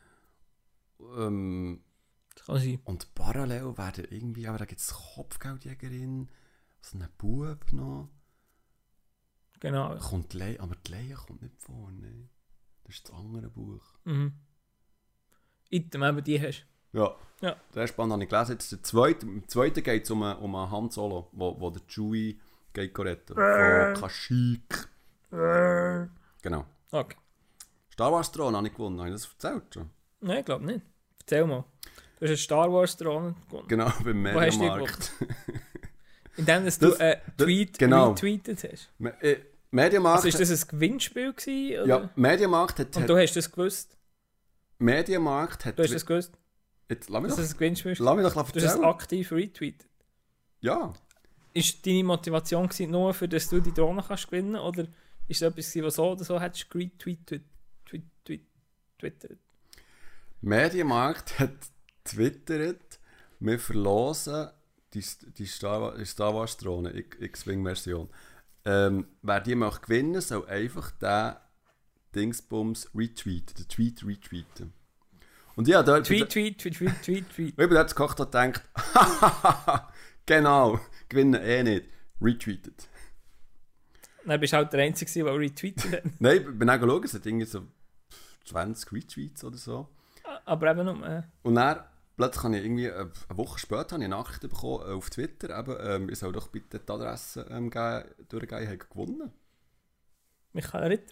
Ähm, Das kann sein. und parallel werden irgendwie, aber da gibt es Kopfgeldjägerin, so einen Bub noch. Genau. Kommt die Le- aber die Leia kommt nicht vorne. Das ist das andere Buch. Mhm. Item, eben die hast Ja. Ja. Der erste Band habe ich gelesen. Jetzt der zweite, im zweiten geht es um einen, um einen Han Solo, wo, wo der Chewie geht retten. Von Kashyyyk. Genau. Okay. Das Star Wars Drohne habe ich gewonnen, habe ich das erzählt schon? Nein, ich glaube nicht. Erzähl mal. Du hast eine Star Wars Drohne gewonnen. Genau, beim Wo hast du die Mediamarkt. Indem dass du Das- einen das- Tweet genau. retweetet hast. Me- äh, Mediamarkt... Also ist das ein Gewinnspiel gewesen? Oder? ja, Mediamarkt hat... Und hat du hast das gewusst? Mediamarkt hat... Du hast das gewusst, Jetzt, lass mich dass doch, es ein Gewinnspiel ist? lass mich doch Du hast es erzählen. aktiv retweetet. Ja. Ist deine Motivation gewesen, nur für dass du die Drohne kannst gewinnen? Oder ist es etwas gewesen, was so oder so hättest du retweetet? Tweet, tweet, twittert? Mediamarkt hat twittert, wir verlosen die, die Star, die Star Wars Drohne, X-Wing-Version. Ähm, wer die möchte gewinnen, soll einfach den Dingsbums retweeten, den Tweet retweeten. Und ja, dort... Tweet, tweet, tweet, tweet, tweet, tweet. Ich bin dort gekocht und gedacht, genau, gewinnen eh nicht. Retweetet. Dann bist du halt der Einzige, der retweetet hat. Nein, ich bin dann geschaut, es hat irgendwie so zwanzig Retweets oder so. Aber eben nur... Äh, Und dann, plötzlich habe ich irgendwie, eine Woche später habe ich Nachrichten bekommen auf Twitter, eben, ähm, ich soll doch bitte die Adresse ähm, geben, durchgeben, ich habe gewonnen. Michael Ritter.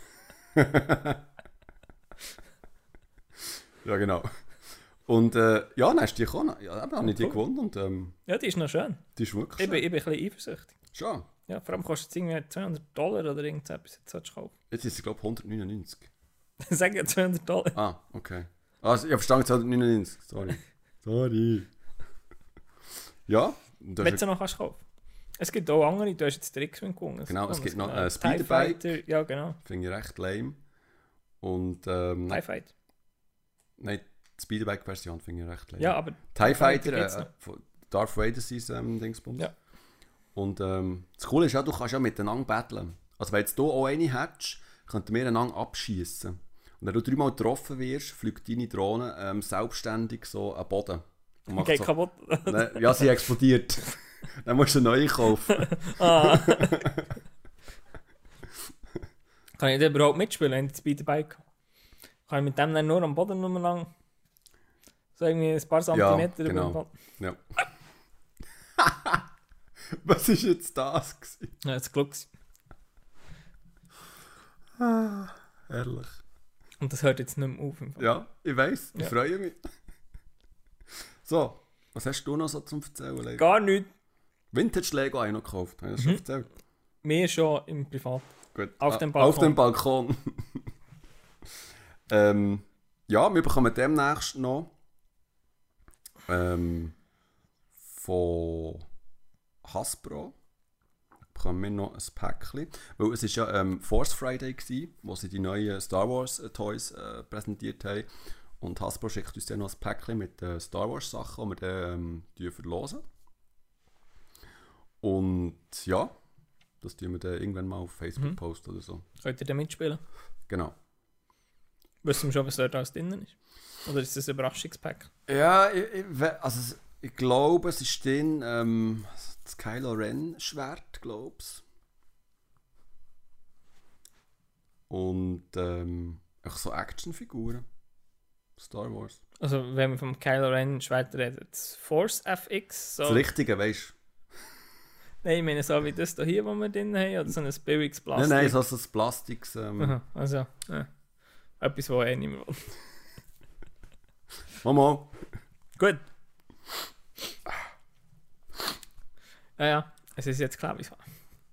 Ja, genau. Und äh, ja, dann ist die gekommen. Ja, eben, habe ich die Cool. gewonnen und ähm, Ja, die ist noch schön. die ist wirklich Ich bin, schön. ich bin ein bisschen eifersüchtig. Schon. Ja, vor allem kostet es irgendwie zweihundert Dollar oder irgendetwas, jetzt solltest du kaufen. Jetzt ist sie, glaube ich, hundertneunundneunzig. Sag ja zweihundert Dollar. Ah, okay. Also, ich habe verstanden, hundertneunundneunzig. Sorry. Sorry. Ja. und das Wenn ist du noch kannst kaufen. Es gibt auch andere, du hast jetzt den X-Wing gewonnen. Genau, es gewonnen, gibt noch, genau. äh, TIE Speederbike. Fighter, ja genau. finde ich recht lame. Und ähm, TIE Fighter. nein, die Speederbike-Version finde ich recht lame. Ja, aber TIE Fighter Fighter, gibt's äh, noch. von Darth Vader sein ähm, Dingsbums. Ja. Und ähm, das Coole ist ja, du kannst ja miteinander battlen. Also wenn jetzt du auch eine hättest, könnten wir einander abschießen. Und wenn du dreimal getroffen wirst, fliegt deine Drohne ähm, selbstständig so an den Boden. Und macht Geht so, kaputt. ne, ja, sie explodiert. Dann musst du eine neue kaufen. Ah. Kann ich da überhaupt mitspielen, wenn ich das Speederbike habe? Kann ich mit dem dann nur am Boden nur lang so irgendwie ein paar Zentimeter über genau. den Boden? Ja. Was war jetzt das? Gewesen? Ja, das Glück. Herrlich. Und das hört jetzt nicht mehr auf. Im Fall. Ja, ich weiss, ich Ja. freue mich. So, was hast du noch so zum Erzählen? Lego? Gar nichts. Vintage Lego habe ich noch gekauft, habe ich das schon Mhm. erzählt? Mir schon im Privat. Gut. Auf Ah, dem Balkon. Auf dem Balkon. ähm, ja, wir bekommen demnächst noch ähm, von Hasbro bekommen wir noch ein Päckchen. Weil es war ja ähm, Force Friday gewesen, wo sie die neuen Star Wars äh, Toys äh, präsentiert haben. Und Hasbro schickt uns dann noch ein Päckchen mit äh, Star Wars Sachen, die wir dann ähm, verlosen. Und ja, das tun wir dann irgendwann mal auf Facebook Mhm. posten oder so. Könnt ihr da mitspielen? Genau. Wissen wir schon, was dort alles drin ist? Oder ist das ein Überraschungspack? Ja, ich, ich, we- also es- ich glaube, es ist drin ähm, das Kylo Ren Schwert, glaube ich. Und ähm, auch so Actionfiguren. Star Wars. Also, wenn wir vom Kylo Ren Schwert reden, das Force F X. So. Das Richtige, weißt du? Nein, ich meine so wie das hier, was wir drin haben, oder so ein billiges Plastik. Nein, nein, so so das Plastiks. Ähm, Aha, also, ja. Etwas, was eh nicht mehr will. Mama. Gut. Ja, ja, es ist jetzt klar, wie es war.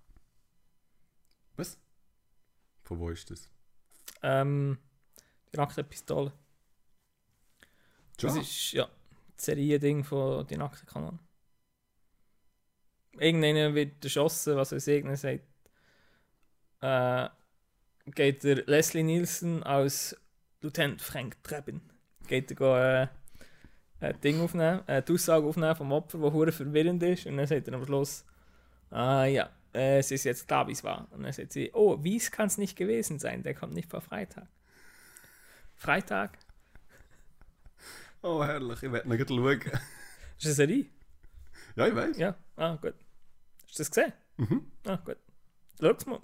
Was? Von wo ist das? Ähm, die nackte Pistole. Das Ja. ist, ja, das Seriending von die nackte Kanone. Irgendeiner wird erschossen, was weiß ich, irgendeiner sagt, äh, geht der Leslie Nielsen als Lieutenant Frank Drebin, geht er go, äh, ein Ding aufnehmen, äh, die Aussage aufnehmen vom Opfer, die hure verwirrend ist, und dann sagt er am Schluss, ah ja, äh, es ist jetzt klar, wie es war. Und dann sagt sie, oh, Wies kann es nicht gewesen sein, der kommt nicht vor Freitag. Freitag? Oh, herrlich, ich werde noch gleich schauen. Ist das eine Serie? Ja, ich weiß. Ja, ah, gut. Hast du das gesehen? Mhm. Ah, gut. Schau's mal.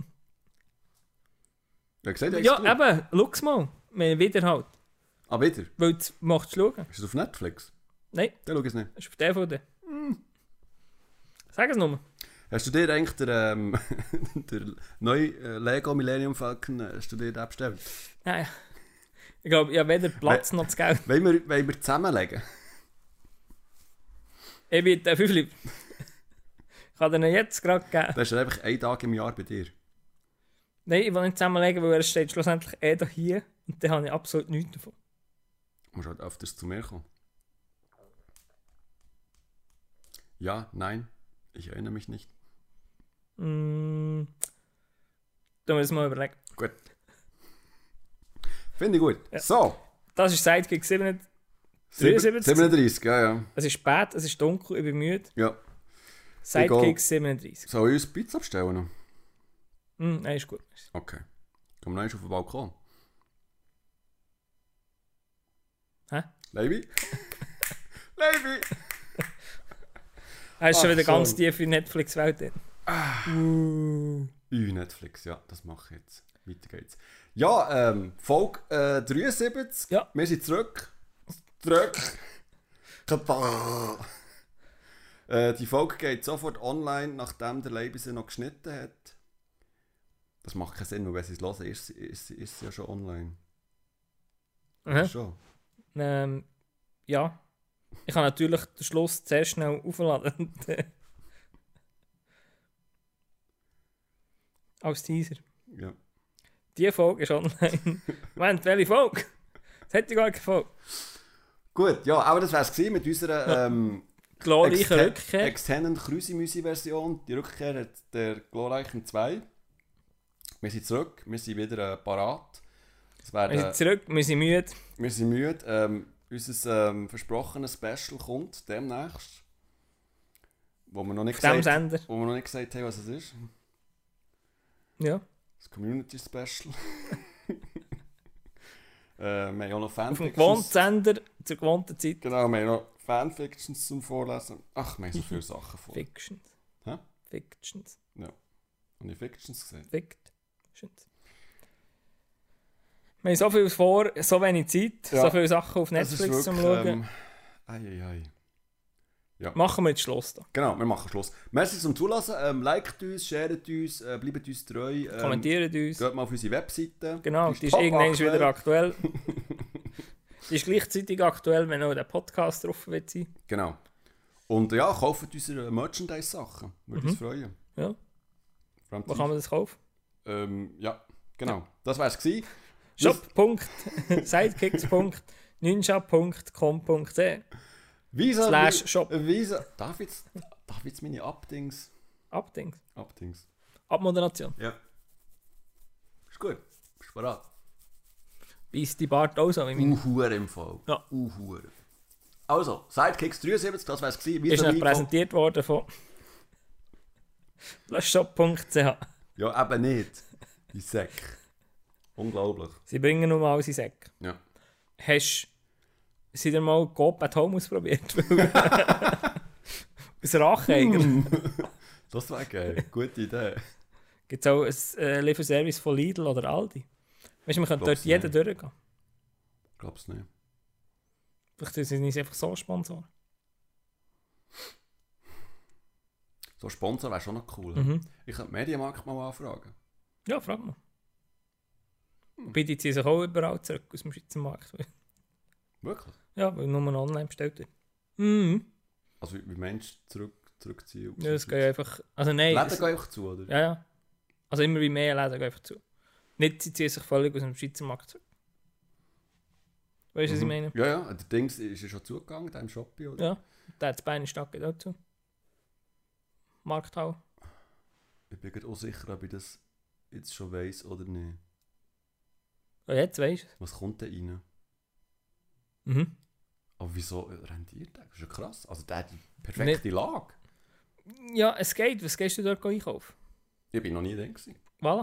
Ja, gesagt, Ja, eben, schau's mal. Wir wieder halt. Ah, wieder? Weil du möchtest schauen. Ist es auf Netflix? Nein, Dann schau ich es nicht. das ist auf D V D. Sag es nur. Hast du dir eigentlich den, ähm, der neue äh, Lego Millennium Falcon, äh, hast du dir den bestellt? Nein. Ich glaube, ich habe weder Platz noch das Geld. Wollen wir, wollen wir zusammenlegen? Ich bin der Fünfli. Ich kann dir ihn jetzt gerade geben. Das ist ja einfach ein Tag im Jahr bei dir. Nein, ich will nicht zusammenlegen, weil er steht schlussendlich eh da hier. Und dann habe ich absolut nichts davon. Du musst halt öfters zu mir kommen. Ja, nein, ich erinnere mich nicht. Mm, da muss ich mal überlegen. Gut. Finde ich gut. Ja. So. Das ist Sidekick siebenunddreißig. siebenunddreißig, ja, ja. Es ist spät, es ist dunkel, ich bin müde. Ja. Sidekick siebenunddreißig. Soll ich uns Pizza bestellen noch? Mm, nein, ist gut. Okay. Kommen wir noch auf den Balkon. Hä? Leibi? Leibi! Er ist schon Ach, wieder so. ganz tief in Netflix-Welt drin. Uh. Ü, Netflix, ja, das mache ich jetzt. Weiter geht's. Ja, ähm, Folge äh, dreiundsiebzig. Ja. Wir sind zurück. Zurück. Kata. äh, die Folge geht sofort online, nachdem der Leibi sie noch geschnitten hat. Das macht keinen Sinn, weil wenn sie es hören, ist, ist, ist sie ja schon online. Aha. Schon. Ähm, ja. Ich kann natürlich den Schluss sehr schnell aufladen. Als Teaser. Ja. Die Folge ist online. Moment, welche Folge? Das hätte ich gar keine Folge. Gut, ja, aber das wär's gewesen mit unserer ähm, Glorreiche Exten- Rückkehr. Extended Krüsi-Müsi-Version. Die Rückkehr hat der glorreichen zwei. Wir sind zurück, wir sind wieder äh, parat. Es Wir werden, sind zurück, wir sind müde. wir sind müde. Ähm, unser ähm, versprochenes Special kommt demnächst. Wo wir noch nicht Auf diesem gesagt, Sender. wo wir noch nicht gesagt haben, was es ist. Ja. Das Community Special. äh, wir haben auch noch Auf dem gewohnten Fanfictions. Sender, zur gewohnten Zeit. Genau, wir haben noch Fanfictions zum Vorlesen. Ach, wir haben so viele Sachen vor. Fictions. Hä? Fictions. Ja. Habe ich Fictions gesehen? Fictions. Wir haben so viel vor, so wenig Zeit, Ja. so viele Sachen auf Das ist Netflix zum wirklich, Schauen. ähm, ei, ei, ei. Machen wir jetzt Schluss da. Genau, wir machen Schluss. Merci zum Zulassen. Ähm, liked uns, sharet uns, äh, bleibt uns treu. Ähm, Kommentiert uns. Geht mal auf unsere Webseite. Genau, die ist top irgendwann aktuell. wieder aktuell. Die ist gleichzeitig aktuell, wenn auch der Podcast drauf wird sein. Genau. Und ja, kauft unsere Merchandise-Sachen. Würde Mhm. uns freuen. Ja. Vor allem Wo kann man das kaufen? ähm, ja, genau. Das wär's gewesen. shop punkt sidekicks punkt ninja punkt com punkt c h. Visa, Slash Shop. Visa. Darf jetzt, darf jetzt meine Abdings? Abdings. Abdings. Abmoderation. Ja. Ist gut. Bist du bereit? Beißt die Bart auch so wie meine. Uhuere im Fall. Ja. Uhuere. Also, Sidekicks dreiundsiebzig, das wär's gewesen. Ist Visa nicht präsentiert worden von shop punkt c h. Ja, eben nicht. Die Säck. Unglaublich. Sie bringen nur mal alle Säcke. Ja. Hast du dir mal Coop at Home ausprobiert? Aus Rache eigentlich. Das wäre geil. Gute Idee. Gibt es auch einen äh, Lieferservice von Lidl oder Aldi? Weißt du, man könnte Glaub's dort jeden nicht. durchgehen. Glaub's nicht. Vielleicht sind sie einfach so Sponsor. So ein Sponsor wäre schon noch cool. Mhm. Ich könnte Mediamarkt mal anfragen. Ja, frag mal. Wobei die ziehen sich auch überall zurück aus dem Schweizer Markt. Wirklich? Ja, weil nur online bestellt wird. Mhm. Also wie Menschen zurück, zurückziehen? Ja, das geht einfach... Also nein... Läden es- gehen einfach zu, oder? Ja, ja. Also immer wie mehr Läden gehen einfach zu. Nicht, sie ziehen sich völlig aus dem Schweizer Markt zurück. Weißt du, was ich Mhm. meine? Ja, ja. Der Dings ist ja schon zugegangen, der im Shopee, oder? Ja. Der hat das Bein Stadt geht auch zu. Markthau. Ich bin gerade unsicher, ob ich das jetzt schon weiss oder nicht. Ja, jetzt weisst du es. Was kommt da rein? Mhm. Aber wieso rentiert der? Das ist ja krass. Also der hat die perfekte Lage. Ja, es geht. Was gehst du dort einkaufen? Ich bin noch nie da gewesen. Voilà.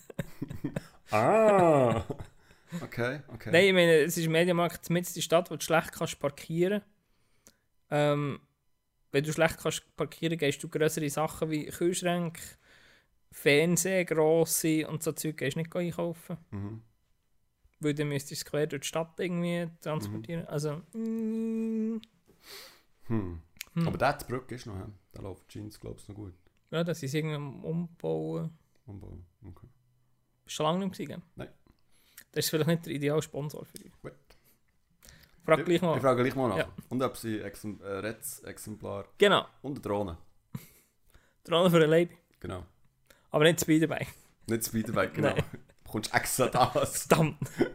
Ah! Okay, okay. Nein, ich meine, es ist ein Mediamarkt mitten in der Stadt, wo du schlecht kannst parkieren. Ähm, wenn du schlecht kannst parkieren, gehst du größere Sachen wie Kühlschränke, Fernseher, grosse und so Zeug gehst du nicht einkaufen. Mhm. Weil dann müsstest du es quer durch die Stadt irgendwie transportieren. Also, mm, Hm. Hm. Aber der Brücke ist noch, he? Der läuft Jeans, glaube ich, noch gut. Ja, das ist irgendwie am Umbauen. Umbau, okay. Bist du schon lange nicht gewesen? Nein. Das ist vielleicht nicht der ideale Sponsor für dich. Gut. Frag gleich mal. Ich frage gleich mal nach. Ja. Und ob sie Exemp äh, Reds-Exemplar Genau. und eine Drohne. Drohne für ein Lady. Genau. Aber nicht Speed dabei. Nicht Speederbike, genau. Nein. Du bekommst extra das. Verdammt.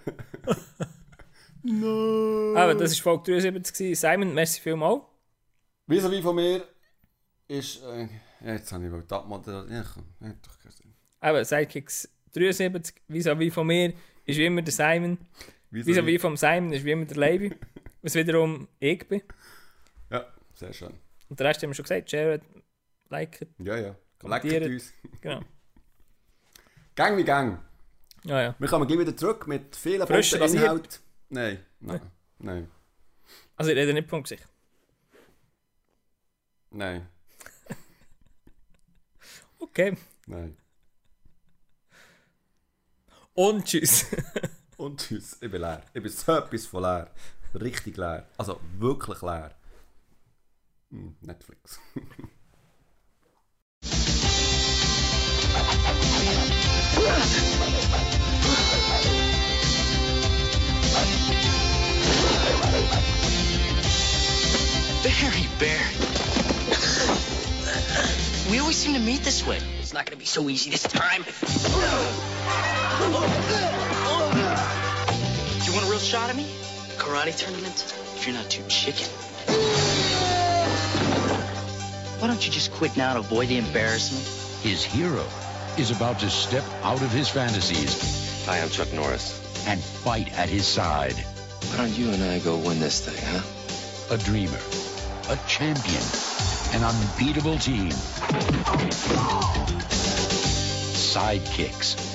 No. Aber das war Folge dreiundsiebzig gewesen. Simon, merci vielmals. Wieso wie von mir ist. Äh, ja, jetzt habe ich wohl die Abmoderation. Ja, komm, ja, doch keinen Sinn. Aber Sidekicks dreiundsiebzig, vis-à-vis von mir, ist wie immer der Simon. Vis-à-vis vom Simon ist wie immer der Leiby. Was wiederum ich bin. Ja, sehr schön. Und den Rest haben wir schon gesagt. Share, like. Ja, ja. Kommentiert. Leckt uns. Genau. Gang wie Gang. Ja, ja. Wir kommen gleich wieder zurück mit vielen Frisch bunten rasiert. Inhalten. Nein, nein, nein, Also ich rede nicht vom Gesicht. nein, Okay. nein. Und tschüss. Und tschüss. Ich bin leer. Ich bin so etwas von leer. Richtig leer. Also wirklich leer. Hm, Netflix. Barry, Barry. We always seem to meet this way. It's not gonna be so easy this time. You want a real shot at me? Karate tournament? If you're not too chicken. Why don't you just quit now to avoid the embarrassment? His hero is about to step out of his fantasies Hi, I'm Chuck Norris. and fight at his side. Why don't you and I go win this thing, huh? A dreamer, a champion, an unbeatable team. Sidekicks.